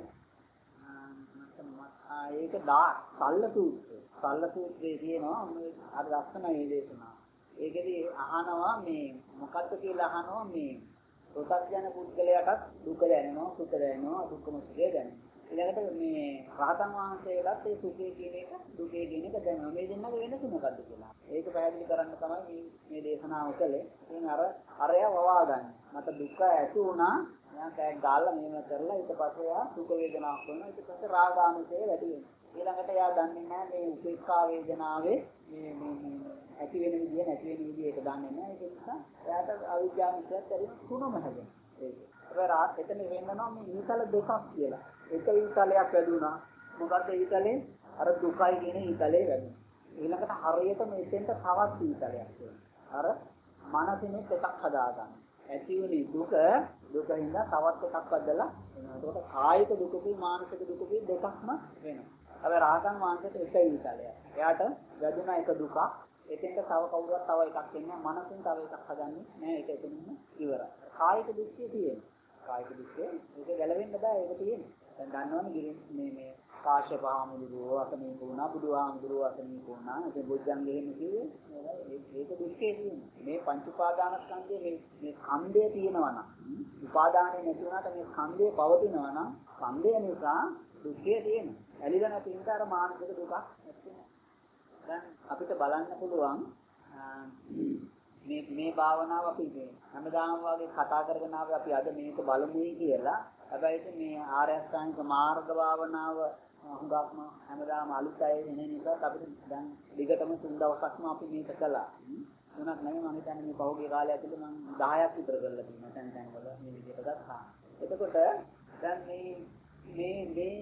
ආ ඒක දා සල්ල සූත්‍රය. සල්ල සූත්‍රයේ තියෙනවා අර ලස්සනයි මේ දේශනාව. ඒකෙදි අහනවා මේ මොකක්ද කියලා අහනවා මේ ප්‍රත්‍යඥ පුද්ගලයාටත් දුක දැනෙනවා, සුඛ දැනෙනවා, දුක්ඛම සුඛය දැනෙනවා. ඊළඟට මේ රහතන් වහන්සේලාත් ඒ සුඛය කියන එක, දුකේ කියන එක දැනෙනවා. මේ දෙන්නගේ වෙනස මොකක්ද කියලා. ඒක පැහැදිලි කරන්න තමයි මේ මේ දේශනාව කළේ. ඉතින් අර අරයා වවා ගන්න. මට දුක ඇති වුණා. මම කෑක් ගාලා මේව කරලා ඊට පස්සේ යා දුක වේදනාවක් වෙනවා. ඊට පස්සේ රාගානුසය වැඩි වෙනවා. ඊළඟට එයා දන්නේ නැහැ මේ උපේක්ඛා වේදනාවේ මේ මේ ඇති වෙන විදිය නැති වෙන විදිය ඒක දන්නේ නැහැ. ඒක නිසා එයාට අවිද්‍යාවන්තයක් ඇති තුනම හැදෙනවා. ඒක. හැබැයි රාත් එතන වෙන්නනවා මේ ඊතල දෙකක් කියලා. එක ඊතලයක් වැදුනා. මොකද්ද ඊතලේ? අර දුකයි කියන ඊතලේ වැදුනා. ඊළඟට හරියට මෙතෙන්ට තවත් ඊතලයක් තියෙනවා. අර මනසිනේ එකක් හදාගන්න. ඇතිවුනේ දුක දුකින්ද තවත් එකක් බදලා එනවා. ඒකට කායික දුකකුයි මානසික දුකකුයි දෙකක්ම වෙනවා. හැබැයි රාගන් වහන්සේට එක ඊතලයක්. එයාට වැදුනා එක දුකක්. එතෙන්ට තව කවුරුවත් තව එකක් එන්නේ මනසින් තව එකක් හදන්නේ නෑ. ඒක එතනින්ම ඉවරයි. කායික දුක්ඛය තියෙනවා. කායික දුක්ඛය ඒක ගැලවෙන්න බෑ. ඒක තියෙනවා. දැන් දන්නවනේ මේ මේ කාශ්‍යප හාමුදුරුවෝ අසනීප වුණා, බුදුහාමුදුරුවෝ අසනීප වුණා. ඒක බුද්ධංගේ එහෙම කිව්වේ ඒක දුක්ඛේ තියෙනවා. මේ පංච උපාදානස්කන්ධයේ මේ මේ ඛණ්ඩය තියෙනවා නම් උපාදානෙ නැති වුණාට මේ ඛණ්ඩය පවතිනවා නම් ඛණ්ඩය නිසා දුක්ඛේ තියෙනවා. ඇලිලා නැති නිසා අර මානසික දුකක් නැති වෙනවා. දැන් අපිට බලන්න පුළුවන් මේ මේ භාවනාව අපි මේ හැමදාම වගේ කතා කරගෙන ආවේ අපි අද මේක බලමුයි කියලා. හැබැයි මේ ආර්ය අෂ්ටාංගික මාර්ග භාවනාව හුඟක්ම හැමදාම අලුත් අය එන නිසා අපිට දැන් දිගටම තුන් දවසක්ම අපි මේක කළා. තුනක් නෙමෙයි මම හිතන්නේ මේ පහුගිය කාලය ඇතුළේ මම දහයක් විතර කරලා තියෙනවා තැන් තැන් වල මේ විදිහට ගත්තා. එතකොට දැන් මේ මේ මේ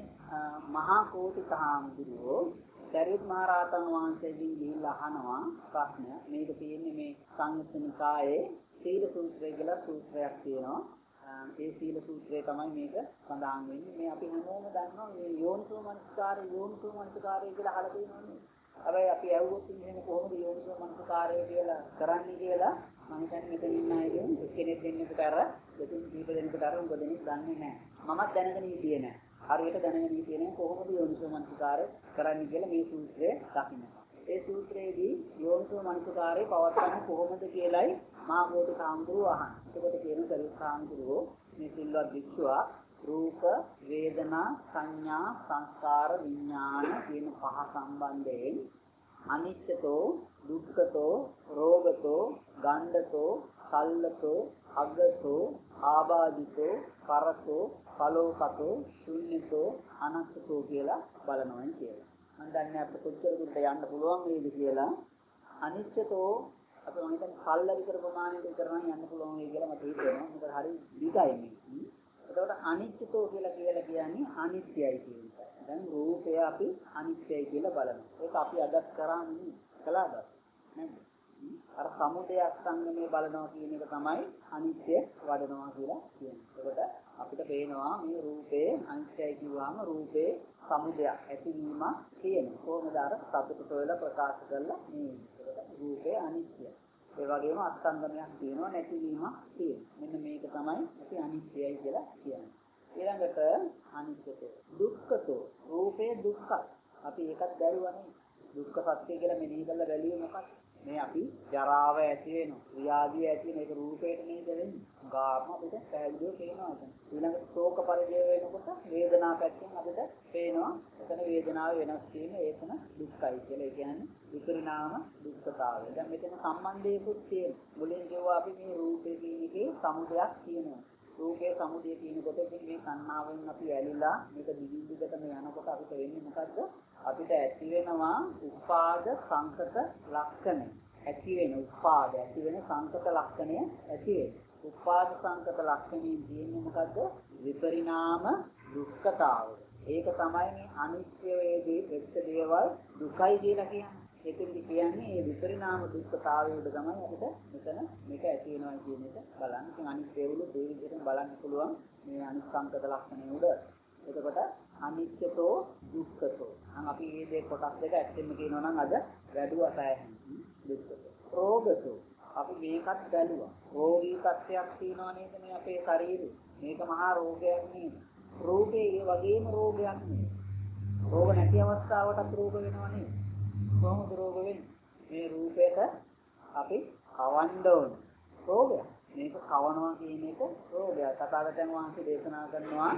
මහා කෝටි සාමුදුරෝ දරිත් මහ රහතන් වහන්සේගෙන් ගිහිල්ලා අහනවා ප්‍රශ්න. මේක තියෙන්නේ මේ සංයුත්ත නිකායේ සීල සූත්‍රය කියලා සූත්‍රයක් තියෙනවා. ඒ සීල සූත්‍රය තමයි මේක සඳහන් වෙන්නේ. මේ අපි හැමෝම දන්නවා මේ යෝනිසෝ මනස්කාරය යෝනිසෝ මනස්කාරය කියලා අහලා තියෙනවනේ. හැබැයි අපි ඇහුවොත් ඉන්නේ කොහොමද යෝනිසෝ මනස්කාරය කියලා කරන්නේ කියලා මම හිතන්නේ මෙතන ඉන්න අයගෙන් එක්කෙනෙක් දෙන්නෙකුට අර දෙතුන් කීප දෙනෙකුට අර උඹ දෙනෙක් දන්නේ නැහැ. මමත් දැනගෙන හිටියේ නැහැ. හරියට දැනගෙන හිටියේ නැහැ කොහොමද යෝනිසෝ මනස්කාරය කරන්නේ කියලා මේ සූත්‍රයේ දකින්න. ඒ සූත්‍රයේදී යෝනිසෝ මනස්කාරය පවත්වන්නේ කොහොමද කියලායි මහා බෝධි සාමුදුරුව අහන්නේ. ඒකට කියන සරිත් සාමුදුරුව මේ සිල්වත් භික්ෂුවා රූප, වේදනා, සංඥා, සංස්කාර, විඥාන කියන පහ සම්බන්ධයෙන් අනිත්‍යතෝ, දුක්ඛතෝ, රෝගතෝ, ගණ්ඩතෝ, සල්ලතෝ, අග්ගතෝ, ආබාධිතෝ, කරතෝ, පලෝකතෝ, ශුන්‍යතෝ, අනත්තතෝ කියලා බලනවා කියලා. මම දන්නේ අපිට කොච්චර දුරට යන්න පුළුවන් වේද කියලා. අනිත්‍යතෝ අපි මොනිටන් කල්ල විතර ප්‍රමාණයට කරනවා යන්න පුළුවන් වෙයි කියලා මට හිතෙනවා. මොකද හරි දීගයි මේ. එතකොට අනිත්‍යතෝ කියලා කියලා කියන්නේ අනිත්‍යයි කියන එක. දැන් රූපය අපි අනිත්‍යයි කියලා බලනවා. ඒක අපි අදත් කරන්නේ කළාද? නේද? අර සමුදය අස්තංගමේ බලනවා කියන එක තමයි අනිත්‍ය වඩනවා කියලා කියන්නේ. එතකොට අපිට පේනවා මේ රූපේ අනිත්‍යයි කියවම රූපේ සමුදයක් ඇතිවීම තියෙනවා. කොහොමද අර සතුට සොයලා ප්‍රකාශ කරලා මේ රූපේ අනිත්‍යයි. ඒ වගේම අස්තංගමයක් තියෙනවා නැතිවීමක් තියෙනවා. මෙන්න මේක තමයි අපි අනිත්‍යයි කියලා කියන්නේ. ඊළඟට අනිත්‍යතෝ දුක්ඛතෝ රූපේ දුක්ඛ. අපි ඒකත් බැලුවානේ. දුක්ඛ සත්‍ය කියලා මෙනෙහි කරලා බැලුවේ මොකක්ද? මේ අපි ජරාව ඇති වෙනවා. ව්‍යාධිය ඇති වෙන එක රූපේට නේද වෙන්නේ? ගාම අපිට පැහැදිලිව පේනවා එතන. ඊළඟට ශෝක පරිදේ වෙනකොට වේදනාව පැත්තෙන් අපිට පේනවා. එතන වේදනාව වෙනස් වීම ඒකන දුක්ඛයි කියලා. ඒ කියන්නේ විපරිණාම දුක්ඛතාවය. දැන් මෙතන සම්බන්ධයකුත් තියෙනවා. මුලින් කියවා අපි මේ රූපේ කියන එකේ සමුදයක් තියෙනවා. රූපේ සමුදය කියනකොට මේ සංනාවෙන් අපි ඇලිලා මේක දිගින් දිගටම යනකොට අපිට වෙන්නේ මොකද්ද? අපිට ඇති වෙනවා උපාද සංකත ලක්ෂණය. ඇති වෙන උපාද ඇති වෙන සංකත ලක්ෂණය ඇති වෙන. උපාද සංකත ලක්ෂණයෙන් කියන්නේ මොකද්ද? විපරිණාම දුක්ඛතාවය. ඒක තමයි මේ අනිත්‍ය වේදී වෙච්ච දේවල් දුකයි කියලා කියන්නේ. ඒකෙන්ද කියන්නේ මේ විපරිණාම දුක්ඛතාවයට තමයි අපිට මෙතන මේක ඇති වෙනවා කියන එක බලන්න. ඉතින් අනිත් දේවලු ඒ විදිහට බලන්න පුළුවන් මේ අනිස්සංකත ලක්ෂණය උඩ. එතකොට අනිත්‍යතෝ දුක්ඛතෝ. නම් අපි මේ දෙක කොටස් දෙක ඇත්තෙන්න කියනවා නම් අද වැඩුවා සෑහෙන දුක්ඛතෝ. රෝගතෝ. අපි මේකත් බැලුවා. රෝගී තත්ත්වයක් තියෙනවා නේද මේ අපේ ශරීරේ. මේක මහා රෝගයක් නෙවෙයි. රෝගේ ඒ වගේම රෝගයක් නෙවෙයි. රෝග නැති අවස්ථාවටත් රෝග වෙනවා නේද? කොහොමද රෝග වෙන්නේ? මේ රූපයට අපි කවන්න ඕන. රෝගය. මේක කවනවා කියන එක රෝගයක්. තථාගතයන් වහන්සේ දේශනා කරනවා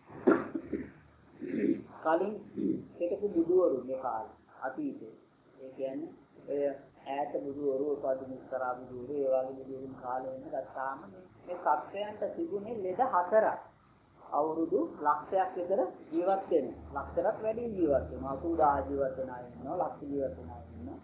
කලින් හිටපු බුදුවරු මේ කාලේ අතීතේ. ඒ කියන්නේ ඔය ඈත බුදුවරු උපාදිනිස්තරා බුදුවරු ඒ වගේ බුදුරුන් කාලේ වෙන ගත්තාම මේ සත්‍යයන්ට තිබුණේ ලෙඩ හතරක්. අවුරුදු ලක්ෂයක් විතර ජීවත් වෙනවා. ලක්ෂයක් වැඩි ජීවත් වෙනවා. අසූදාහ ජීවත් වෙන අය ඉන්නවා. ලක්ෂ ජීවත් වෙන අය ඉන්නවා.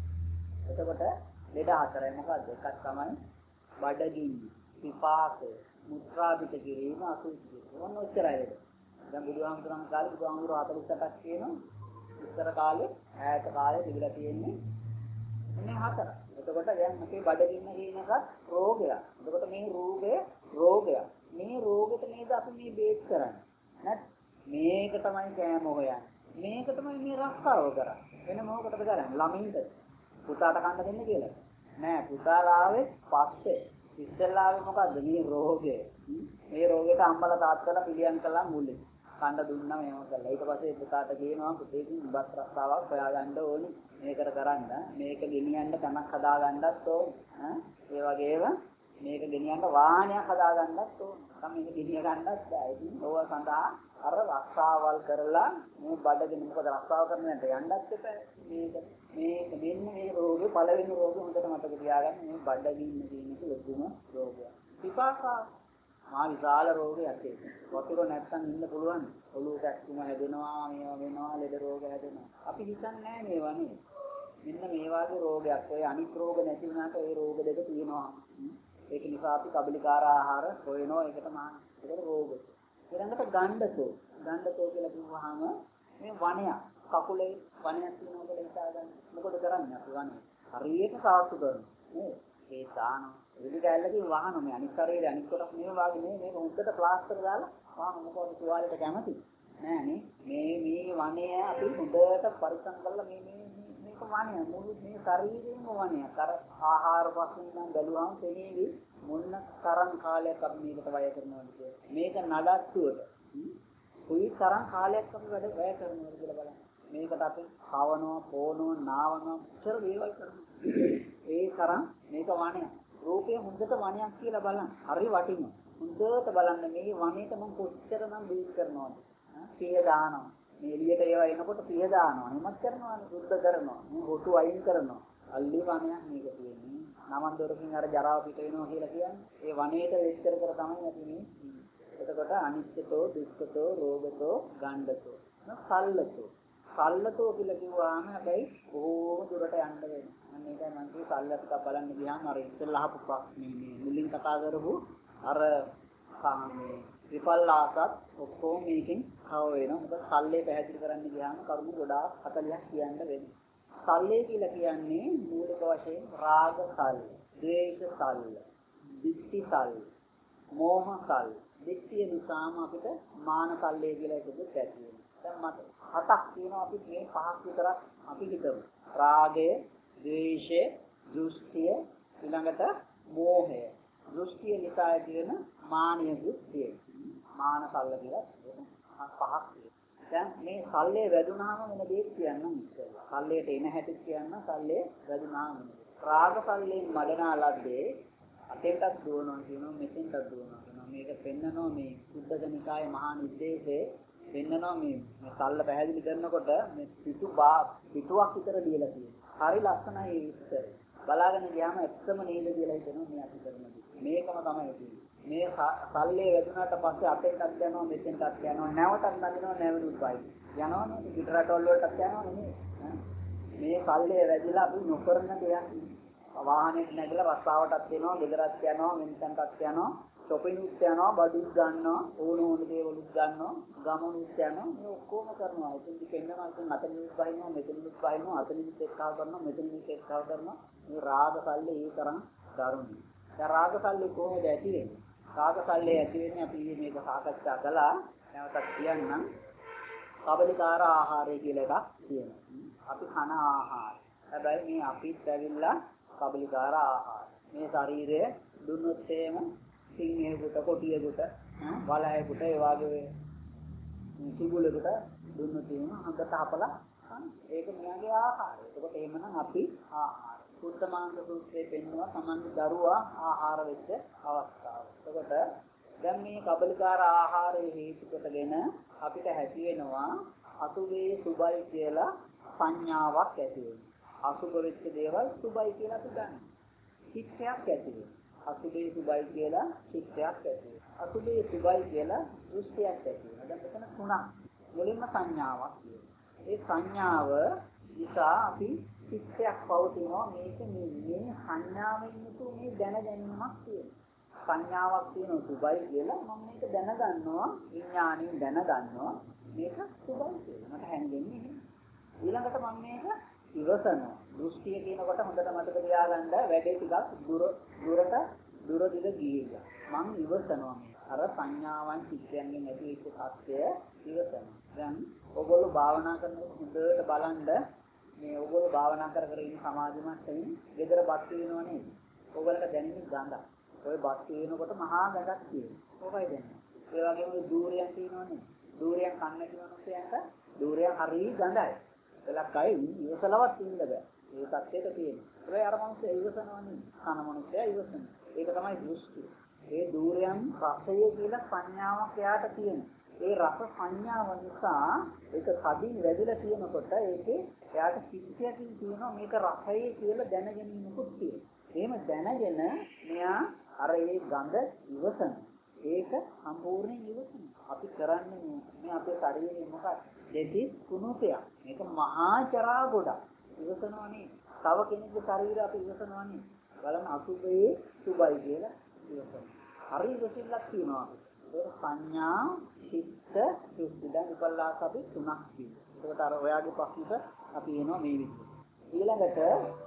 එතකොට ලෙඩ හතරයි මොකද්ද? එකක් තමයි බඩගින්න, පිපාසය, මුත්‍රා පිට කිරීම අසුචි. මොන ඔච්චරයි. දැන් බුදුහාමුදුරන් කාලේ බුදුහාමුදුර හතළිස් අටක් කියනවා. ඉස්සර කාලේ ඈත කාලේ තිබිලා තියෙන්නේ මේ හතර. එතකොට දැන් මේකේ බඩගින්න කියන එකත් රෝගයක්. එතකොට මේ රෝගය රෝගයක්. මේ රෝගෙට නේද අපි මේ බේත් කරන්නේ. නැත් මේක තමයි කෑම හොයන්නේ. මේක තමයි මේ රස්සාව කරන්නේ. වෙන මොකටද කරන්නේ? ළමින්ද පුතාට කන්න දෙන්න කියලා. නෑ පුතාලාවේ පස්සේ ඉස්සෙල්ලාවේ මොකද්ද මේ රෝගය? මේ රෝගයට අම්මලා තාත්තලා පිළියම් කළා මුලින්. කන්න දුන්නා මේව කළා. ඊට පස්සේ පුතාට කියනවා පුතේකින් ඉවත් රස්සාවක් හොයාගන්න ඕනේ. මේකට කරන්න. මේක ගෙනියන්න තනක් හදාගන්නත් ඕනේ. ඒ වගේම මේක ගෙනියන්න වාහනයක් හදාගන්නත් ඕනේ. තමයි මේක ගෙනිය ගන්නත් බෑ. ඉතින් ඕවා සඳහා අර රස්සාවල් කරලා මේ බඩගෙන මොකද රස්සාව කරන්නට යන්නත් එපා. මේක මේක මෙන්න මේ රෝගේ පළවෙනි රෝගේ හොඳට මතක තියාගන්න. මේ බඩගින්න කියන එක ලොකුම රෝගයක්. විපාකා මා විශාල රෝගයක් ඒක. වතුර නැත්තම් ඉන්න පුළුවන්. ඔලුව කැක්කුම හැදෙනවා, මේවා වෙනවා, ලෙඩ රෝග හැදෙනවා. අපි හිතන්නේ නැහැ මේවා නේ. මෙන්න මේ වගේ රෝගයක්. ඔය අනිත් රෝග නැති වුණාට ඒ රෝග දෙක තියෙනවා. ඒක නිසා අපි කබලිකාර ආහාර හොයනවා. ඒකට මහා ඒක රෝග. ඊළඟට ගණ්ඩතෝ. ගණ්ඩතෝ කියලා කිව්වහම මේ වණයක්. කකුලේ වණයක් තියෙනවා කියලා හිතාගන්න. මොකද කරන්නේ අපි වණේ? හරියට සාත්තු කරනවා. නේද? ඒ දානවා. එලි ගැල්ලකින් වහනවා මේ අනිත් ශරීරය අනිත් කොටස් මේ වාගේ නේ මේක උඩට ප්ලාස්ටර් දාලා වහන මොකද තුවාලෙට කැමති නෑනේ මේ මේ වණය අපි හොඳට පරිසම් කරලා මේ මේ මේක වණය මුළු මේ ශරීරෙම වණය කර ආහාර පස්සේ නම් බැලුවාම තේනේවි මොන තරම් කාලයක් අපි මේකට වැය කරනවද කියලා මේක නඩත්තුවට කොයි තරම් කාලයක් අපි වැඩ වැය කරනවද කියලා බලන්න මේකට අපි කවනවා පොනවා නාවනවා උත්තර වේවල් කරනවා ඒ තරම් මේක වණය රූපය හොඳට වණයක් කියලා බලන්න. හරි වටිනවා. හොඳට බලන්න මේ වණේට මම කොච්චරනම් බීජ කරනවද? පිය දානවා. මේ එළියට ඒවා එනකොට පිය දානවා. හිමත් කරනවා, සුද්ධ කරනවා. මේ හොටු අයින් කරනවා. අල්ලි වණයක් මේක තියෙන්නේ. නමන් දොරකින් අර ජරාව පිට වෙනවා කියලා කියන්නේ. ඒ වණේට වෙච්චර කර තමයි අපි මේ. එතකොට අනිත්‍යතෝ, දුක්ඛතෝ, රෝගතෝ, ගණ්ඩතෝ, සල්ලතෝ. සල්ලතෝ කියලා කිව්වහම හැබැයි බොහෝ දුරට යන්න වෙනවා. මම මේකයි මම කිව්වේ සල්ලත් බලන්න ගියාම අර ඉස්සෙල්ලා අහපු ප්‍රශ්නේ මේ මුලින් කතා කරපු අර මේ විපල්ලාසත් ඔක්කොම මේකෙන් කව වෙනවා. මොකද සල්ලේ පැහැදිලි කරන්න ගියාම කරුණු ගොඩාක් හතළියක් කියන්න වෙනවා. සල්ලේ කියලා කියන්නේ මූලික වශයෙන් රාග සල්ල, ද්වේෂ සල්ල, ditthi සල්ල, මෝහ සල්ල. ditthිය නිසාම අපිට මාන සල්ලේ කියලා එකක් ඇති වෙනවා. දැන් මට හතක් තියෙනවා අපි මේ පහක් විතරක් අපි හිතමු. රාගය, ද්වේෂය, දෘෂ්ටිය, ඊළඟට මෝහය. දෘෂ්ටිය නිසා ඇති වෙන මානිය දෘෂ්ටිය. මාන සල්ල කියලා පහක් තියෙනවා. දැන් මේ සල්ලේ වැදුනහම වෙන දෙයක් කියන්නම් ඉස්සෙල්ලා. සල්ලේට එන හැටි කියන්න සල්ලේ වැදුනහම. රාග සල්ලෙන් මඩනා ලද්දේ අතෙන්ටත් දුවනවා කියනවා මෙතෙන්ටත් දුවනවා කියනවා. මේක පෙන්නනවා මේ සුද්ධගනිකායේ මහා නිද්දේශේ පෙන්නනවා මේ මේ සල්ල පැහැදිලි කරනකොට මේ පිටු පිටුවක් විතර ලියලා තියෙනවා. හරි ලස්සනයි ඒ විස්තරය. බලාගෙන ගියාම ඇත්තම නේද කියලා හිතෙනවා මේ අපි කරන දේ. මේකම තමයි තියෙන්නේ. මේ සල්ලේ වැදුනාට පස්සේ අතෙන්ටත් යනවා මෙතෙන්ටත් යනවා නැවතත් නදිනවා නැවෙනුත් වයි. යනවා නේද? පිට රටවල් වලටත් යනවා නෙමෙයි. මේ සල්ලේ වැදිලා අපි නොකරන දෙයක්. වාහනේට නැගලා රස්සාවටත් එනවා, ගෙදරත් යනවා, මෙන්ටන්ටත් යනවා. shoppingුත් යනවා, බඩුත් ගන්නවා, ඕන ඕන දේවලුත් ගන්නවා, ගමනුත් යනවා. මේ ඔක්කොම කරනවා. ඉතින් දෙකෙන්නවා ඉතින් අතනින්ත් බහිනවා, මෙතනින්ත් බහිනවා, අතනින්ත් එක්කව කරනවා, මෙතනින්ත් එක්කව කරනවා. මේ රාග සල්ලේ ඒ තරම් දරුණුයි. දැන් රාග සල්ලේ කොහොමද ඇති වෙන්නේ? රාග සල්ලේ ඇති වෙන්නේ අපි මේක සාකච්ඡා කළා. නැවතත් කියන්නම්. කබලිකාර ආහාරය කියලා එකක් තියෙනවා. අපි කන ආහාර. හැබැයි මේ අපිත් ඇවිල්ලා කබලිකාර ආහාර. මේ ශරීරය දුන්නොත් එහෙම සිංහෙකුට කොටියෙකුට වලහෙකුට ඒ වගේ සිගුලෙකුට දුන්නොත් එහෙම හොඳට අපලා ඒක මෙයාගේ ආහාරය. ඒකට එහෙමනම් අපි ආහාර. සුත්තමාංග සූත්‍රයේ පෙන්වනවා සමන්දි දරුවා ආහාර වෙච්ච අවස්ථාව. ඒකට දැන් මේ කබලිකාර ආහාරයේ හේතු කොටගෙන අපිට හැටි වෙනවා අසුභේ සුභයි කියලා සංඥාවක් ඇති වෙනවා. අසුභ වෙච්ච දේවල් සුභයි කියලා අපි ගන්නවා. චිත්තයක් ඇති වෙනවා. අසුභේ සුභයි කියලා චිත්තයක් ඇති වෙනවා. අසුභේ සුභයි කියලා දෘෂ්ටියක් ඇති වෙනවා. දැන් මෙතන තුනක්. මුලින්ම සංඥාවක් තියෙනවා. ඒ සංඥාව නිසා අපි චිත්තයක් පවතිනවා මේක මේ මේ සංඥාවෙන් යුතු මේ දැන ගැනීමක් තියෙනවා. සංඥාවක් තියෙන සුභයි කියලා මම මේක දැනගන්නවා විඥාණයෙන් දැනගන්නවා මේක සුභයි කියලා. මට හැංගෙන්නේ නැහැ. ඊළඟට මම මේක ඉවසනවා. දෘෂ්ටිය කියනකොට හොඳට මතක තියාගන්න වැඩේ ටිකක් දුර දුරට දුර දිග ගිහිල්ලා. මම ඉවසනවා මේ. අර සංඥාවන් චිත්තයන්ගෙන් ඇති වෙච්ච සත්‍යය ඉවසනවා. දැන් ඔයගොල්ලෝ භාවනා කරනකොට හොඳට බලන්න මේ ඔයගොල්ලෝ භාවනා කර කර ඉන්න සමාධිමත් වෙමින් gedara බත් වෙනව නේද? ඔයගොල්ලන්ට දැනෙන්නේ ගඳක්. ඔය බත් වෙනකොට මහා ගඳක් තියෙනවා. ඕකයි දැනෙන්නේ. ඒ වගේම දූරයන් තියෙනවනේ. දූරයන් කන්න කියනොත් දූරයන් හරි ගඳයි. එලක් අය ඉවසලවත් ඉන්න බෑ. ඒ සත්‍යයට තියෙනවා. ඒ අර මනුස්සය ඉවසනවනේ. කන මනුස්සයා ඉවසන. ඒක තමයි දෘෂ්ටි. ඒ දූරයන් රසය කියලා සංඥාවක් එයාට තියෙනවා. ඒ රස සංඥාව නිසා ඒක කදින් වැදිලා තියෙනකොට ඒකේ එයාට සිත්යකින් තියෙනවා මේක රසය කියලා දැනගැනීමකුත් තියෙනවා. එහෙම දැනගෙන මෙයා අර ඒ ගඳ ඉවසන. ඒක සම්පූර්ණයෙන් ඉවසන. අපි කරන්නේ මේ අපේ ශරීරයේ මොකක්ද? දෙතිස් කුණුපයක්. මේක මහා චරා ගොඩක්. ඉවසනවනේ. තව කෙනෙකුගේ ශරීරය අපි ඉවසනවනේ. බලන්න අසුභයේ සුභයි කියලා ඉවසන. හරි ඉවසිල්ලක් තියෙනවා. ඒක සංඥා, චිත්ත, දෘෂ්ටි දැන් උපල්ලාස අපි තුනක් කියනවා. ඒකට අර ඔයාගේ ප්‍රශ්නෙට අපි එනවා මේ විදිහට. ඊළඟට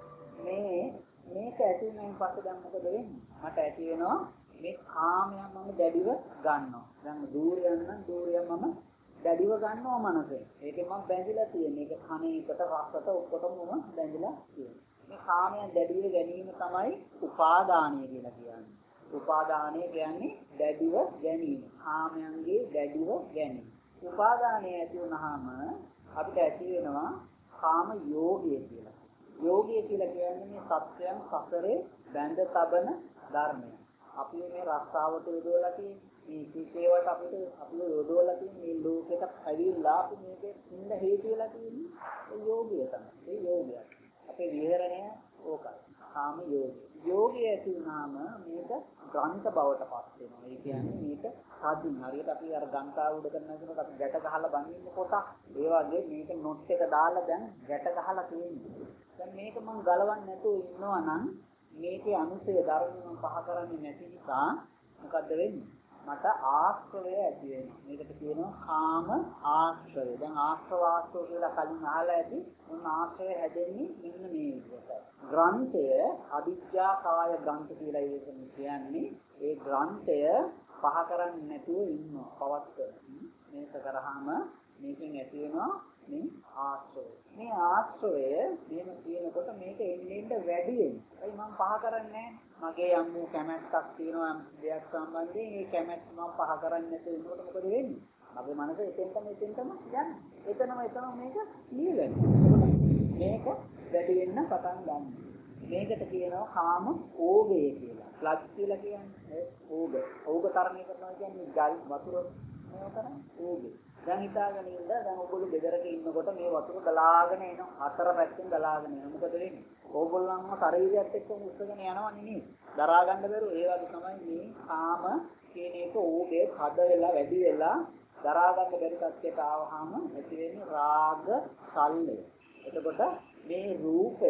මේ මේක ඇති වෙනයින් පස්සේ දැන් මොකද වෙන්නේ? මට ඇති වෙනවා මේ කාමයන් මම දැඩිව ගන්නවා. දැන් දූරයන් නම් දූරයන් මම දැඩිව ගන්නවා මනසේ. ඒකෙන් මම බැඳිලා තියෙන්නේ. ඒක කණේකට රසට ඔක්කොටම මම බැඳිලා තියෙනවා. මේ කාමයන් දැඩිව ගැනීම තමයි උපාදානය කියලා කියන්නේ. උපාදානය කියන්නේ දැඩිව ගැනීම. කාමයන්ගේ දැඩිව ගැනීම. උපාදානය ඇති වුනහම අපිට ඇති වෙනවා කාම යෝගය කියලා. යෝගය කියලා කියන්නේ මේ සත්‍යයන් සසරේ බැඳ තබන ධර්මය. අපි මේ රස්සාවට යොදවලා තියෙන මේ සිසේවට අපිට අපි යොදවලා තියෙන මේ ලෝකෙට ඇවිල්ලා අපි මේකේ ඉන්න හේතු වෙලා තියෙන්නේ ඒ යෝගය තමයි. ඒ යෝගය. අපේ විහරණය ඕකයි. කාම යෝගය. යෝගය ඇති වුණාම මේක ග්‍රන්ථ බවට පත් වෙනවා. ඒ කියන්නේ මේක සාධින් හරියට අපි අර ගංගාව උඩ කරනකොට අපි ගැට ගහලා බඳින්න කොට ඒ වගේ මේක නොට් එක දාලා දැන් ගැට ගහලා තියෙනවා. දැන් මේක මම ගලවන්න නැතුව ඉන්නවා නම් මේකේ අනුසය ධර්මයෙන් පහ කරන්නේ නැති නිසා මොකද්ද වෙන්නේ? මට ආශ්‍රවය ඇති වෙනවා. මේකට කියනවා කාම ආශ්‍රවය. දැන් ආශ්‍රව ආශ්‍රව කියලා කලින් අහලා ඇති. මොන ආශ්‍රවය හැදෙන්නේ මෙන්න මේ විදිහට. ග්‍රන්ථය අවිද්‍යා කාය ග්‍රන්ථ කියලා කියන්නේ ඒ ග්‍රන්ථය පහ කරන්නේ නැතුව ඉන්නවා. පවත්වන. මේක කරාම මේකෙන් ඇති වෙනවා මේ ආශ්‍රවය. මේ ආශ්‍රවය මෙහෙම කියනකොට මේක එන්නේ එන්න වැඩි වෙනවා. ඒ මම පහ කරන්නේ මගේ යම් වූ කැමැත්තක් තියෙනවා යම් දෙයක් සම්බන්ධයෙන් ඒ කැමැත්ත මම පහ කරන්නේ නැතුව ඉන්නකොට මොකද වෙන්නේ? මගේ මනස එතෙන්ටම එතෙන්ටම යන්නේ. එතනම එතනම මේක නියැලෙනවා. මේක වැඩි වෙන්න පටන් ගන්නවා. මේකට කියනවා කාම ඕගය කියලා. ප්ලග් කියලා කියන්නේ ඕග. ඕග තරණය කරනවා කියන්නේ ජල් වතුර මේක තමයි ඕගය. දැන් හිතාගෙන ඉන්න දැන් ඔයගොල්ලෝ ගෙදරක ඉන්නකොට මේ වතුර ගලාගෙන එනවා. හතර පැත්තෙන් ගලාගෙන එනවා. මොකද වෙන්නේ? ඕගොල්ලන්ම ශරීරයත් එක්ක උස්සගෙන යනවනේ නේද? දරා ගන්න බැරුව ඒ වගේ තමයි මේ කාම කියන එක ඕගේ හද වෙලා වැඩි වෙලා දරා ගන්න බැරි තත්ත්වයට ආවහම ඇති වෙන්නේ රාග සල්ලය. එතකොට මේ රූපය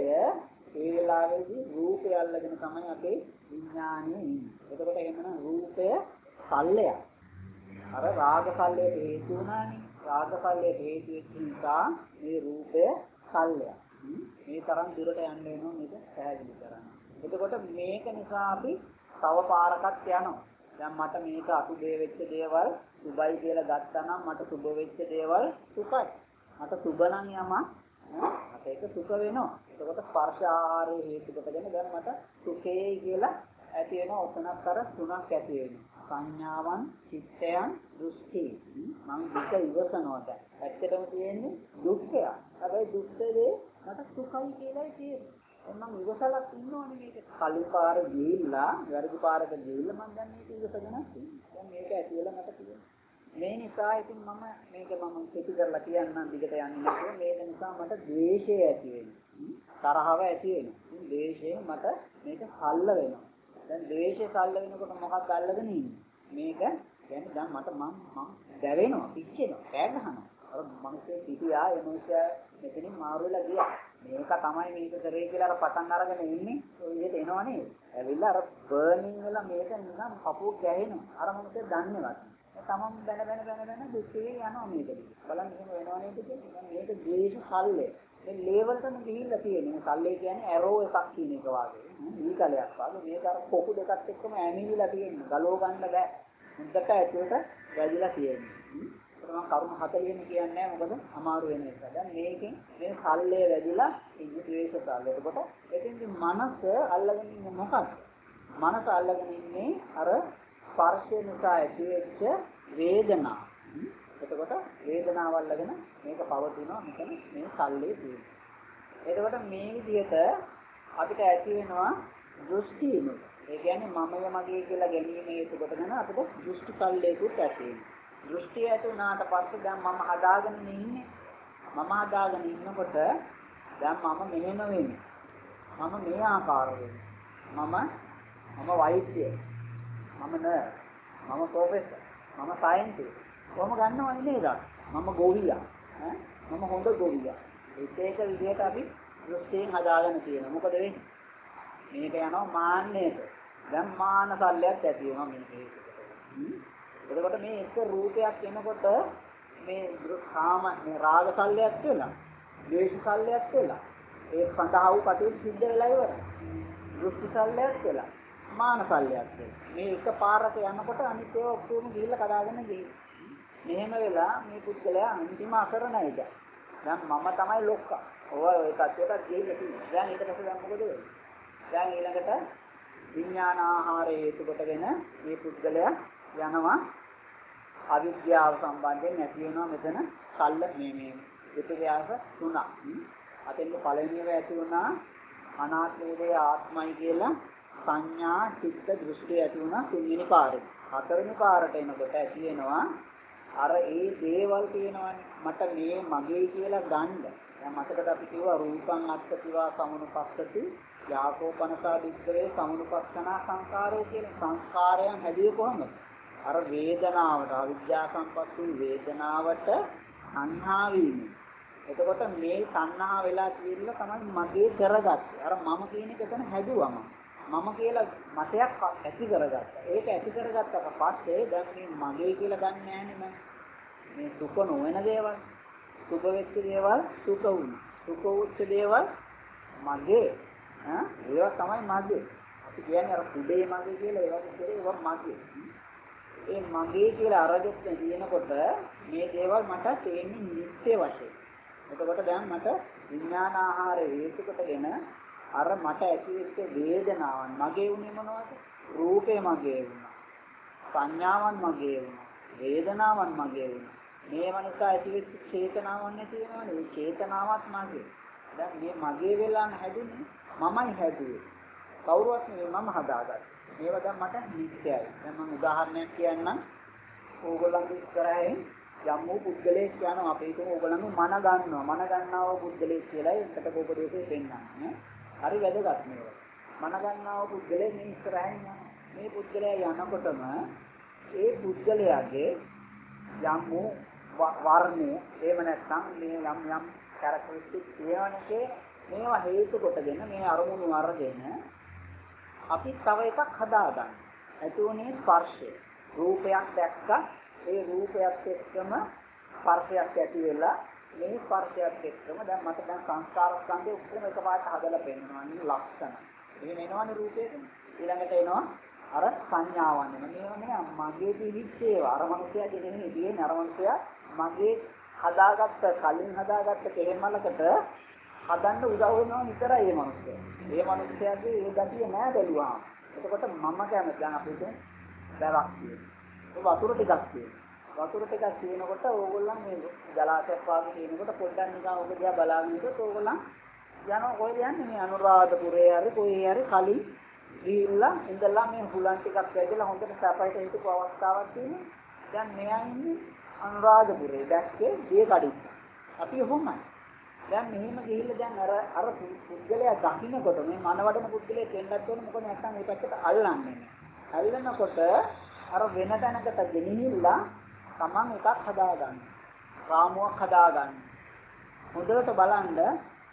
ඒ වෙලාවේදී රූපය අල්ලගෙන තමයි අපේ විඥානය ඉන්නේ. එතකොට එහෙමනම් රූපය සල්ලයක්. අර රාග සල්ලයට හේතු වුණානේ. රාග සල්ලයට හේතු වෙච්ච නිසා මේ රූපය සල්ලයක්. මේ තරම් දුරට යන්න වෙනවා මේක පැහැදිලි කරන්න. එතකොට මේක නිසා අපි තව පාරකට යනවා. දැන් මට මේක අසුබේ වෙච්ච දේවල් සුබයි කියලා ගත්තා නම් මට සුබ වෙච්ච දේවල් සුඛයි. මට සුබ නම් යම මට ඒක සුඛ වෙනවා. එතකොට ස්පර්ශ ආහාරයේ හේතු කොටගෙන දැන් මට සුඛේ කියලා ඇති වෙන ඔතනක් අර තුනක් ඇති වෙනවා. සංඥාවන්, චිත්තයන්, දෘෂ්ටි. මම දුක ඉවසනවා දැන්. ඇත්තටම තියෙන්නේ දුක්ඛය. හැබැයි දුක්ඛේ මට සුඛයි කියලායි තියෙන්නේ. මම ඉවසලක් ඉන්නවනේ මේක. කලින් පාර ගිහිල්ලා, වැරදි පාරක ගිහිල්ලා මම දැන් මේක ඉවසගෙන ඉන්නේ. දැන් මේක ඇති වෙලා මට තියෙන්නේ. මේ නිසා ඉතින් මම මේක මම කෙටි කරලා කියන්නම් දිගට යන්නේ නැතුව මේක නිසා මට ද්වේෂය ඇති වෙනවා. තරහව ඇති වෙනවා. ඉතින් ද්වේෂයෙන් මට මේක සල්ල වෙනවා. දැන් ද්වේෂය සල්ල වෙනකොට මොකක්ද අල්ලගෙන ඉන්නේ? මේක කියන්නේ දැන් මට මම මම දැවෙනවා, පිච්චෙනවා, කෑ ගහනවා. අර මිනිස්සේ පිටියා ඒ මිනිස්සා මෙතනින් මාරු වෙලා ගියා. මේක තමයි මේක කරේ කියලා අර පටන් අරගෙන ඉන්නේ. ඔය විදිහට එනවා නේද? ඇවිල්ලා අර බර්නින් වෙලා මේක නිකන් කපුව ගැහෙනවා. අර මොකද දන්නේවත්. තමන් බැන බැන බැන බැන දුකේ යනවා මේකද. බලන්න එහෙම වෙනව නේද කියන්නේ. මේක ද්වේෂ සල්ලේ. මේ ලේවලටම ගිහිල්ලා තියෙන්නේ. සල්ලේ කියන්නේ ඇරෝ එකක් කියන එක වාගේ. ඊ කලයක් වාගේ මේක අර කොකු දෙකත් එක්කම ඇමිලිලා තියෙන්නේ. ගලව ගන්න බෑ. මුද්දට ඇතුළට වැදිලා තියෙන්නේ. මම කරුණු හතලියම කියන්නේ නැහැ මොකද අමාරු වෙන නිසා. දැන් මේකෙන් මේ සල්ලේ වැදිලා ඉන්නේ ද්වේෂ සල්ලේ. එතකොට එතෙන්දි මනස අල්ලගෙන ඉන්නේ මොකක්ද? මනස අල්ලගෙන ඉන්නේ අර ස්පර්ශය නිසා ඇතිවෙච්ච වේදනාව. එතකොට වේදනාව අල්ලගෙන මේක පවතිනවා මෙතන මේ සල්ලේ තියෙනවා. එතකොට මේ විදිහට අපිට ඇති වෙනවා දෘෂ්ටියම. ඒ කියන්නේ මමය මගේ කියලා ගැනීම හේතු කොටගෙන අපිට දෘෂ්ටි සල්ලේකුත් ඇති වෙනවා. දෘෂ්ටිය ඇති වුණාට පස්සේ දැන් මම හදාගෙන ඉන්නේ. මම හදාගෙන ඉන්නකොට දැන් මම මෙහෙම වෙන්නේ. මම මේ ආකාර වෙන්නේ. මම මම වෛද්‍ය. මම නර්ස්. මම ප්‍රොෆෙසර්. මම සයන්ටිස්ට්. කොහොම ගන්නවන්නේ නේද? මම ගෝවියා. ඈ මම හොඳ ගෝවියා. ඒක එක විදිහට අපි දෘෂ්ටියෙන් හදාගෙන තියෙනවා. මොකද වෙන්නේ? මේක යනවා මාන්නයට. දැන් මාන සල්ලයක් ඇති වෙනවා මේකේ. එතකොට මේ එක රූපයක් එනකොට මේ කාම මේ රාග සල්ලයක් වෙලා, ද්වේෂ සල්ලයක් වෙලා, ඒ සඳහා වූ කටයුතු සිද්ධ වෙලා ඉවරයි. දෘෂ්ටි සල්ලයක් වෙලා, මාන සල්ලයක් වෙලා. මේ එක පාරක යනකොට අනිත් ඒවා ඔක්කොම ගිහිල්ලා කඩාගෙන ගිහින්. මෙහෙම වෙලා මේ පුද්ගලයා අන්තිම අසරණයිද. දැන් මම තමයි ලොක්කා. ඔය ඔය කච්චයට ගිහිල්ලා තියෙනවා. දැන් ඊට පස්සේ දැන් මොකද වෙන්නේ? දැන් ඊළඟට විඥාන ආහාරය හේතු කොටගෙන මේ පුද්ගලයා යනවා අවිද්‍යාව සම්බන්ධයෙන් නැති වෙනවා මෙතන සල්ල මේ මේ විපර්යාස තුනක්. අතෙන්ද පළවෙනිව ඇති වුණා අනාත්මයේ ආත්මයි කියලා සංඥා චිත්ත දෘෂ්ටි ඇති වුණා තුන්වෙනි පාරේ. හතරවෙනි පාරට එනකොට ඇති වෙනවා අර ඒ දේවල් තියෙනවානේ මට මේ මගේ කියලා ගන්න. දැන් මතකද අපි කිව්වා රූපං අත්තිවා සමුනුපස්සති යාකෝපනසා දිස්කරේ සමුනුපස්සනා සංකාරෝ කියලා. සංස්කාරයන් හැදුවේ කොහොමද? අර වේදනාවට අවිද්‍යා සම්පත්තු වේදනාවට සංහා වීම. එතකොට මේ සංහා වෙලා කියලා තමයි මගේ කරගත්තේ. අර මම කියන එක එතන හැදුවම. මම කියලා මතයක් ඇති කරගත්තා. ඒක ඇති කරගත්තට පස්සේ දැන් මේ මගේ කියලා ගන්න නෑනේ මම. මේ සුඛ නොවන දේවල්, සුඛ වෙච්ච දේවල් සුඛ වුණා. සුඛ උච්ච දේවල් මගේ. ඈ ඒවා තමයි මගේ. අපි කියන්නේ අර කුඩේ මගේ කියලා ඒවා කියන්නේ ඒවා මගේ. ඒ මගේ කියලා අරගෙන තියෙනකොට මේ දේවල් මට තේන්නේ නිත්‍ය වශයෙන්. එතකොට දැන් මට විඥාන ආහාර හේතු කොටගෙන අර මට ඇතිවෙච්ච වේදනාවන් මගේ උනේ මොනවද? රූපේ මගේ වුණා. සංඥාවන් මගේ වුණා. වේදනාවන් මගේ වුණා. මේව නිසා ඇතිවෙච්ච චේතනාවන් නැති වෙනවනේ. ඒ චේතනාවත් මගේ. දැන් මේ මගේ වෙලා හැදුනේ මමයි හැදුවේ. කවුරුවත් නෙවෙයි මම හදාගත්තා. මේව දැන් මට නිත්‍යයි. දැන් මම උදාහරණයක් කියන්නම්. ඕගොල්ලන්ගේ ඉස්සරහින් යම් වූ පුද්ගලයෙක් යනවා. අපි හිතමු ඕගොල්ලන්ගේ මන ගන්නවා. මන ගන්නව පුද්ගලයෙක් කියලා ඒකට බෝපදේශේ පෙන්නන්නේ. හරි වැදගත් මේවා. මන ගන්නව පුද්ගලයෙක් මේ ඉස්සරහින් යනවා. මේ පුද්ගලයා යනකොටම ඒ පුද්ගලයාගේ යම් වූ වර්ණය එහෙම නැත්නම් මේ යම් යම් කැරක්ටරිස්ටික් තියෙනකේ මේවා හේතු කොටගෙන මේ අරමුණු අරගෙන අපි තව එකක් හදාගන්න. ඒතුනේ ස්පර්ශය. රූපයක් දැක්කා ඒ රූපයත් එක්කම ස්පර්ශයක් ඇති වෙලා මේ ස්පර්ශයත් එක්කම දැන් මට දැන් සංස්කාර ස්කන්ධය ඔක්කොම එකපාරට හදලා පෙන්නනවා නේ ලක්ෂණ. එහෙම එනවනේ රූපේට. ඊළඟට එනවා අර සංඥාවන් එන. මේවා නේ මගේ දිවිච්චේ අර මනුස්සයාගේ නෙමෙයි තියෙන්නේ. අර මනුස්සයා මගේ හදාගත්ත කලින් හදාගත්ත කෙහෙමලකට හදන්න උදව් වෙනවා විතරයි මේ මනුස්සයා. මේ මනුස්සයාගේ ඒ ගතිය නෑ බැලුවාම. එතකොට මම කැමති දැන් අපිට බැලක් තියෙනවා. වතුර ටිකක් තියෙනවා. වතුර ටිකක් තියෙනකොට ඕගොල්ලන් මේ ජලාශයක් වාගේ තියෙනකොට පොඩ්ඩක් නිකන් ඔබ දිහා බලාගෙන ඉන්නකොට ඕගොල්ලන් යනවා කොහෙද යන්නේ මේ අනුරාධපුරේ හරි කොහේ හරි කලින් ගිහිල්ලා ඉඳලා මේ හුලන් ටිකක් ඇදලා හොඳට සැපයට හිටපු අවස්ථාවක් තියෙනවා. දැන් මෙයා ඉන්නේ අනුරාධපුරේ දැක්කේ දී කඩින්න. අපි කොහොමද? දැන් මෙහෙම ගිහිල්ලා දැන් අර අර පුද්ගලයා දකින්නකොට මේ මනවඩන පුද්ගලයා දෙන්නත් ඕනේ මොකද නැත්නම් මේ පැත්තට අල්ලන්නේ නැහැ. අල්ලනකොට අර වෙන තැනකට ගෙනිහිල්ලා Taman එකක් හදාගන්න. රාමුවක් හදාගන්න. හොඳට බලන්න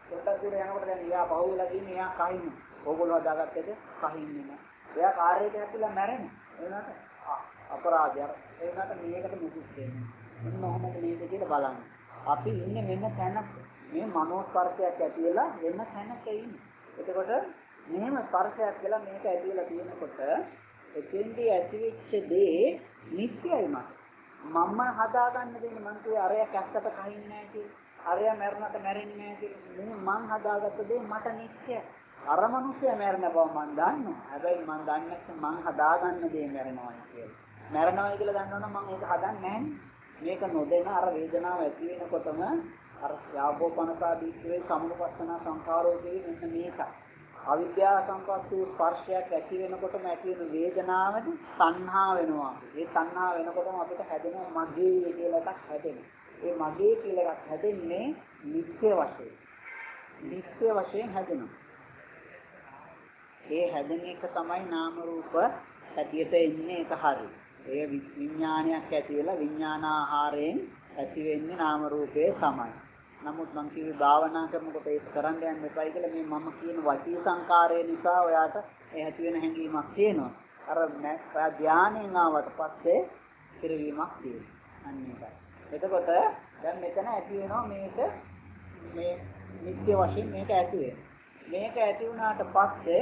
පොඩ්ඩක් දුර යනකොට දැන් එයා පහුවෙලා ගිහින් එයා කහින්න. ඕගොල්ලෝ හදාගත්තේද කහින්නේ නැහැ. එයා කාර්යයට ඇතුළේ මැරෙන්නේ. ඒ වුණාට අපරාධයක්. ඒ වුණාට මේකට මුකුත් දෙන්නේ. මොන මොහොමද මේක කියලා බලන්න. අපි ඉන්නේ මෙන්න තැනක. මේ මනෝ ස්පර්ශයක් ඇති වෙලා වෙන තැනක ඉන්නේ. එතකොට මෙහෙම ස්පර්ශයක් කියලා මේක ඇති වෙලා තියෙනකොට එතෙන්දී ඇතිවෙච්ච දේ නිත්‍යයි මත. මම හදාගන්න දෙන්නේ මං කියේ අරයා කැස්සට කහින්නේ නැහැ කියලා. අරයා මැරුණාට මැරෙන්නේ නැහැ කියලා. මං හදාගත්ත දේ මට නිත්‍යයි. අර මිනිස්සයා මැරෙන බව මං දන්නවා. හැබැයි මං දන්නේ නැත්නම් මං හදාගන්න දේ මැරෙනවා කියලා. මැරෙනවා කියලා දන්නවනම් මං ඒක හදන්නේ නැහැ. මේක නොදෙන අර වේදනාව ඇති වෙනකොටම අර යාපෝපනසාදීත්වයේ සමුපස්සන සංඛාරෝ කියන්නේ මෙන්න මේක. අවිද්‍යාව සංකප්පේ ස්පර්ශයක් ඇති වෙනකොටම ඇති වෙන වේදනාවට සංහා වෙනවා. ඒ සංහා වෙනකොටම අපිට හැදෙන මගේ කියලා එකක් හැදෙනවා. ඒ මගේ කියලා එකක් හැදෙන්නේ නිත්‍ය වශයෙන්. නිත්‍ය වශයෙන් හැදෙනවා. ඒ හැදෙන එක තමයි නාම රූප හැටියට එන්නේ ඒක හරි. ඒ විඥානයක් ඇති වෙලා විඥානාහාරයෙන් ඇති වෙන්නේ නාම රූපේ තමයි. නමුත් මං කිව්වේ භාවනා කරනකොට ඒක කරන්න යන්න එපයි කියලා මේ මම කියන වචී සංකාරය නිසා ඔයාට ඒ ඇති වෙන හැඟීමක් තියෙනවා. අර ඔයා ධානයෙන් ආවට පස්සේ පිරවීමක් තියෙනවා. අන්න ඒකයි. එතකොට දැන් මෙතන ඇති වෙනවා මේක මේ නිත්‍ය වශයෙන් මේක ඇති වෙනවා. මේක ඇති වුණාට පස්සේ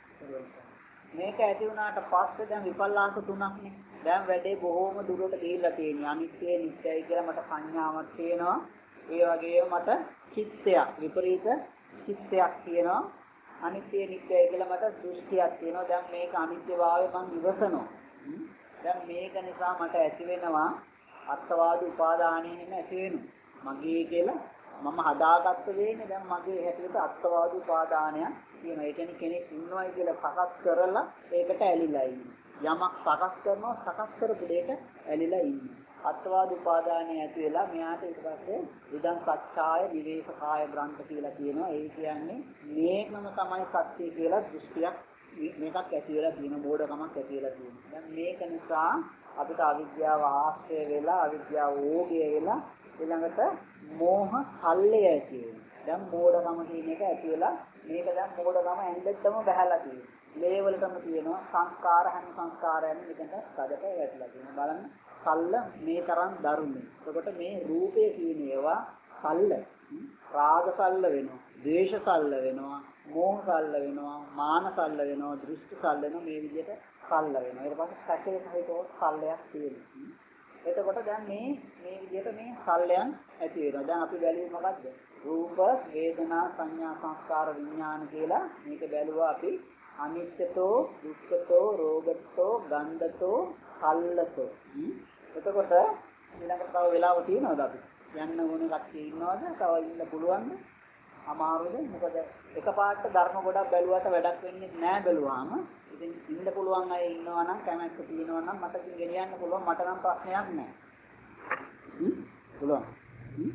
මේක ඇති වුණාට පස්සේ දැන් විපල්ලාස තුනක්නේ. දැන් වැඩේ බොහොම දුරට ගිහිල්ලා තියෙනවා. අනිත්‍ය නිත්‍යයි කියලා මට සංඥාවක් තියෙනවා. ඒ වගේම මට චිත්තයක් විපරීත චිත්තයක් තියෙනවා. අනිත්‍ය නිත්‍යයි කියලා මට දෘෂ්ටියක් තියෙනවා. දැන් මේක අනිත්‍යභාවය මම ඉවසනවා. දැන් මේක නිසා මට ඇති වෙනවා අත්වාද උපාදානයෙන් ඇති වෙනවා. මගේ කියලා මම හදාගත්ත දෙන්නේ දැන් මගේ හැටියට අත්වාද උපාදානයක් තියෙනවා. ඒ කියන්නේ කෙනෙක් ඉන්නවයි කියලා සකස් කරලා ඒකට ඇලිලා ඉන්නේ. යමක් සකස් කරනවා සකස් කරපු දෙයක ඇලිලා ඉන්නේ. අත්වාද උපාදානය ඇති වෙලා මෙයාට ඊට පස්සේ ඉදන් සත්‍යාය විවේකකාය ග්‍රන්ථ කියලා කියනවා. ඒ කියන්නේ මේකම තමයි සත්‍ය කියලා දෘෂ්ටියක් මේකක් ඇති වෙලා තියෙන බෝඩකමක් ඇති වෙලා තියෙනවා. දැන් මේක නිසා අපිට අවිද්‍යාව ආශ්‍රය වෙලා අවිද්‍යාව ඕගය වෙලා ඊළඟට මෝහ සල්ලය ඇති වෙනවා. දැන් මෝඩකම කියන එක ඇති වෙලා මේක දැන් මෝඩකම ඇඳෙද්දම බහැලා තියෙනවා. ලේවලටම තියෙනවා සංස්කාර හැම සංස්කාරයන් මෙතනට සදට වැටලා තියෙනවා. බලන්න සල්ල මේ තරම් දරුණුයි. එතකොට මේ රූපය කියන ඒවා සල්ල රාග සල්ල වෙනවා, ද්වේෂ සල්ල වෙනවා, මෝහ සල්ල වෙනවා, මාන සල්ල වෙනවා, දෘෂ්ටි සල්ල වෙනවා. මේ විදිහට සල්ල වෙනවා. ඊට පස්සේ සැකේ සහිතව සල්ලයක් තියෙනවා. එතකොට දැන් මේ මේ විදිහට මේ සල්ලයන් ඇති වෙනවා. දැන් අපි බැලුවේ මොකද්ද? රූප, වේදනා, සංඥා, සංස්කාර, විඥාන කියලා මේක බැලුවා අපි අනිත්‍යතෝ, දුක්ඛතෝ, රෝගතෝ, ගන්ධතෝ, සල්ලතෝ. එතකොට ඊළඟට තව වෙලාව තියෙනවද අපි? යන්න ඕන කට්ටිය ඉන්නවද? තව ඉන්න පුළුවන්ද? අමාරුද? මොකද එකපාරට ධර්ම ගොඩක් බැලුවට වැඩක් වෙන්නේ නැහැ බැලුවාම. ඉතින් ඉන්න පුළුවන් අය ඉන්නවා නම් කැමැත්ත තියෙනවා නම් මට ගෙනියන්න පුළුවන්. මට නම් ප්‍රශ්නයක් නැහැ. හ්ම්? පුළුවන්. හ්ම්?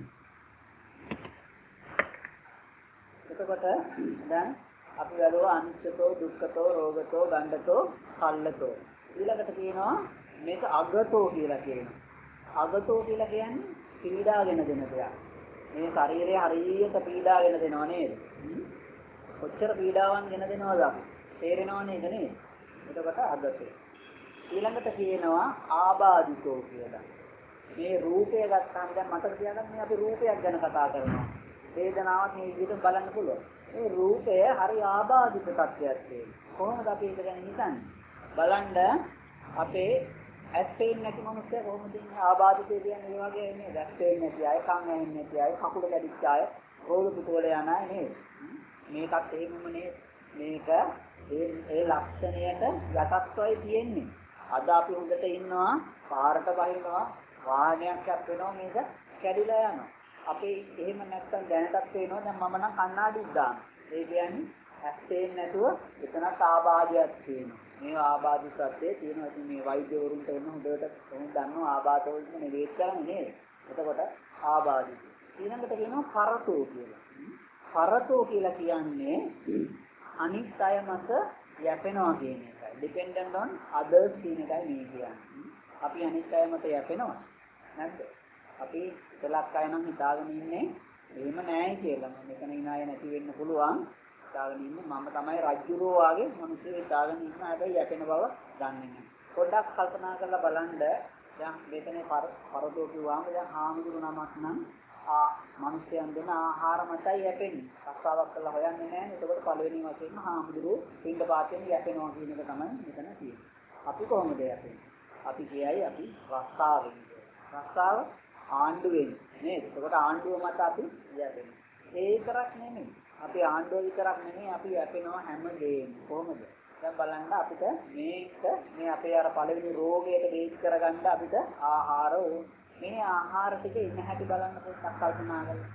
එතකොට දැන් අපි බැලුවා අනිත්‍යතෝ, දුක්ඛතෝ, රෝගතෝ, ගණ්ඩතෝ, සල්ලතෝ. ඊළඟට කියනවා මේක අගතෝ කියලා කියනවා. අගතෝ කියලා කියන්නේ පීඩාගෙන දෙන දෙයක්. මේ ශරීරය හරියට පීඩාගෙන දෙනව නේද? කොච්චර පීඩාවන් ගෙන දෙනවද අපි? තේරෙනව නේද නේද? එතකොට අගතෝ. ඊළඟට කියනවා ආබාධිතෝ කියලා. මේ රූපය ගත්තාම දැන් මට කියන්න මේ අපි රූපයක් ගැන කතා කරනවා. වේදනාවක් මේ විදිහට බලන්න පුළුවන්. මේ රූපය හරි ආබාධිත තත්ත්වයක් තියෙනවා. කොහොමද අපි ඒක ගැන හිතන්නේ? බලන්න අපේ ඇස් පේන්නේ නැති මිනිස්සු කොහොමද ඉන්නේ ආබාධිතය කියන්නේ මේ වගේ නේද? ඇස් පේන්නේ නැති අය, කන් ඇහෙන්නේ නැති අය, කකුල කැඩිච්ච අය, රෝග පිටවල යන අය නේද? මේකත් එහෙමම නේද? මේක ඒ ඒ ලක්ෂණයට යටත්වයි තියෙන්නේ. අද අපි හොඳට ඉන්නවා, පාරට බහිනවා, වාහනයක් යප් වෙනවා මේක කැඩිලා යනවා. අපි එහෙම නැත්තම් දැනටත් පේනවා දැන් මම නම් කණ්ණාඩියක් දානවා. ඒ කියන්නේ ඇස් පේන්නේ නැතුව එතනත් ආබාධයක් තියෙනවා. මේ ආබාධ සත්‍යය තියෙනවා. ඉතින් මේ වෛද්‍යවරුන්ට එන්න හොඳට කොහොමද දන්නව ආබාධ වලින් නෙවෙයි කරන්නේ නේද? එතකොට ආබාධය. ඊළඟට කියනවා පරතෝ කියලා. පරතෝ කියලා කියන්නේ අනිත් අය මත යැපෙනවා කියන එකයි. dependent on others කියන එකයි මේ කියන්නේ. අපි අනිත් අය මත යැපෙනවා නැද්ද? අපි දෙලක් අය නම් හිතාගෙන ඉන්නේ එහෙම නෑ කියලා. මෙතන ඉනාය නැති වෙන්න පුළුවන්. දාගෙන ඉන්නේ මම තමයි රජුරෝ වාගේ මිනිස්සු දාගෙන ඉන්න හැබැයි යැපෙන බව දන්නේ නැහැ. පොඩ්ඩක් කල්පනා කරලා බලන්න දැන් මෙතන පරදෝ කිව්වම දැන් හාමුදුරු නමක් නම් ආ මිනිස්යන් දෙන ආහාර මතයි යැපෙන්නේ. රස්සාවක් කරලා හොයන්නේ නැහැ. ඒකට පළවෙනි වශයෙන්ම හාමුදුරු පින්ඩ පාතෙන් යැපෙනවා කියන එක තමයි මෙතන තියෙන්නේ. අපි කොහොමද යැපෙන්නේ? අපි කියයි අපි රස්සාවෙන්. රස්සාව ආණ්ඩුවෙන් නේද? ඒකට ආණ්ඩුව මත අපි යැපෙන්නේ. ඒ විතරක් නෙමෙයි. අපි ආණ්ඩුව විතරක් නෙමෙයි අපි යැපෙනවා හැමදේම. කොහොමද? දැන් බලන්න අපිට මේක මේ අපේ අර පළවෙනි රෝගයට බේස් කරගන්න අපිට ආහාර මේ ආහාර ටික ඉන්න හැටි බලන්න පොඩ්ඩක් කල්පනා කරලා.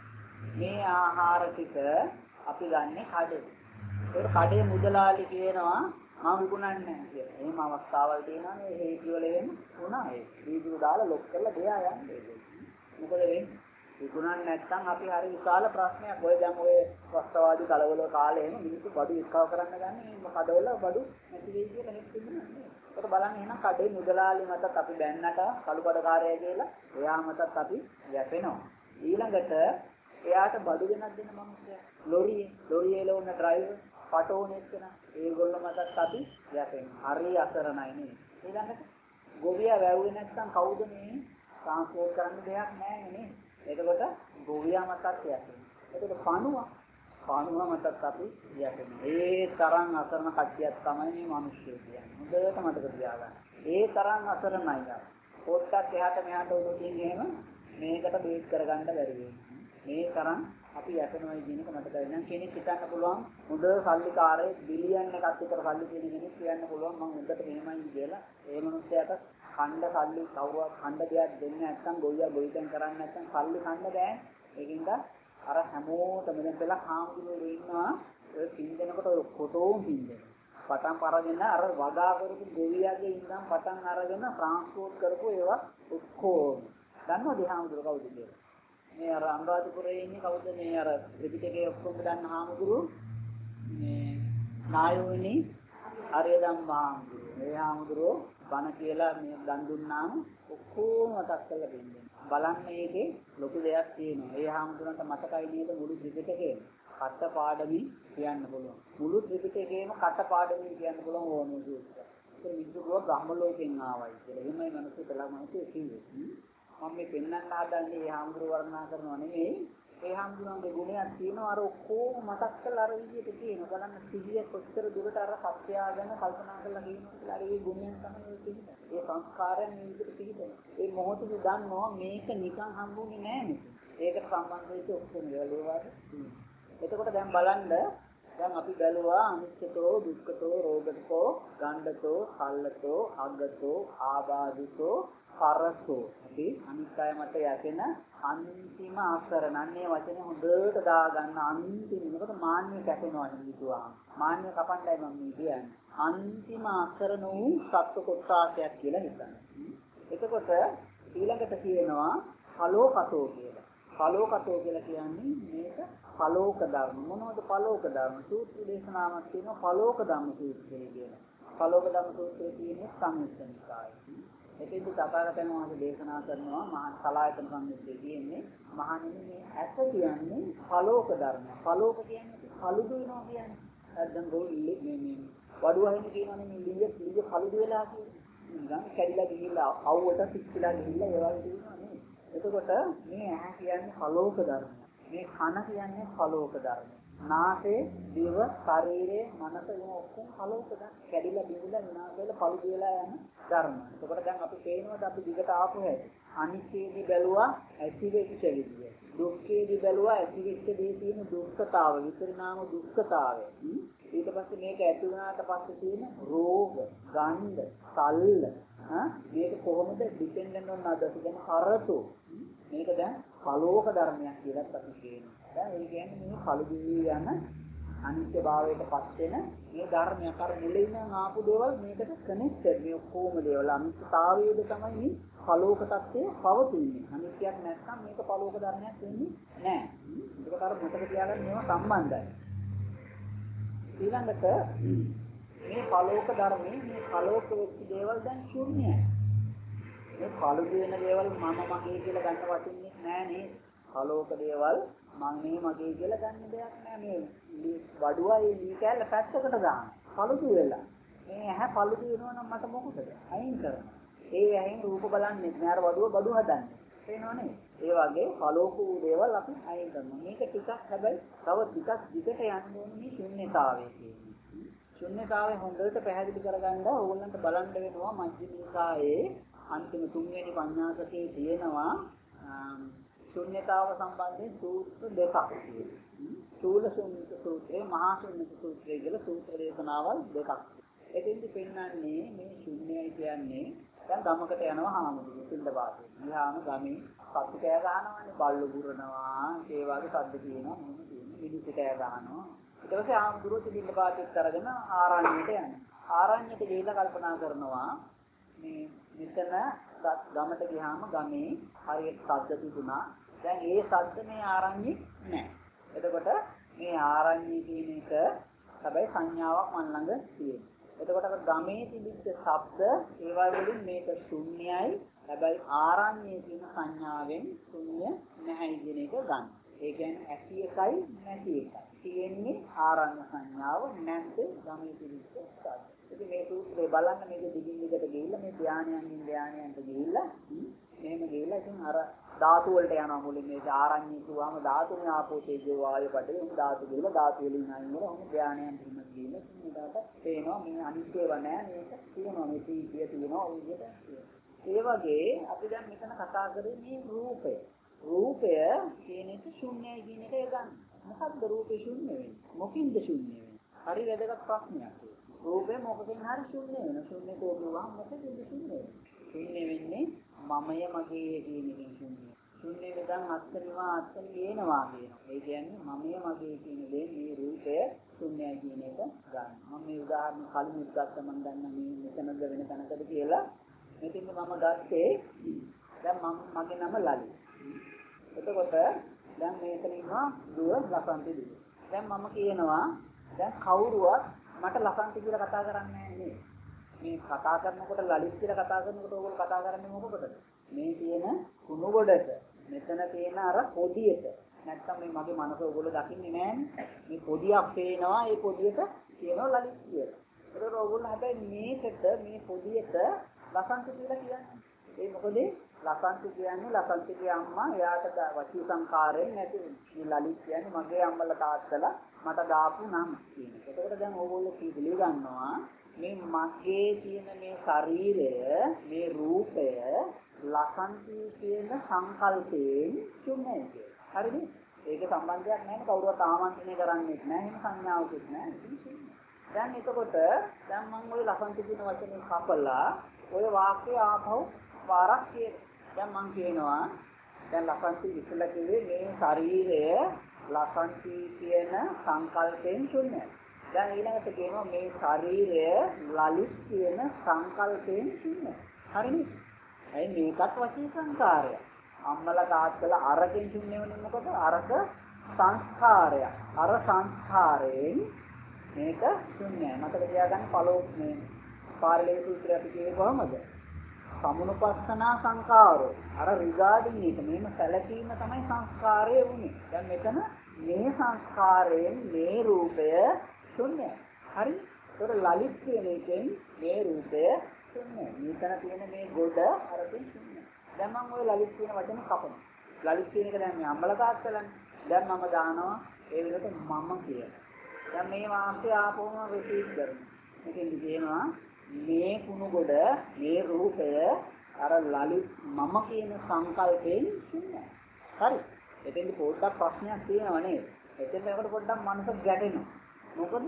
මේ ආහාර ටික අපි ගන්නෙ කඩේ. ඒක කඩේ මුදලාලි කියනවා මම විකුණන්නේ නැහැ කියලා. එහෙම අවස්ථාවල් තියෙනවානේ හේතු වල එහෙම වුණා. ඒ වීදුරු දාලා ලොක් කරලා දෙයා යන්නේ. මොකද වෙන්නේ? විකුණන්නේ නැත්නම් අපි හරි විශාල ප්‍රශ්නයක්. ඔය දැන් ඔය වස්තවාදී කලවල කාලේ එහෙම මිනිස්සු බඩු විස්කව කරන්න ගන්න මේ කඩවල බඩු නැති වෙයි කියලා හිතෙන්නේ නැහැ. ඒක බලන්න එහෙනම් කඩේ මුදලාලි මතත් අපි බැන්නට කළු බඩකාරය කියලා එයා මතත් අපි යැපෙනවා. ඊළඟට එයාට බඩු ගෙනත් දෙන මිනිස්සයා ලොරියේ ලොරියේ ලෝන ඩ්‍රයිවර් පටෝනෙක් කෙනා ඒගොල්ලෝ මතත් අපි යැපෙනවා. හරි අසරණයි නේ. ඊළඟට ගොවියා වැව්වේ නැත්නම් කවුද මේ ට්‍රාන්ස්පෝර්ට් කරන්න දෙයක් නැහැ නේ. එතකොට ගොවියා මතත් යැපෙනවා. එතකොට පණුවා පණුවා මතත් අපි යැපෙනවා. ඒ තරම් අසරණ කට්ටියක් තමයි මේ මිනිස්සු කියන්නේ. හොඳට මතක තියාගන්න. ඒ තරම් අසරණයි. පොට්ටක් එහාට මෙහාට උඩින් එහෙම මේකට බේස් කරගන්න බැරි වෙනවා. මේ තරම් අපි යැපෙනවා කියන එක මතක ගන්න. කෙනෙක් හිතන්න පුළුවන් හොඳ සල්ලිකාරයෙක් බිලියන් එකක් විතර සල්ලි තියෙන කෙනෙක් කියන්න පුළුවන් මම හොඳට මෙහෙමයි කියලා. ඒ මිනිස්සයාට ඛණ්ඩ සල්ලි කවුරුත් ඛණ්ඩ දෙයක් දෙන්නේ නැත්නම් ගොයියා ගොවිතැන් කරන්නේ නැත්නම් සල්ලි ඛණ්ඩ බෑ. ඒකින්ද අර හැමෝටම දැන් පෙළ හාමුදුරුවෝ ඉන්නවා ඔය පින්දෙනකොට ඔය ෆොටෝම් පින්දෙන. පටන් අරගෙන අර වගා කරපු ගොවියාගේ ඉඳන් පටන් අරගෙන ට්‍රාන්ස්පෝර්ට් කරපු ඒවා ඔක්කොම. දන්නවද හාමුදුරුවෝ කවුද කියලා? මේ අර අනුරාධපුරයේ ඉන්නේ කවුද මේ අර ත්‍රිපිටකයේ ඔක්කොම දන්න හාමුදුරුවෝ මේ නායෝනි අරේදම් හාමුදුරුවෝ. මේ හාමුදුරුවෝ බණ කියලා මේ දන් දුන්නාම ඔක්කොම මතක් කරලා දෙන්නේ. බලන්න මේකේ ලොකු දෙයක් තියෙනවා. ඒ හාමුදුරන්ට මතකයි නේද මුළු ත්‍රිපිටකයම කට පාඩමින් කියන්න පුළුවන්. මුළු ත්‍රිපිටකයේම කට පාඩමින් කියන්න පුළුවන් ඕනෝ සූත්‍රය. ඒක විදුරුව බ්‍රහ්ම ලෝකෙන් ආවයි කියලා. එහෙමයි මිනිස්සු කළාමයි කිව්වේ. මම මේ පෙන්වන්න හදන්නේ මේ හාමුදුරුව වර්ණනා කරනවා නෙමෙයි. ඒ හාමුදුරන්ගේ ගුණයක් තියෙනවා අර ඔක්කොම මතක් කරලා අර විදිහට තියෙනවා. බලන්න සිහිය කොච්චර දුරට අර සත්‍යය ගැන කල්පනා කරලා කියනවා කියලා අර ඒ ගුණයන් තමයි තියෙන්නේ. ඒ සංස්කාරයන් මේ විදිහට තියෙනවා. ඒ මොහොතේ දන්නවා මේක නිකන් හම්බුනේ නෑ නේ. ඒකට සම්බන්ධ වෙච්ච ඔක්කොම දේවල් වල. එතකොට දැන් බලන්න දැන් අපි බැලුවා අනිත්‍යතෝ දුක්ඛතෝ රෝගතෝ ගණ්ඩතෝ කල්ලතෝ අග්ගතෝ ආබාධිතෝ පරසෝ. අපි අනිත්‍යය මත යැපෙන අන්තිම ආසරණන්නේ වචනේ හොඳට දාගන්න අන්තිම මොකද මාන්නය කැපෙනවා හිතුවා. මාන්නය කපන්නයි මම කියන්නේ. අන්තිම ආසරණ වූ සත්ව කොටසක් කියලා හිතන්න. එතකොට ඊළඟට කියනවා පලෝකතෝ කියලා. පලෝකතෝ කියලා කියන්නේ මේක පලෝක ධර්ම. මොනවද පලෝක ධර්ම? සූත්‍ර දේශනාවක් තියෙනවා පලෝක ධම්ම සූත්‍රය කියලා. පලෝක ධම්ම සූත්‍රයේ තියෙන්නේ සංයුත්තනිකායයි. ඒකෙදි තථාගතයන් වහන්සේ දේශනා කරනවා මහා සලායතන සංයුත්තේ තියෙන්නේ මහණෙනි මේ ඇස කියන්නේ පලෝක ධර්ම. පලෝක කියන්නේ කළුදු වෙනවා කියන්නේ. දැන් ගොල්ලේ මේ මේ වඩුවහින් කියනවානේ මේ ලිය ලිය කළුදු වෙලා කියන්නේ. නිකන් කැඩිලා ගිහිල්ලා අවුවට පිච්චිලා ගිහිල්ලා ඒ වගේ තියෙනවා නේ. එතකොට මේ ඇහැ කියන්නේ පලෝක ධර්ම. මේ කන කියන්නේ පලෝක ධර්ම. නාසය, දිව, ශරීරය, මනස මේ ඔක්කොම පලෝක ධර්ම. කැඩිලා බිඳිලා විනාශ වෙලා පළු වෙලා යන ධර්ම. එතකොට දැන් අපි පේනවාද අපි දිගට ආපු හැටි. අනිත්‍යයේදී බැලුවා ඇතිවෙච්ච විදිය. දුක්ඛයේදී බැලුවා ඇතිවෙච්ච දේ තියෙන දුක්ඛතාව, විපරිණාම දුක්ඛතාවය. ඊට පස්සේ මේක ඇති වුණාට පස්සේ තියෙන රෝග, ගන්ධ, සල්ල, හා මේක කොහොමද ඩිපෙන්ඩන්ට් on others කියන හරතු. මේක දැන් පලෝක ධර්මයක් කියලා අපි කියනවා. දැන් ඒ කියන්නේ මේ පළුදී යන අනිත්‍ය භාවයට පත් වෙන මේ ධර්මයක් අර මුලින් නම් ආපු දේවල් මේකට කනෙක්ටඩ් මේ ඔක්කොම දේවල් අනිත්‍යතාවයේද තමයි මේ පලෝක தත්ත්වය පවතින්නේ. අනිත්‍යයක් නැත්නම් මේක පලෝක ධර්මයක් වෙන්නේ නැහැ. ඒකට අර මතක තියාගන්න මේවා සම්බන්ධයි. ඊළඟට මේ පලෝක ධර්මයේ මේ පලෝක වෙච්ච දේවල් දැන් ශූන්‍යයි. මේ පළු වෙන දේවල් මම මගේ කියලා ගන්න වටින්නේ නැහැ නේ. පළෝක දේවල් මම මේ මගේ කියලා ගන්න දෙයක් නෑ. මේ වඩුවයි දී කැල්ල පැත්තකට දාන්න. පළුදු වෙලා. මේ ඇහැ පළුදු වෙනවා නම් මට මොකටද? අයින් කරනවා. ඒ ඇහෙන් රූප බලන්නේ නෑ. අර වඩුව බඩු හදන්නේ. තේරෙනවනේ? ඒ වගේ පළෝක වූ දේවල් අපි අයින් කරනවා. මේක ටිකක් හැබැයි තව ටිකක් දිගට යන්න ඕනේ මේ ශුන්‍යතාවය කියන්නේ. ශුන්‍යතාවය හොඳට පැහැදිලි කරගන්න ඕගොල්ලන්ට බලන්න වෙනවා මජ්ක්‍ධිම නිකායේ අන්තිම තුන්වෙනි පඤ්ඤාසකේ තියෙනවා ශුන්‍යතාව සම්බන්ධයෙන් සූත්‍ර දෙකක් තියෙනවා. චූල ශුන්‍යත සූත්‍රය, මහා ශුන්‍යත සූත්‍රය කියලා සූත්‍ර දේශනාවල් දෙකක්. එතෙන්දි පෙන්නන්නේ මේ ශුන්‍යයි කියන්නේ දැන් ගමකට යනවා හාමුදුරුවෝ පිළිබාතේ. ගියාම ගමේ සත්තු කෑ ගහනවානේ, බල්ලු බුරනවා, ඒ වගේ සද්ද තියෙනවා, මොන තියෙන මිනිස්සු කෑ ගහනවා. ඊට පස්සේ හාමුදුරුවෝ පිළිබාතෙත් අරගෙන ආරණ්‍යයට යනවා. ආරණ්‍යයට ගිහිල්ලා කල්පනා කරනවා මේ මෙතන ගමට ගියාම ගමේ හරියට සද්ද තිබුණා. දැන් ඒ සද්ද මේ ආරණ්‍යේ නැහැ. එතකොට මේ ආරණ්‍ය කියන එක හැබැයි සංඥාවක් මන් ළඟ තියෙනවා. එතකොට අර ගමේ තිබිච්ච ශබ්ද ඒවා වලින් මේක ශුන්‍යයි. හැබැයි ආරණ්‍ය කියන සංඥාවෙන් ශුන්‍ය නැහැ කියන එක ගන්න. ඒ කියන්නේ ඇති එකයි නැති එකයි. තියෙන්නේ ආරණ්‍ය සංඥාව නැත්te ගමේ තිබිච්ච ශබ්ද. ඉතින් මේ සූත්‍රය බලන්න මේක දිගින් දිගට ගිහිල්ලා මේ ධානයන්ගෙන් ධානයන්ට ගිහිල්ලා මේම ගිහිල්ලා ඉතින් අර ධාතු වලට යනවා මුලින් මේ ආරණ්‍ය කිව්වම ධාතුනේ ආපෝ තේජෝ වායු පඩේ උන් ධාතු ගිහිල්ලා ධාතු වලින් අයින් වෙලා උන් ධානයන්ට හිම ගිහිල්ලා ඉතින් තේනවා මේ අනිත්‍යව නෑ මේක තියෙනවා මේ සීතිය තියෙනවා ඔය විදිහට ඒ වගේ අපි දැන් මෙතන කතා කරේ මේ රූපය රූපය කියන එක ශුන්‍යයි කියන එක ගන්න. මොකද්ද රූපේ ශුන්‍ය වෙන්නේ? මොකින්ද ශුන්‍ය වෙන්නේ? හරි වැදගත් ප්‍රශ්නයක්. රූපේ මොකකින් හරි ශුන්‍ය වෙනවා. ශුන්‍ය තෝරනවා මොකද ශුන්‍ය වෙන්නේ? ශුන්‍ය වෙන්නේ මමය මගේ කියන එකෙන් ශුන්‍ය. ශුන්‍ය වෙනදන් අත්නිවා අත්නි වෙනවා කියනවා. ඒ කියන්නේ මමය මගේ කියන දේ මේ රූපය ශුන්‍යයි කියන එක ගන්න. මම මේ උදාහරණ කලින් ගත්ත මම දන්න මේ මෙතනද වෙන තැනකද කියලා. මෙතින් මම ගත්තේ දැන් මම මගේ නම ලලි. එතකොට දැන් මේකන ඉන්නවා දුව ලසන්ති දුව. දැන් මම කියනවා දැන් කවුරුවත් මට ලසන්ති කියලා කතා කරන්නේ නැහැ. මේ කතා කරනකොට ලලිත් කියලා කතා කරනකොට ඕගොල්ලෝ කතා කරන්නේ මොකකටද? මේ තියෙන කුණු ගොඩට. මෙතන තියෙන අර පොදියට. නැත්තම් මේ මගේ මනස ඕගොල්ලෝ දකින්නේ නැහැනේ. මේ පොදියක් පේනවා ඒ පොදියට කියනවා ලලිත් කියලා. ඒතකොට ඕගොල්ලෝ හැබැයි මේකට මේ පොදියට ලසන්ති කියලා කියන්නේ. ඒ මොකද ලසන්ති කියන්නේ ලසන්තිගේ අම්මා එයාට වචී සංකාරයෙන් නැති මේ ලලිත් කියන්නේ මගේ අම්මලා තාත්තලා මට දාපු නම් කියන එක. ඒකට දැන් ඕගොල්ලෝ පිළි ගන්නවා මේ මගේ කියන මේ ශරීරය මේ රූපය ලසන්ති කියන සංකල්පයෙන් ශුන්‍යයි කියලා. හරිද? ඒක සම්බන්ධයක් නැහැ කවුරුවත් ආමන්ත්‍රණය කරන්නේ නැහැ. එහෙම සංඥාවකුත් නැහැ. දැන් එතකොට දැන් මම ওই ලසන්ති කියන වචනේ කපලා ওই වාක්‍යය ආපහු වාරක් කියනවා. දැන් මම කියනවා දැන් ලසන්ති ඉස්සලා කිව්වේ මේ ශරීරය ලසන්ති කියන සංකල්පයෙන් ශුන්‍යයි. දැන් ඊළඟට කියනවා මේ ශරීරය ලලිත් කියන සංකල්පයෙන් ශුන්‍යයි. හරිනේ? අය මේකත් වචී සංකාරය. අම්මලා තාත්තලා අරකින් ශුන්‍ය වෙන්නේ මොකද? අරක සංස්කාරය. අර සංස්කාරයෙන් මේක ශුන්‍යයි. මතක තියාගන්න පළවෙනි මේ පාරලේ සූත්‍රය අපි කියවේ කොහමද? සමුනුපස්සනා සංකාරෝ. අර රිගාඩින් එක මේම සැලකීම තමයි සංස්කාරය වුනේ. දැන් මෙතන මේ සංස්කාරයෙන් මේ රූපය ශුන්‍යයි. හරි? ඒතර ලලිත් කියන එකෙන් මේ රූපය ශුන්‍යයි. මෙතන තියෙන මේ ගොඩ අරකින් ශුන්‍යයි. දැන් මම ওই ලලිත් කියන වචනේ කපනවා. ලලිත් කියන එක දැන් මේ අම්මලා තාත්තලානේ. දැන් මම දානවා ඒ විදිහට මම කියලා. දැන් මේ වාක්‍යය ආපුවම රිපීට් කරනවා. මේකෙන් කියනවා මේ කුණු ගොඩ මේ රූපය අර ලලිත් මම කියන සංකල්පයෙන් ශුන්‍යයි. හරි? එතෙන්දි පොඩ්ඩක් ප්‍රශ්නයක් තියෙනවා නේද? එතෙන්ට යනකොට පොඩ්ඩක් මනස ගැටෙනවා. මොකද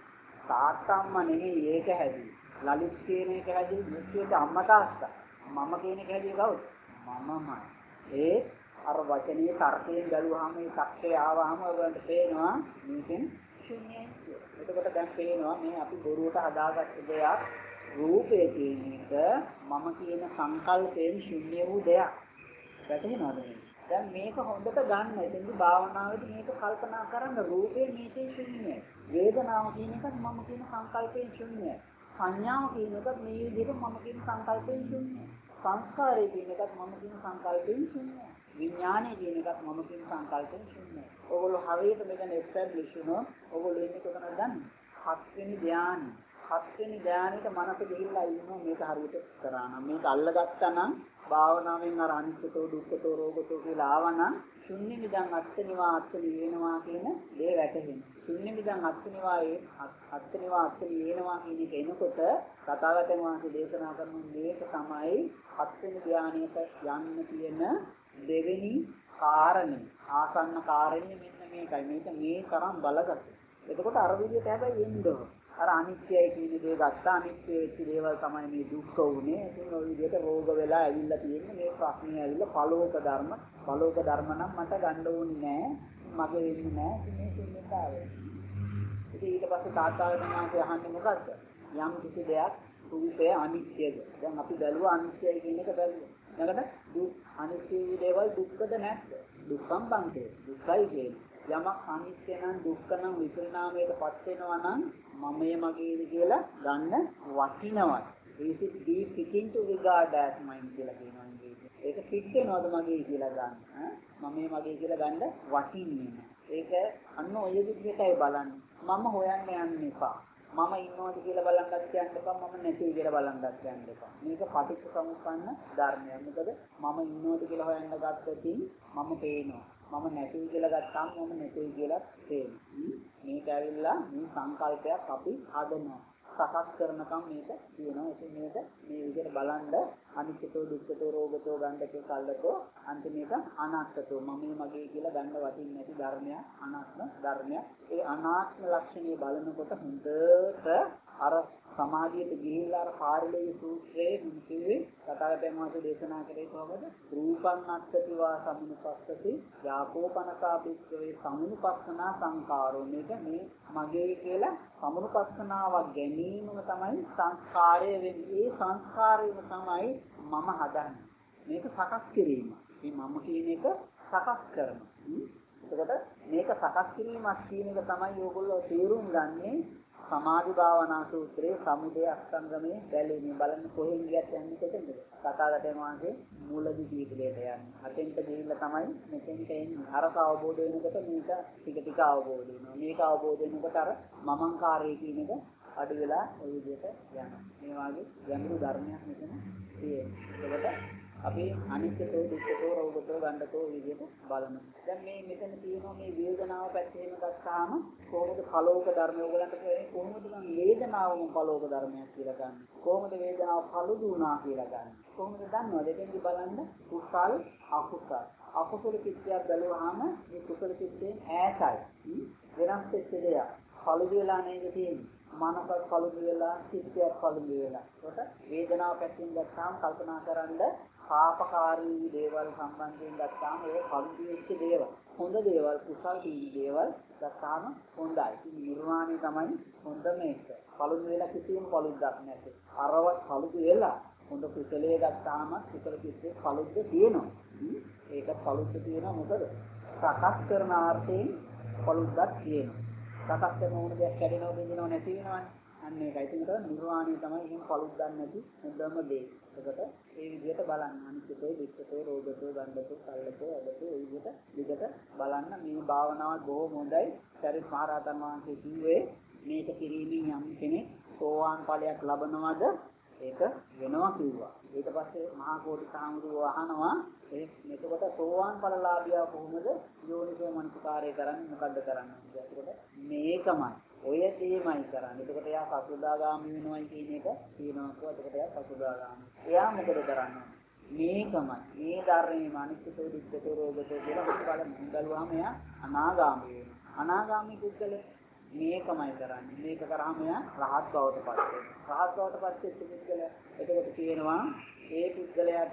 තාත්තම්ම නෙමෙයි ඒක හැදී. ලලිත් කියන එක හැදී මුස්ලිට අම්මා තාත්තා. මම කියන එක හැදී කවුද? මමමයි. ඒ අර වචනේ තර්කයෙන් බැලුවාම මේ සත්‍යය ආවම ඔයගොල්ලන්ට පේනවා මේකෙන් ශුන්‍යයි කියලා. එතකොට දැන් පේනවා මේ අපි බොරුවට හදාගත්ත දෙයක් රූපය කියන එක මම කියන සංකල්පයෙන් ශුන්‍ය වූ දෙයක්. වැටහෙනවද මේ? දැන් මේක හොඳට ගන්න. එතෙන්දි භාවනාවේදී මේක කල්පනා කරන්න රූපේ මේකේ ශුන්‍යයි. වේදනාව කියන එකත් මම කියන සංකල්පයෙන් ශුන්‍යයි. සංඥාව කියන එකත් මේ විදිහට මම කියන සංකල්පයෙන් ශුන්‍යයි. සංස්කාරය කියන එකත් මම කියන සංකල්පයෙන් ශුන්‍යයි. විඥානයේ කියන එකත් මම කියන සංකල්පයෙන් ශුන්‍යයි. ඕගොල්ලෝ හරියට මෙතන එස්ටැබ්ලිෂ් වුණොත් ඕගොල්ලෝ ඉන්නේ කොතනද දන්නේ? හත්වෙනි ධානය. හත්වෙනි ධානයට මනස ගිහිල්ලා ඉන්නවා මේක හරියට කරා නම් මේක අල්ලගත්තා නම් භාවනාවෙන් අර අනිත්‍යතෝ දුක්ඛතෝ රෝගතෝ කියලා ආවනම් ශුන්‍ය මිදං අත්තිනිවා අත්තිනි වෙනවා කියන දේ වැටහෙනවා. ශුන්‍ය මිදං අත්තිනිවා ඒ අත්තිනිවා අත්තිනි වෙනවා කියන එක එනකොට තථාගතයන් වහන්සේ දේශනා කරන මේක තමයි හත්වෙනි ධානයට යන්න තියෙන දෙවෙනි කාරණේ. ආසන්න කාරණේ මෙන්න මේකයි. මේක මේ තරම් බලගත්. එතකොට අර විදිහට හැබැයි එන්න ඕන. අර අනිත්‍යයි කියන දේ ගත්තා. අනිත්‍ය වෙච්ච දේවල් තමයි මේ දුක්ඛ උනේ. ඉතින් ওই විදිහට රෝග වෙලා ඇවිල්ලා තියෙන්නේ මේ ප්‍රශ්නේ ඇවිල්ලා පලෝක ධර්ම. පලෝක ධර්ම නම් මට ගන්න ඕනේ නෑ. මගේ වෙන්නේ නෑ. ඉතින් මේ ශුන්‍යතාවය. ඉතින් ඊට පස්සේ තාත්තාගෙන් මාසේ අහන්නේ මොකද්ද? යම් කිසි දෙයක් රූපය අනිත්‍යද? දැන් අපි බැලුවා අනිත්‍යයි කියන එක බැලුවා. ඊළඟට දුක් අනිත්‍ය දේවල් දුක්ඛද නැද්ද? දුක්ඛම් බංකේ. දුක්ඛයි කියන්නේ. යමක් අනිත්‍ය නම් දුක්ඛ නම් විපරිණාමයටපත් වෙනවා නම් මමයේ මගේද කියලා ගන්න වටිනවා. Is it be fitting to regard as mine කියලා කියනවා ඉංග්‍රීසියෙන්. ඒක fit වෙනවද මගේ කියලා ගන්න. මමයේ මගේ කියලා ගන්න වටින්නේ නැහැ. ඒක අන්න ඔය විදිහටයි බලන්නේ. මම හොයන්න යන්න එපා. මම ඉන්නවද කියලා බලන්නත් යන්න එපා. මම නැති කියලා බලන්නත් යන්න එපා. මේක පටිච්ච සමුප්පන්න ධර්මයක්. මොකද මම ඉන්නවද කියලා හොයන්න ගත්තොතින් මම පේනවා. මම නැති කියලා ගත්තාම මම නැති කියලා පේනවා. මේක ඇවිල්ලා මේ සංකල්පයක් අපි හදනවා. සකස් කරනකම් මේක තියෙනවා. ඉතින් මේක මේ විදිහට බලන්න අනිත්‍යතෝ දුක්ඛතෝ රෝගතෝ ගණ්ඩකෝ කල්ලතෝ අන්තිමේක අනාත්මතෝ මම මගේ කියලා ගන්න වටින්නේ නැති ධර්මයක් අනාත්ම ධර්මයක්. ඒ අනාත්ම ලක්ෂණය බලනකොට හොඳට අර සමාධියට ගිහිල්ලා අර පාරිලේ සූත්‍රයේ මුලින්ම කතාවටම මාසේ දේශනා කරේ කොහොමද? රූපං අත්තතිවා සමුනුපස්සති යාකෝපනසා පිස්සවේ සමුනුපස්සනා සංකාරෝ. මේක මේ මගේ කියලා සමුනුපස්සනාවක් ගැනීමම තමයි සංස්කාරය වෙන්නේ. ඒ සංස්කාරයම තමයි මම හදන්නේ. මේක සකස් කිරීම. මේ මම කියන එක සකස් කරනවා. එතකොට මේක සකස් කිරීමක් කියන එක තමයි ඕගොල්ලෝ තේරුම් ගන්නේ සමාධි භාවනා සූත්‍රයේ සමුදය අස්තංගමේ බැලීමේ බලන්න කොහෙන් ගියත් යන්නේ කොතෙන්ද? තථාගතයන් වහන්සේ මූලදී දීපලයට යන්නේ. අතෙන්ට ගිහිල්ලා තමයි මෙතෙන්ට එන්නේ. අරක අවබෝධ වෙනකොට මේක ටික ටික අවබෝධ වෙනවා. මේක අවබෝධ වෙනකොට අර මමංකාරය කියන එක අඩු වෙලා ওই විදිහට යනවා. මේ වාගේ ගැඹුරු ධර්මයක් මෙතන තියෙනවා. ඒකට අපි අනිත්‍යතෝ දුක්ඛතෝ රෝගතෝ ගණ්ඩකෝ විදිහට බලනවා. දැන් මේ මෙතන තියෙනවා මේ වේදනාව පැත්තේම ගත්තාම කොහොමද පලෝක ධර්ම ඕගලන්ට කියන්නේ කොහොමද නම් වේදනාවම පලෝක ධර්මයක් කියලා ගන්න. කොහොමද වේදනාව පළුදු වුණා කියලා ගන්න. කොහොමද දන්නවද? දෙකෙන්දි බලන්න කුසල් අකුසල්. අකුසල කිච්චයක් බැලුවාම මේ කුසල කිච්චෙන් ඈතයි. වෙනස් වෙච්ච දෙයක්. පළුදු වෙලා නේද තියෙන්නේ. මනසක් පළුදු වෙලා චිත්තයක් පළුදු වෙලා. ඒකට වේදනාව පැත්තෙන් ගත්තාම කල්පනා කරන්න පාපකාරී දේවල් සම්බන්ධයෙන් ගත්තාම ඒ පළුදු වෙච්ච දේවල්. හොඳ දේවල් කුසල් කියන දේවල් ගත්තාම හොඳයි. ඉතින් නිර්වාණය තමයි හොඳ මේක. පළුදු වෙලා කිසිම පළුද්දක් නැති. අරවත් පළුදු වෙලා හොඳ කුසලයේ ගත්තාම කුසල කිත්තේ පළුද්ද තියෙනවා. ඒක පළුද්ද තියෙනවා මොකද? සකස් කරන ආර්ථයෙන් පළුද්දක් තියෙනවා. සකස් කරන ඕන දෙයක් කැඩෙනව බින්දිනව නැති වෙනවනේ. අන්න ඒකයි. ඒක නිර්වාණය තමයි එහෙම පළුද්දක් නැති හොඳම දේ. ඒකට ඒ විදිහට බලන්න. අනිත්‍යතෝ දුක්ඛතෝ රෝගතෝ ගණ්ඩතෝ කල්ලතෝ අදතෝ ඒ විදිහට විදිහට බලන්න. මේ භාවනාව බොහොම හොඳයි. සරිත් මහ රහතන් වහන්සේ කිව්වේ මේක කිරීමෙන් යම් කෙනෙක් සෝවාන් ඵලයක් ලබනවද? ඒක වෙනවා කිව්වා. ඊට පස්සේ මහා කෝටි සාමුදුරුවෝ අහනවා ඒ මෙතකොට සෝවාන් ඵලලාභියා කොහොමද යෝනිසෝ මනසිකාරය කරන්නේ මොකද්ද කරන්නේ? ඒකට මේකමයි. ඔය තේමයි කරන්නේ. එතකොට එයා සසුදාගාමි වෙනවයි කියන එක කියනවා කිව්වා. එතකොට එයා සසුදාගාමි. එයා මොකද කරන්නේ? මේකමයි. මේ ධර්මයේ මානසිකෝ දුක්ඛතෝ රෝගතෝ කියලා බලන්න බලුවාම එයා අනාගාමි වෙනවා. අනාගාමි පුද්ගලයා මේකමයි කරන්නේ. මේක කරාම එයා රහත් බවට පත් වෙනවා. රහත් බවට පත් වෙච්ච පුද්ගලයා එතකොට කියනවා ඒ පුද්ගලයාට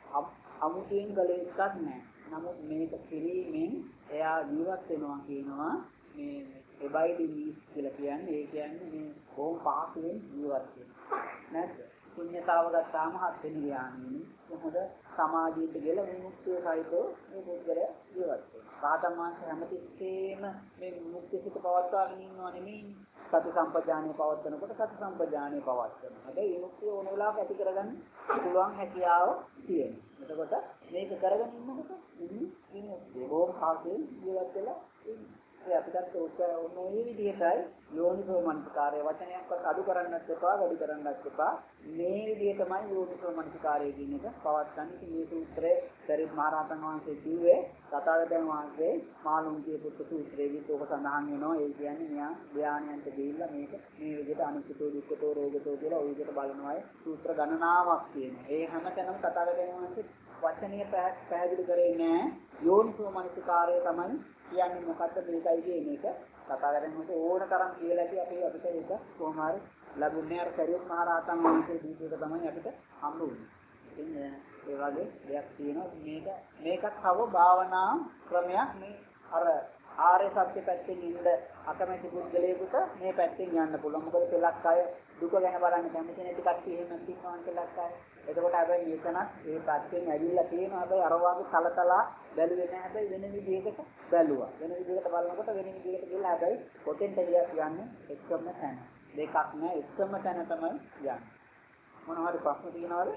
අමුතුවෙන් කළ එකක් නැහැ. නමුත් මේක කිරීමෙන් එයා ජීවත් වෙනවා කියනවා මේ එබයිඩින් කියලා කියන්නේ ඒ කියන්නේ මේ බොහොම පහසුවෙන් ජීවත් වෙනවා. නැත්ද? ශුන්‍යතාව ගත්තාම හත් වෙනි ඥානෙ. හොඳ සමාධියට ගෙල විමුක්තිය සහිතව මේ පුද්ගලයා ජීවත් වෙනවා. රහතන් වහන්සේ හැමතිස්සෙම මේ මුක්ති සිත පවත්වාගෙන ඉන්නව නෙමෙයි. සති සම්පජානිය පවත්වනකොට සති සම්පජානිය පවත්වනවා. හැබැයි මේ මුක්තිය ඕන වෙලාවක ඇති කරගන්න පුළුවන් හැකියාව තියෙනවා. එතකොට මේක කරගෙන ඉන්නකොට ඉන්නේ බොහොම කාර්යයෙන් ජීවත් වෙලා ඉන්නේ. ඒ අපිටත් ඔය විදිහටයි යෝනිසෝ මනසිකාරය වචනයක්වත් අඩු කරන්නත් එපා වැඩි කරන්නත් එපා. මේ විදිහ තමයි යෝනිසෝ මනසිකාරය කියන එක පවත්න්නේ. මේ සූත්‍රයේ සරිත් මහ රහතන් වහන්සේ කිව්වේ තථාගතයන් වහන්සේ මාළුන්ගේ පුත්තු සූත්‍රයේ විතෝක සඳහන් වෙනවා. ඒ කියන්නේ මෙයා ධානයන්ට ගිහිල්ලා මේක මේ විදිහට අනිත්‍යතෝ දුක්ඛතෝ රෝගතෝ කියලා ওই විදිහට බලනවායි සූත්‍ර ගණනාවක් තියෙනවා. ඒ හැමතැනම තථාගතයන් වහන්සේ වචනීය පැහැදිලි කරේ නෑ. යෝනිසෝ මනසිකාරය තමයි කියන්නේ මොකද්ද මේකයි කියන එක කතාකරගෙන මොකද ඕන තරම් කියලා ඇති අපි අපිට ඒක කොහොම හරි ලැබුණේ අර සරියුත් මහ රහතන් වහන්සේ දීපේක තමයි අපිට හම්බ වුනේ. ඉතින් ඒ වගේ දෙයක් තියෙනවා මේක මේකත් තව භාවනා ක්‍රමයක් මේ අර ආර්ය සත්‍ය පැත්තෙන් ඉන්න අකමැති පුද්ගලයෙකුට මේ පැත්තෙන් යන්න පුළුවන්. මොකද පෙලක් අය දුක ගැන බලන්න කැමති නැති කට්ටිය එහෙම තියනවා පෙලක් අය. එතකොට හැබැයි මේකනත් ඒ පැත්තෙන් ඇවිල්ලා තියෙනවා. හැබැයි අර වගේ කලතලා බැලුවේ නැහැ. හැබැයි වෙන විදිහකට බැලුවා. වෙන විදිහකට බලනකොට වෙන විදිහකට ගිහලා හැබැයි පොතෙන්ට යන්නේ එක්කම තැන. දෙකක් නෑ එක්කම තැන තමයි යන්නේ. මොනවා හරි ප්‍රශ්න තියෙනවද?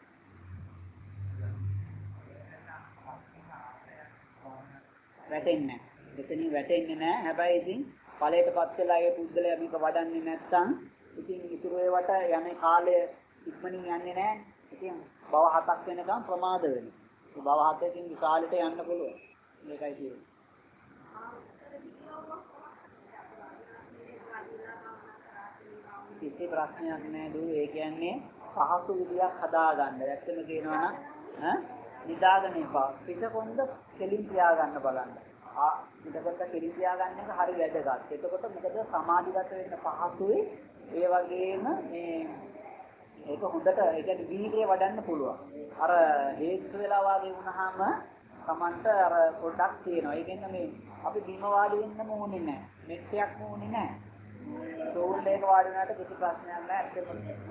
වැටෙන්නේ නැහැ. එතනින් වැටෙන්නේ නැහැ. හැබැයි ඉතින් ඵලයටපත් වෙලා ඒ පුද්ගලයා මේක වඩන්නේ නැත්නම් ඉතින් ඉතුරු ඒවට යන කාලය ඉක්මනින් යන්නේ නැහැ. ඉතින් භව හතක් වෙනකම් ප්‍රමාද වෙනවා. ඒ භව හතකින් විශාලට යන්න පුළුවන්. මේකයි කියන්නේ. කිසි ප්‍රශ්නයක් නැහැ දු. ඒ කියන්නේ පහසු විදියක් හදාගන්න. ඇත්තම කියනවා නම් ඈ නිදාගෙන ඉපා. පිටකොන්ද කෙලින් තියාගන්න බලන්න. ආ පිටකොන්ද කෙලින් තියාගන්න එක හරි වැදගත්. එතකොට මොකද සමාධිගත වෙන්න පහසුයි. ඒ වගේම මේ ඒක හොඳට ඒ කියන්නේ වීර්යය වඩන්න පුළුවන්. අර හේතු වෙලා වාගේ වුණාම Tamanට අර පොඩක් තියෙනවා. ඒ කියන්නේ මේ අපි බිම වාඩි වෙන්නම ඕනේ නැහැ. මෙට්ටයක් ඕනේ නැහැ. ටූල් එක වාඩි වුණාට කිසි ප්‍රශ්නයක් නැහැ.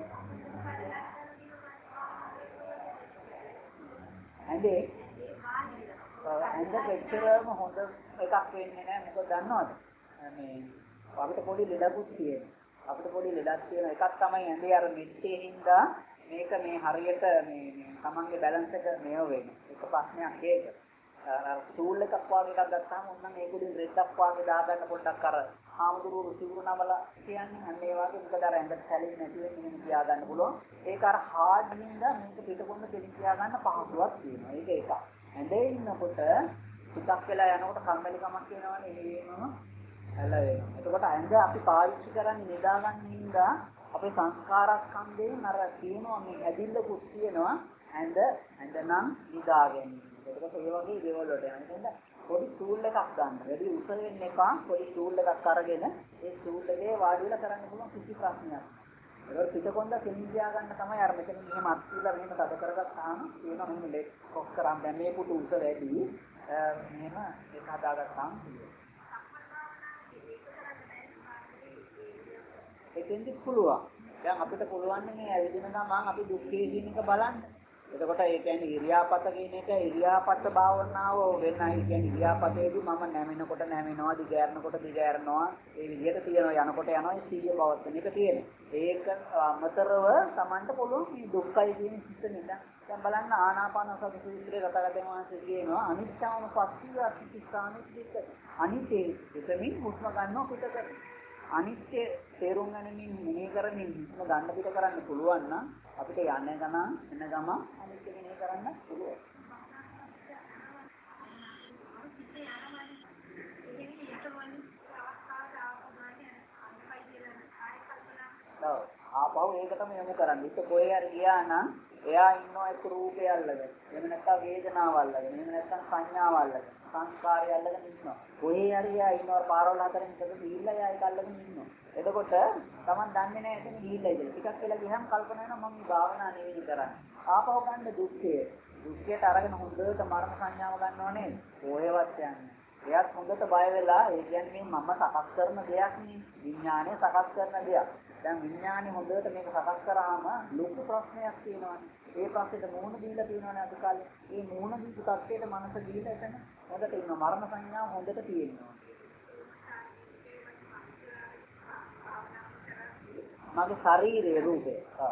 ඇන්දේ ඇන්ද පෙච්චරම හොඳ එකක් වෙන්නේ නැහැ. මොකද දන්නවද? මේ අපිට පොඩි ලෙඩකුත් තියෙනවා. අපිට පොඩි ලෙඩක් තියෙන එකක් තමයි ඇඳේ අර මෙට්ටේ හින්දා මේක මේ හරියට මේ මේ තමන්ගේ බැලන්ස් එක මේව වෙන්නේ. ඒක ප්‍රශ්නයක් ඒක. අර ටූල් එකක් වගේ එකක් ගත්තාම උන්නම් ඒක උඩින් රෙද්දක් වගේ දාගන්න පොඩ්ඩක් අර ආමුදුරු රුසිරුණවල කියන්නේ අන්න ඒ වගේ මොකද අර ඇඳ සැලෙන්නේ නැති වෙන්නේ මෙහෙම තියාගන්න පුළුවන්. ඒක අර හાર્ඩ් හින්දා මේක පිටකොන්න දෙලි තියාගන්න පහසුවක් තියෙනවා. ඒක එකක්. ඇඳේ ඉන්නකොට ටිකක් වෙලා යනකොට කම්මැලි කමක් එනවනේ එහෙමම හැල වෙනවා. එතකොට ඇඳ අපි පාවිච්චි කරන්නේ නිදාගන්න හින්දා අපේ සංස්කාරස්කන්ධයෙන් අර තියෙනවා මේ ඇදිල්ලකුත් තියෙනවා ඇඳ ඇඳ නම් නිදාගන්න. එතකොට ඒ වගේ දේවල් වලට යනවා. පොඩි ටූල් එකක් ගන්න. වැඩි උස වෙන්න එපා. පොඩි ටූල් එකක් අරගෙන ඒ ටූල් එකේ වාඩි වෙලා කරන්න පුළුවන් කිසි ප්‍රශ්නයක්. ඒක පිටකොන්ද කෙලින් තියාගන්න තමයි අර මෙතන මෙහෙම අත්විලා මෙහෙම තද කරගත්තාම තියෙනවා මෙහෙම ලෙග් කොක් කරාම දැන් මේ පුතු උස වැඩි මෙහෙම ඒක හදාගත්තාම එතෙන්දි පුළුවන්. දැන් අපිට පුළුවන් මේ ඇවිදින ගමන් අපි දුක්ඛේ කියන එක බලන්න. එතකොට ඒ කියන්නේ ඉරියාපත කියන එක ඉරියාපත භාවනාව වෙනයි. කියන්නේ ඉරියාපතේදී මම නැමෙනකොට නැමෙනවා, දිගෑරනකොට දිගෑරනවා. ඒ විදිහට තියෙනවා යනකොට යනවා සීය පවත්වන එක තියෙනවා. ඒක අමතරව Tamanට පුළුවන් මේ දුක්ඛයි කියන සිස්ටමෙන් දැන් බලන්න ආනාපාන සති සූත්‍රයේ රතගතම වහන්සේ කියනවා අනිත්‍යම පස්සිය අනිත්‍යස්ථානෙදික අනිත්‍ය දෙතමින් හුස්ම ගන්නවා පිට කරනවා. අනිත්‍ය තේරුම් ගන්නමින් මෙහෙ කරමින් හුස්ම ගන්න පිට කරන්න පුළුවන් නම් අපිට යන්නේ ගමන් එන ගමන් අනිත්‍ය මෙහෙ කරන්න පුළුවන්. ඔව් ආපහු ඒකටම යමු කරන්න. ඒක කොහේ හරි ගියා නම් එයා ඉන්නවා එක්ක රූපය අල්ලගෙන. එහෙම නැත්නම් වේදනාව අල්ලගෙන. එහෙම නැත්නම් සංඥාව අල්ලගෙන. සංස්කාරය අල්ලගෙන ඉන්නවා. කොහේ හරි එයා ඉන්නවා පාරවල් හතරෙන් එකක ගිහිල්ලා එයා ඒක අල්ලගෙන ඉන්නවා. එතකොට Taman දන්නේ නැහැ එතන ගිහිල්ලා ඉඳලා. ටිකක් වෙලා ගියහම කල්පනා වෙනවා මම මේ භාවනා නෙවෙයි කරන්නේ. ආපහු ගන්න දුක්ඛය. දුක්ඛයට අරගෙන හොඳට මරණ සංඥාව ගන්නව නේද? කොහෙවත් යන්නේ. එයාත් හොඳට බය වෙලා ඒ කියන්නේ මම සකස් කරන දෙයක් නේ. විඥානය සකස් කරන දෙයක්. දැන් විඥානේ හොඳට මේක සකස් කරාම ලොකු ප්‍රශ්නයක් තියෙනවානේ. ඒ ප්‍රශ්නෙට මුහුණ දීලා තියෙනවානේ අද කාලේ. මේ මුහුණ දීපු තත්ත්වයට මනස දීලා එතන හොඳට ඉන්න මරණ සංඥාව හොඳට තියෙනවා. මගේ ශරීරයේ රූපය. ආ.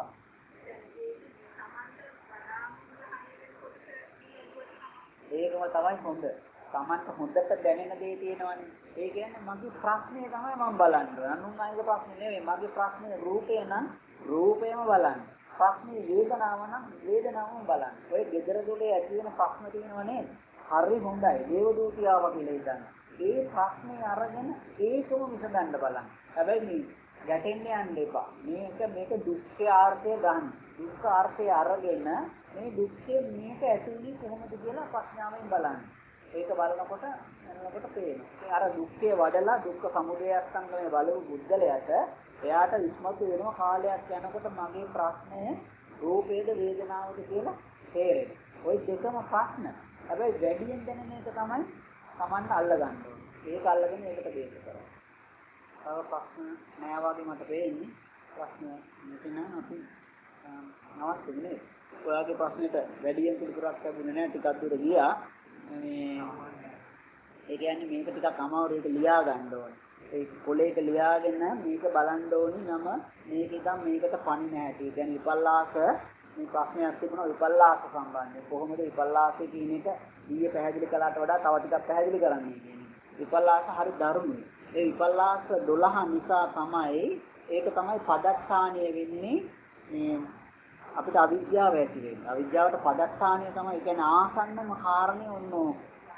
ඒකම තමයි හොඳ. Tamanට හොඳට දැනෙන දේ තියෙනවනේ. ඒ කියන්නේ මගේ ප්‍රශ්නේ තමයි මම බලන්නේ. අනුන් අයගේ ප්‍රශ්නේ නෙවෙයි. මගේ ප්‍රශ්නේ රූපේ නම් රූපේම බලන්නේ. ප්‍රශ්නේ වේදනාව නම් වේදනාවම බලන්නේ. ඔය gedara දොලේ ඇති වෙන ප්‍රශ්න තියෙනව නේද? හරි හොඳයි. දේව දූතියාව කියලා හිතන්න. ඒ ප්‍රශ්නේ අරගෙන ඒකම විසඳන්න බලන්න. හැබැයි මේ ගැටෙන්න යන්න එපා. මේක මේක දුක්ඛ ආර්ථය ගන්න. දුක්ඛ ආර්ථය අරගෙන මේ දුක්ඛේ මේක ඇතුළේ කොහොමද කියලා ප්‍රඥාවෙන් බලන්න. ඒක බලනකොට එනකොට පේනවා. ඉතින් අර දුක්ඛේ වඩලා දුක්ඛ සමුදය අස්තංගමේ බලව බුද්ධලයට එයාට විස්මතු වෙනවා කාලයක් යනකොට මගේ ප්‍රශ්නය රූපේද වේදනාවද කියලා තේරෙනවා. ওই දෙකම ප්‍රශ්න. හැබැයි වැඩියෙන් දැනෙන එක තමයි Tamanට අල්ල ගන්න ඕනේ. ඒක අල්ලගෙන ඒකට බේස් කරනවා. තව ප්‍රශ්න නෑ වගේ මට පේන්නේ. ප්‍රශ්න නැතිනම් අපි නවත්තුනේ. ඔයාගේ ප්‍රශ්නෙට වැඩියෙන් පිළිතුරක් ලැබුණේ නෑ. ටිකක් දුර ගියා. මේ ඒ කියන්නේ මේක ටිකක් අමාරුයි ඒක ලියා ගන්න ඕනේ. ඒ පොලේක ලියාගෙන මේක බලන්න ඕනි නම මේක ඉතින් මේකට පණි නැහැ. ඒ කියන්නේ විපල්ලාස මේ ප්‍රශ්නයක් තිබුණා විපල්ලාස සම්බන්ධයෙන්. කොහොමද විපල්ලාසය කියන එක ඊයේ පැහැදිලි කළාට වඩා තව ටිකක් පැහැදිලි කරන්නේ කියන්නේ. විපල්ලාස හරි ධර්මයි. ඒ විපල්ලාස දොළහ නිසා තමයි ඒක තමයි පදස්ථානීය වෙන්නේ මේ අපිට අවිද්‍යාව ඇති වෙන්නේ. අවිද්‍යාවට පදස්ථානීය තමයි කියන්නේ ආසන්නම කාරණේ ඔන්නෝ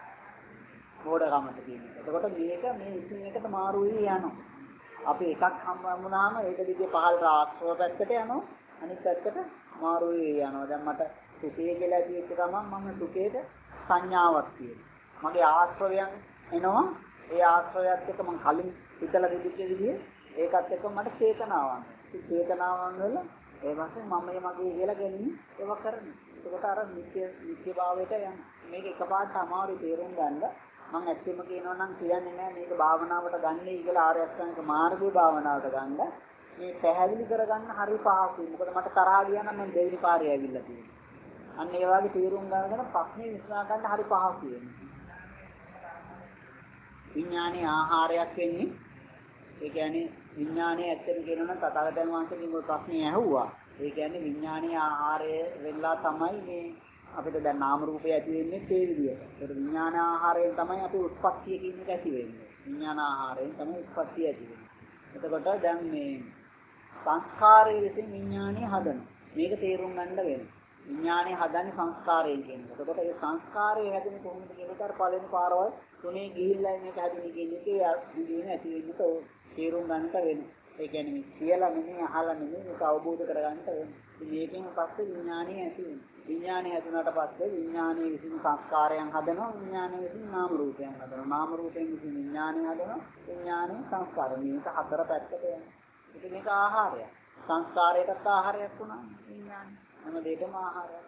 මොඩකමට කියන්නේ. එතකොට මේක මේ ඉතින් එකට මාරු වෙයි යනවා. අපි එකක් හම්බ වුණාම ඒක දිගේ පහළට ආශ්‍රව පැත්තට යනවා. අනිත් පැත්තට මාරු වෙයි යනවා. දැන් මට සුඛය කියලා කියච්ච ගමන් මම සුඛේට සංඥාවක් තියෙනවා. මගේ ආශ්‍රවයන් එනවා. ඒ ආශ්‍රයයත් එක්ක මම කලින් හිතලා දෙවිච්ච විදිහේ ඒකත් එක්ක මට චේතනාවක්. ඒ චේතනාවන් වල ඒ වශයෙන් මම මගේ කියලා ගැනීම ඒව කරන්නේ. ඒකට අර නිත්‍ය නිත්‍ය භාවයට යන මේක එකපාරට අමාරු තේරුම් ගන්න. මම ඇත්තම කියනවා නම් කියන්නේ නැහැ මේක භාවනාවට ගන්නේ කියලා ආර්ය අෂ්ටාංගික මාර්ගයේ භාවනාවට ගන්න. මේ පැහැදිලි කරගන්න හරි පහසුයි. මොකද මට තරහා ගියා නම් මම දෙවෙනි පාරේ ඇවිල්ලා තියෙනවා. අන්න ඒ වගේ තේරුම් ගන්නගෙන ප්‍රශ්නේ විසඳා ගන්න හරි පහසුයි. විඥානේ ආහාරයක් වෙන්නේ ඒ කියන්නේ විඥානේ ඇත්තට කියනවා නම් තථාගතයන් වහන්සේගෙන් ඔය ප්‍රශ්නේ ඇහුවා. ඒ කියන්නේ විඥානේ ආහාරය වෙලා තමයි මේ අපිට දැන් නාම රූපය ඇති වෙන්නේ ඒ විදිහට. ඒක විඥාන ආහාරයෙන් තමයි අපි උත්පත්තිය කියන එක ඇති වෙන්නේ. විඥාන ආහාරයෙන් තමයි උත්පත්තිය ඇති වෙන්නේ. එතකොට දැන් මේ සංස්කාරයේ විසින් විඥානය හදනවා. මේක තේරුම් ගන්න වෙනවා. විඥානය හදන්නේ සංස්කාරයෙන් කියන එක. එතකොට ඒ සංස්කාරය හැදෙන්නේ කොහොමද කියන එක අර පළවෙනි පාරවල් තුනේ ගිහිල්ලා මේක හැදෙන්නේ කියන එකේ විදිහේ ඇති වෙන්නට තේරුම් ගන්නට වෙනවා. ඒ කියන්නේ මේ කියලා නෙමෙයි අහලා නෙමෙයි මේක අවබෝධ කරගන්නට වෙනවා. ඉතින් මේකෙන් පස්සේ විඥානය ඇති වෙනවා. විඥානය හැදුනාට පස්සේ විඥානයේ විසින් සංස්කාරයන් හදනවා. විඥානයේ විසින් නාම රූපයන් හදනවා. නාම රූපයෙන් විසින් විඥානය හදනවා. විඥානයේ සංස්කාර. මේක හතර පැත්තට යනවා. ඉතින් මේක ආහාරයක්. සංස්කාරයකට ආහාරයක් වුණා විඥානය. හැම දෙයකම ආහාරයක්.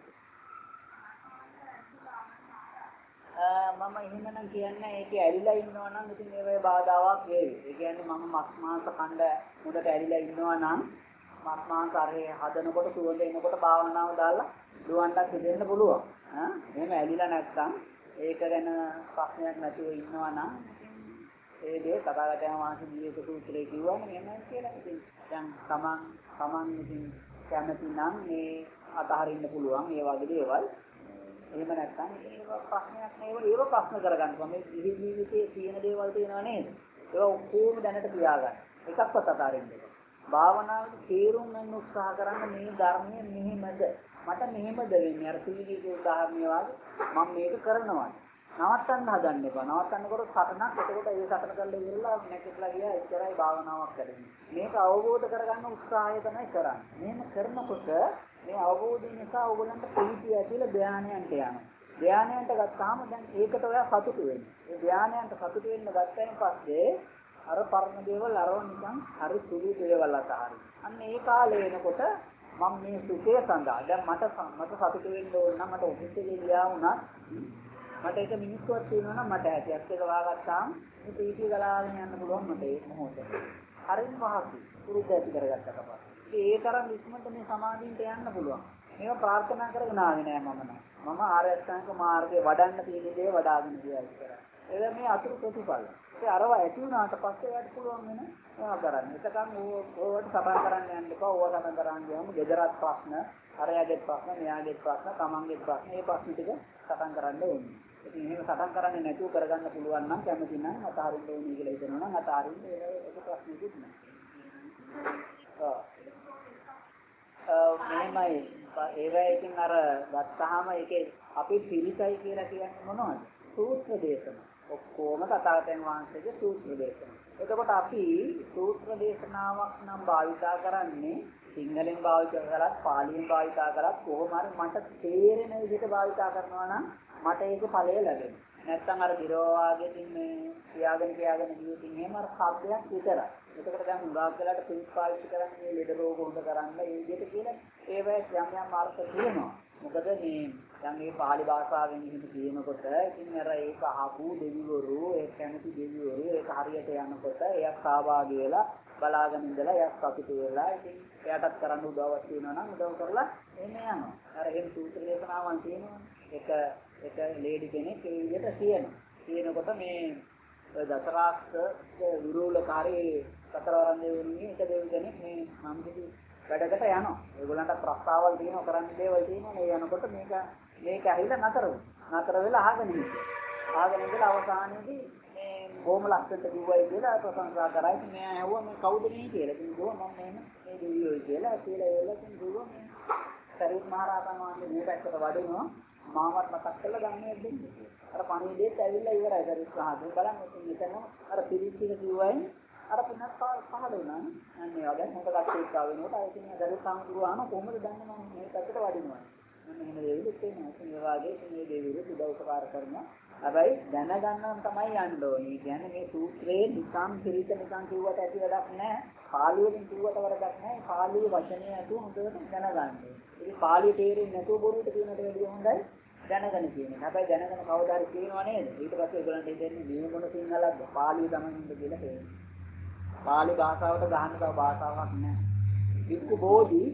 මම එහෙමනම් කියන්නේ ඒකේ ඇලිලා ඉන්නවා නම් ඉතින් මේවේ බාධාවක් වේවි. ඒ කියන්නේ මම මස් මාංශ කණ්ඩ මුදට ඇලිලා ඉන්නවා නම් මස් මාංශ අරේ හදනකොට සුවඳ එනකොට භාවනාව දාලා දුවන්නත් හිතෙන්න පුළුවන්. ඈ එහෙම ඇලිලා නැත්නම් ඒක ගැන ප්‍රශ්නයක් නැතුව ඉන්නවා නම් ඒ දේ තථාගතයන් වහන්සේ දීපු සූත්‍රයේ කිව්වම එහෙමයි කියලා. ඉතින් දැන් තමන් තමන් ඉතින් කැමති නම් මේ අතහරින්න පුළුවන් ඒ වගේ දේවල්. එහෙම නැත්නම් ඒක ප්‍රශ්නයක් නෙවෙයි ඒව ප්‍රශ්න කරගන්න. මේ ජීවිතයේ තියෙන දේවල් තියෙනවා නේද? ඒවා ඔක්කොම දැනට තියාගන්න. එකක්වත් අතාරින්න එපා. භාවනාවේ තේරුම් ගන්න උත්සාහ කරන්න මේ ධර්මයේ මෙහෙමද? මට මෙහෙමද වෙන්නේ? අර සීලීගේ උදාහරණය වගේ මම මේක කරනවා. නවත්තන්න හදන්න එපා. නවත්තන්නකොට සටනක් එතකොට ඒ සටන කරලා ඉවරලා නැකట్లా ගියා එච්චරයි භාවනාවක් කරන්නේ. මේක අවබෝධ කරගන්න උත්සාහය තමයි කරන්නේ. මෙහෙම කරනකොට මේ අවබෝධය නිසා ඔයගලන්ට ප්‍රීතිය ඇතිලා ධානයන්ට යනවා. ධානයන්ට ගත්තාම දැන් ඒකට ඔයා සතුටු වෙන්නේ. ඒ ධානයන්ට සතුටු වෙන්න ගත්තයින් පස්සේ අර පරණ දේවල් අරව නිකන් හරි සුළු දේවල් අතහරින්න. අන්න ඒ කාලේ එනකොට මම මේ සුඛය සඳහා දැන් මට මට සතුටු වෙන්න ඕන නම් මට ඔෆිස් එකේ ගියා වුණත් මට ඒක මිනිස්සුවක් තියෙනවා නම් මට ඇතියක් එක වාගත්තාම මේ ප්‍රීතිය ගලාගෙන යන්න පුළුවන් මට ඒ මොහොතේ. හරිම පහසුයි. පුරුද්ද ඇති කරගත්තට පස්සේ. ඒ තරම් ඉක්මනට මේ සමාධියට යන්න පුළුවන්. මේක ප්‍රාර්ථනා කරගෙන ආවේ නෑ මම නම්. මම ආර්ය අෂ්ටාංග මාර්ගයේ වඩන්න තියෙන දේ වඩාගෙන ගියා ඉස්සරහ. ඒක මේ අතුරු ප්‍රතිඵල. ඒ අරව ඇති වුණාට පස්සේ යාට පුළුවන් වෙන ඒවා කරන්න. එතකන් ඕවට සබන් කරන්න යන්න එපා. ඕවා සබන් කරන් ගියාම ගෙදරත් ප්‍රශ්න, අරයාගේ ප්‍රශ්න, මෙයාගේ ප්‍රශ්න, තමන්ගේ ප්‍රශ්න, මේ ප්‍රශ්න ටික සබන් කරන්න ඕනේ. ඉතින් එහෙම සටන් කරන්නේ නැතුව කරගන්න පුළුවන් නම් කැමති නම් අතහරින්න ඕනේ කියලා හිතනවා නම් අතහරින්න ඒක ප්‍රශ්නෙකුත් නෑ. ඔව්. මෙහෙමයි ඒවා ඉතින් අර ගත්තාම ඒකේ අපි පිළිසයි කියලා කියන්නේ මොනවද? සූත්‍ර දේශන. ඔක්කොම තථාගතයන් වහන්සේගේ සූත්‍ර දේශන. එතකොට අපි සූත්‍ර දේශනාවක් නම් භාවිතා කරන්නේ සිංහලෙන් භාවිතා කරත් පාලියෙන් භාවිතා කරත් කොහොම හරි මට තේරෙන විදිහට භාවිතා කරනවා නම් මට ඒක ඵලය ලැබෙනවා. නැත්තම් අර දිරෝවාගෙන් මේ කියාගෙන කියාගෙන ගියොතින් එහෙම අර શબ્දයක් විතරයි. එතකොට දැන් උගාක් වෙලාට පිළිස් පාවිච්චි කරන්නේ මේ ලෙඩ රෝග හොඳ කරන්න ඒ විදිහට කියලා ඒවැ යම් යම් අර්ථ තියෙනවා. මොකද මේ දැන් මේ පාලි භාෂාවෙන් හිත කියනකොට ඉතින් අර ඒක අහපු දෙවිවරු ඒ කැමති දෙවිවරු ඒක හරියට යනකොට එයක් සහභාගී වෙලා බලාගෙන ඉඳලා එයක් සතුටු වෙලා ඉතින් එයාටත් කරන්න උදව්වක් තියෙනවා නම් උදව් කරලා එන්න යනවා. අර එහෙම සූත්‍ර දේශනාවන් තියෙනවා. එක එක ලේඩි කෙනෙක් ඒ විදිහට කියනවා. කියනකොට මේ දසරාස්ත විරූලකාරී සතරවරන් දෙවියන්ගේ එක දෙවි කෙනෙක් මේ නම් කිසි වැඩකට යනවා. ඒගොල්ලන්ට ප්‍රස්තාවල් තියෙනවා කරන්න දේවල් තියෙනවා. මේ යනකොට මේක මේක ඇහිලා නතර වුණා. නතර වෙලා අහගෙන ඉන්නවා. අහගෙන ඉඳලා අවසානයේදී මේ බොහොම ලස්සනට කිව්වයි කියලා ප්‍රශංසා කරා. ඉතින් මෙයා ඇහුවා මේ කවුද මේ කියලා. ඉතින් ගිහුවා මම මෙහෙම මේ දෙවියෝ කියලා. කියලා ඒලා ඉතින් ගිහුවා මේ සරියුත් මහ රහතන් වහන්සේ මේ පැත්තට වඩිනවා. මාවත් මතක් කරලා ගන්නේ දෙන්න. අර පණිවිඩයත් ඇවිල්ලා ඉවරයි සරියුත් මහත්මයා. බලන්න මෙතන අර පිරිසිදු කිව්වයින් අර පින්නත් පහළ වුණා නේ. අන්නේ වගේ මොකද කට්ටියක් ආව වෙනකොට අය කියන දරුවෝ සාමුදුරු ආන කොහොමද දන්නේ මම මේ පැත්තට වඩිනවා. මම මෙහෙම දෙවිලුත් එනවා. ඒ වගේ මේ දෙවිලු උදව් උපකාර කරනවා. හැබැයි දැනගන්නම තමයි යන්න ඕනේ. කියන්නේ මේ සූත්‍රයේ නිකම් පිළිත නිකම් කිව්වට ඇති වැඩක් නැහැ. පාලියෙන් කිව්වට වරදක් නැහැ. පාලියේ වචනේ ඇතුව හොඳට දැනගන්න. ඉතින් පාලිය තේරෙන්නේ නැතුව බොරුවට කියනට වැඩිය හොඳයි දැනගෙන කියන්නේ. හැබැයි දැනගෙන කවදා හරි කියනවා නේද? ඊට පස්සේ ඒගොල්ලන්ට හිතෙන්නේ මේ මොන සිංහලක්ද? පාලිය තමයි හින්ද කියලා තේරෙනවා. පාලි භාෂාවට ගහන්න තව භාෂාවක් නැහැ. වික්කු බෝධි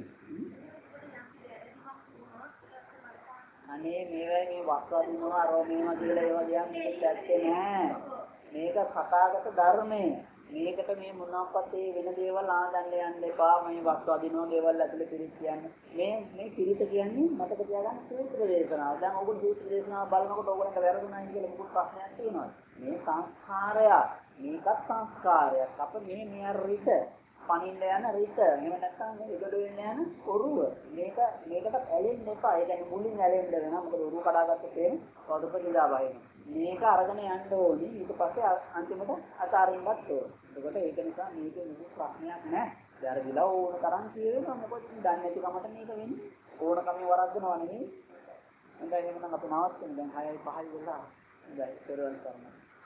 අනේ මේවයි මේ වස්වදිනවා අරෝ මේවා කියලා ඒවා කියන්නේ මේක ඇත්තේ නෑ. මේක කතාගත ධර්මය. මේකට මේ මොනවාක්වත් ඒ වෙන දේවල් ආදන්න යන්න එපා. මේ වස්වදිනවා දේවල් ඇතුලේ පිළිත් කියන්නේ. මේ මේ පිළිත කියන්නේ මතක තියාගන්න සූත්‍ර දේශනාව. දැන් ඔයගොල්ලෝ සූත්‍ර දේශනාව බලනකොට ඔයගොල්ලන්ට වැරදුනා කියලා මොකක් ප්‍රශ්නයක් තියෙනවද? මේ සංස්කාරයක්. මේකත් සංස්කාරයක්. අප මේ මෙයර් රිට පණින්න යන රිට. එහෙම නැත්නම් මේ ඉගඩ වෙන්න යන ඔරුව. මේක මේකට ඇලෙන්න එපා. ඒ කියන්නේ මුලින් ඇලෙන්න වෙනවා. මොකද ඔරුව කඩාගත්ත තේම වඩපදිලා බහිනවා. මේක අරගෙන යන්න ඕනි. ඊට පස්සේ අන්තිමට අතාරින්නත් ඕනේ. එතකොට ඒක නිසා මේක කිසි ප්‍රශ්නයක් නැහැ. දැරවිලා ඕන තරම් කියවෙනවා. මොකද දන්නේ නැති කමට මේක වෙන්නේ. ඕන කමේ වරද්දනවා නෙමෙයි. හොඳයි එහෙනම් අපි නවත්තමු. දැන් හයයි පහයි වෙලා. හොඳයි. පෙරවන් කරනවා.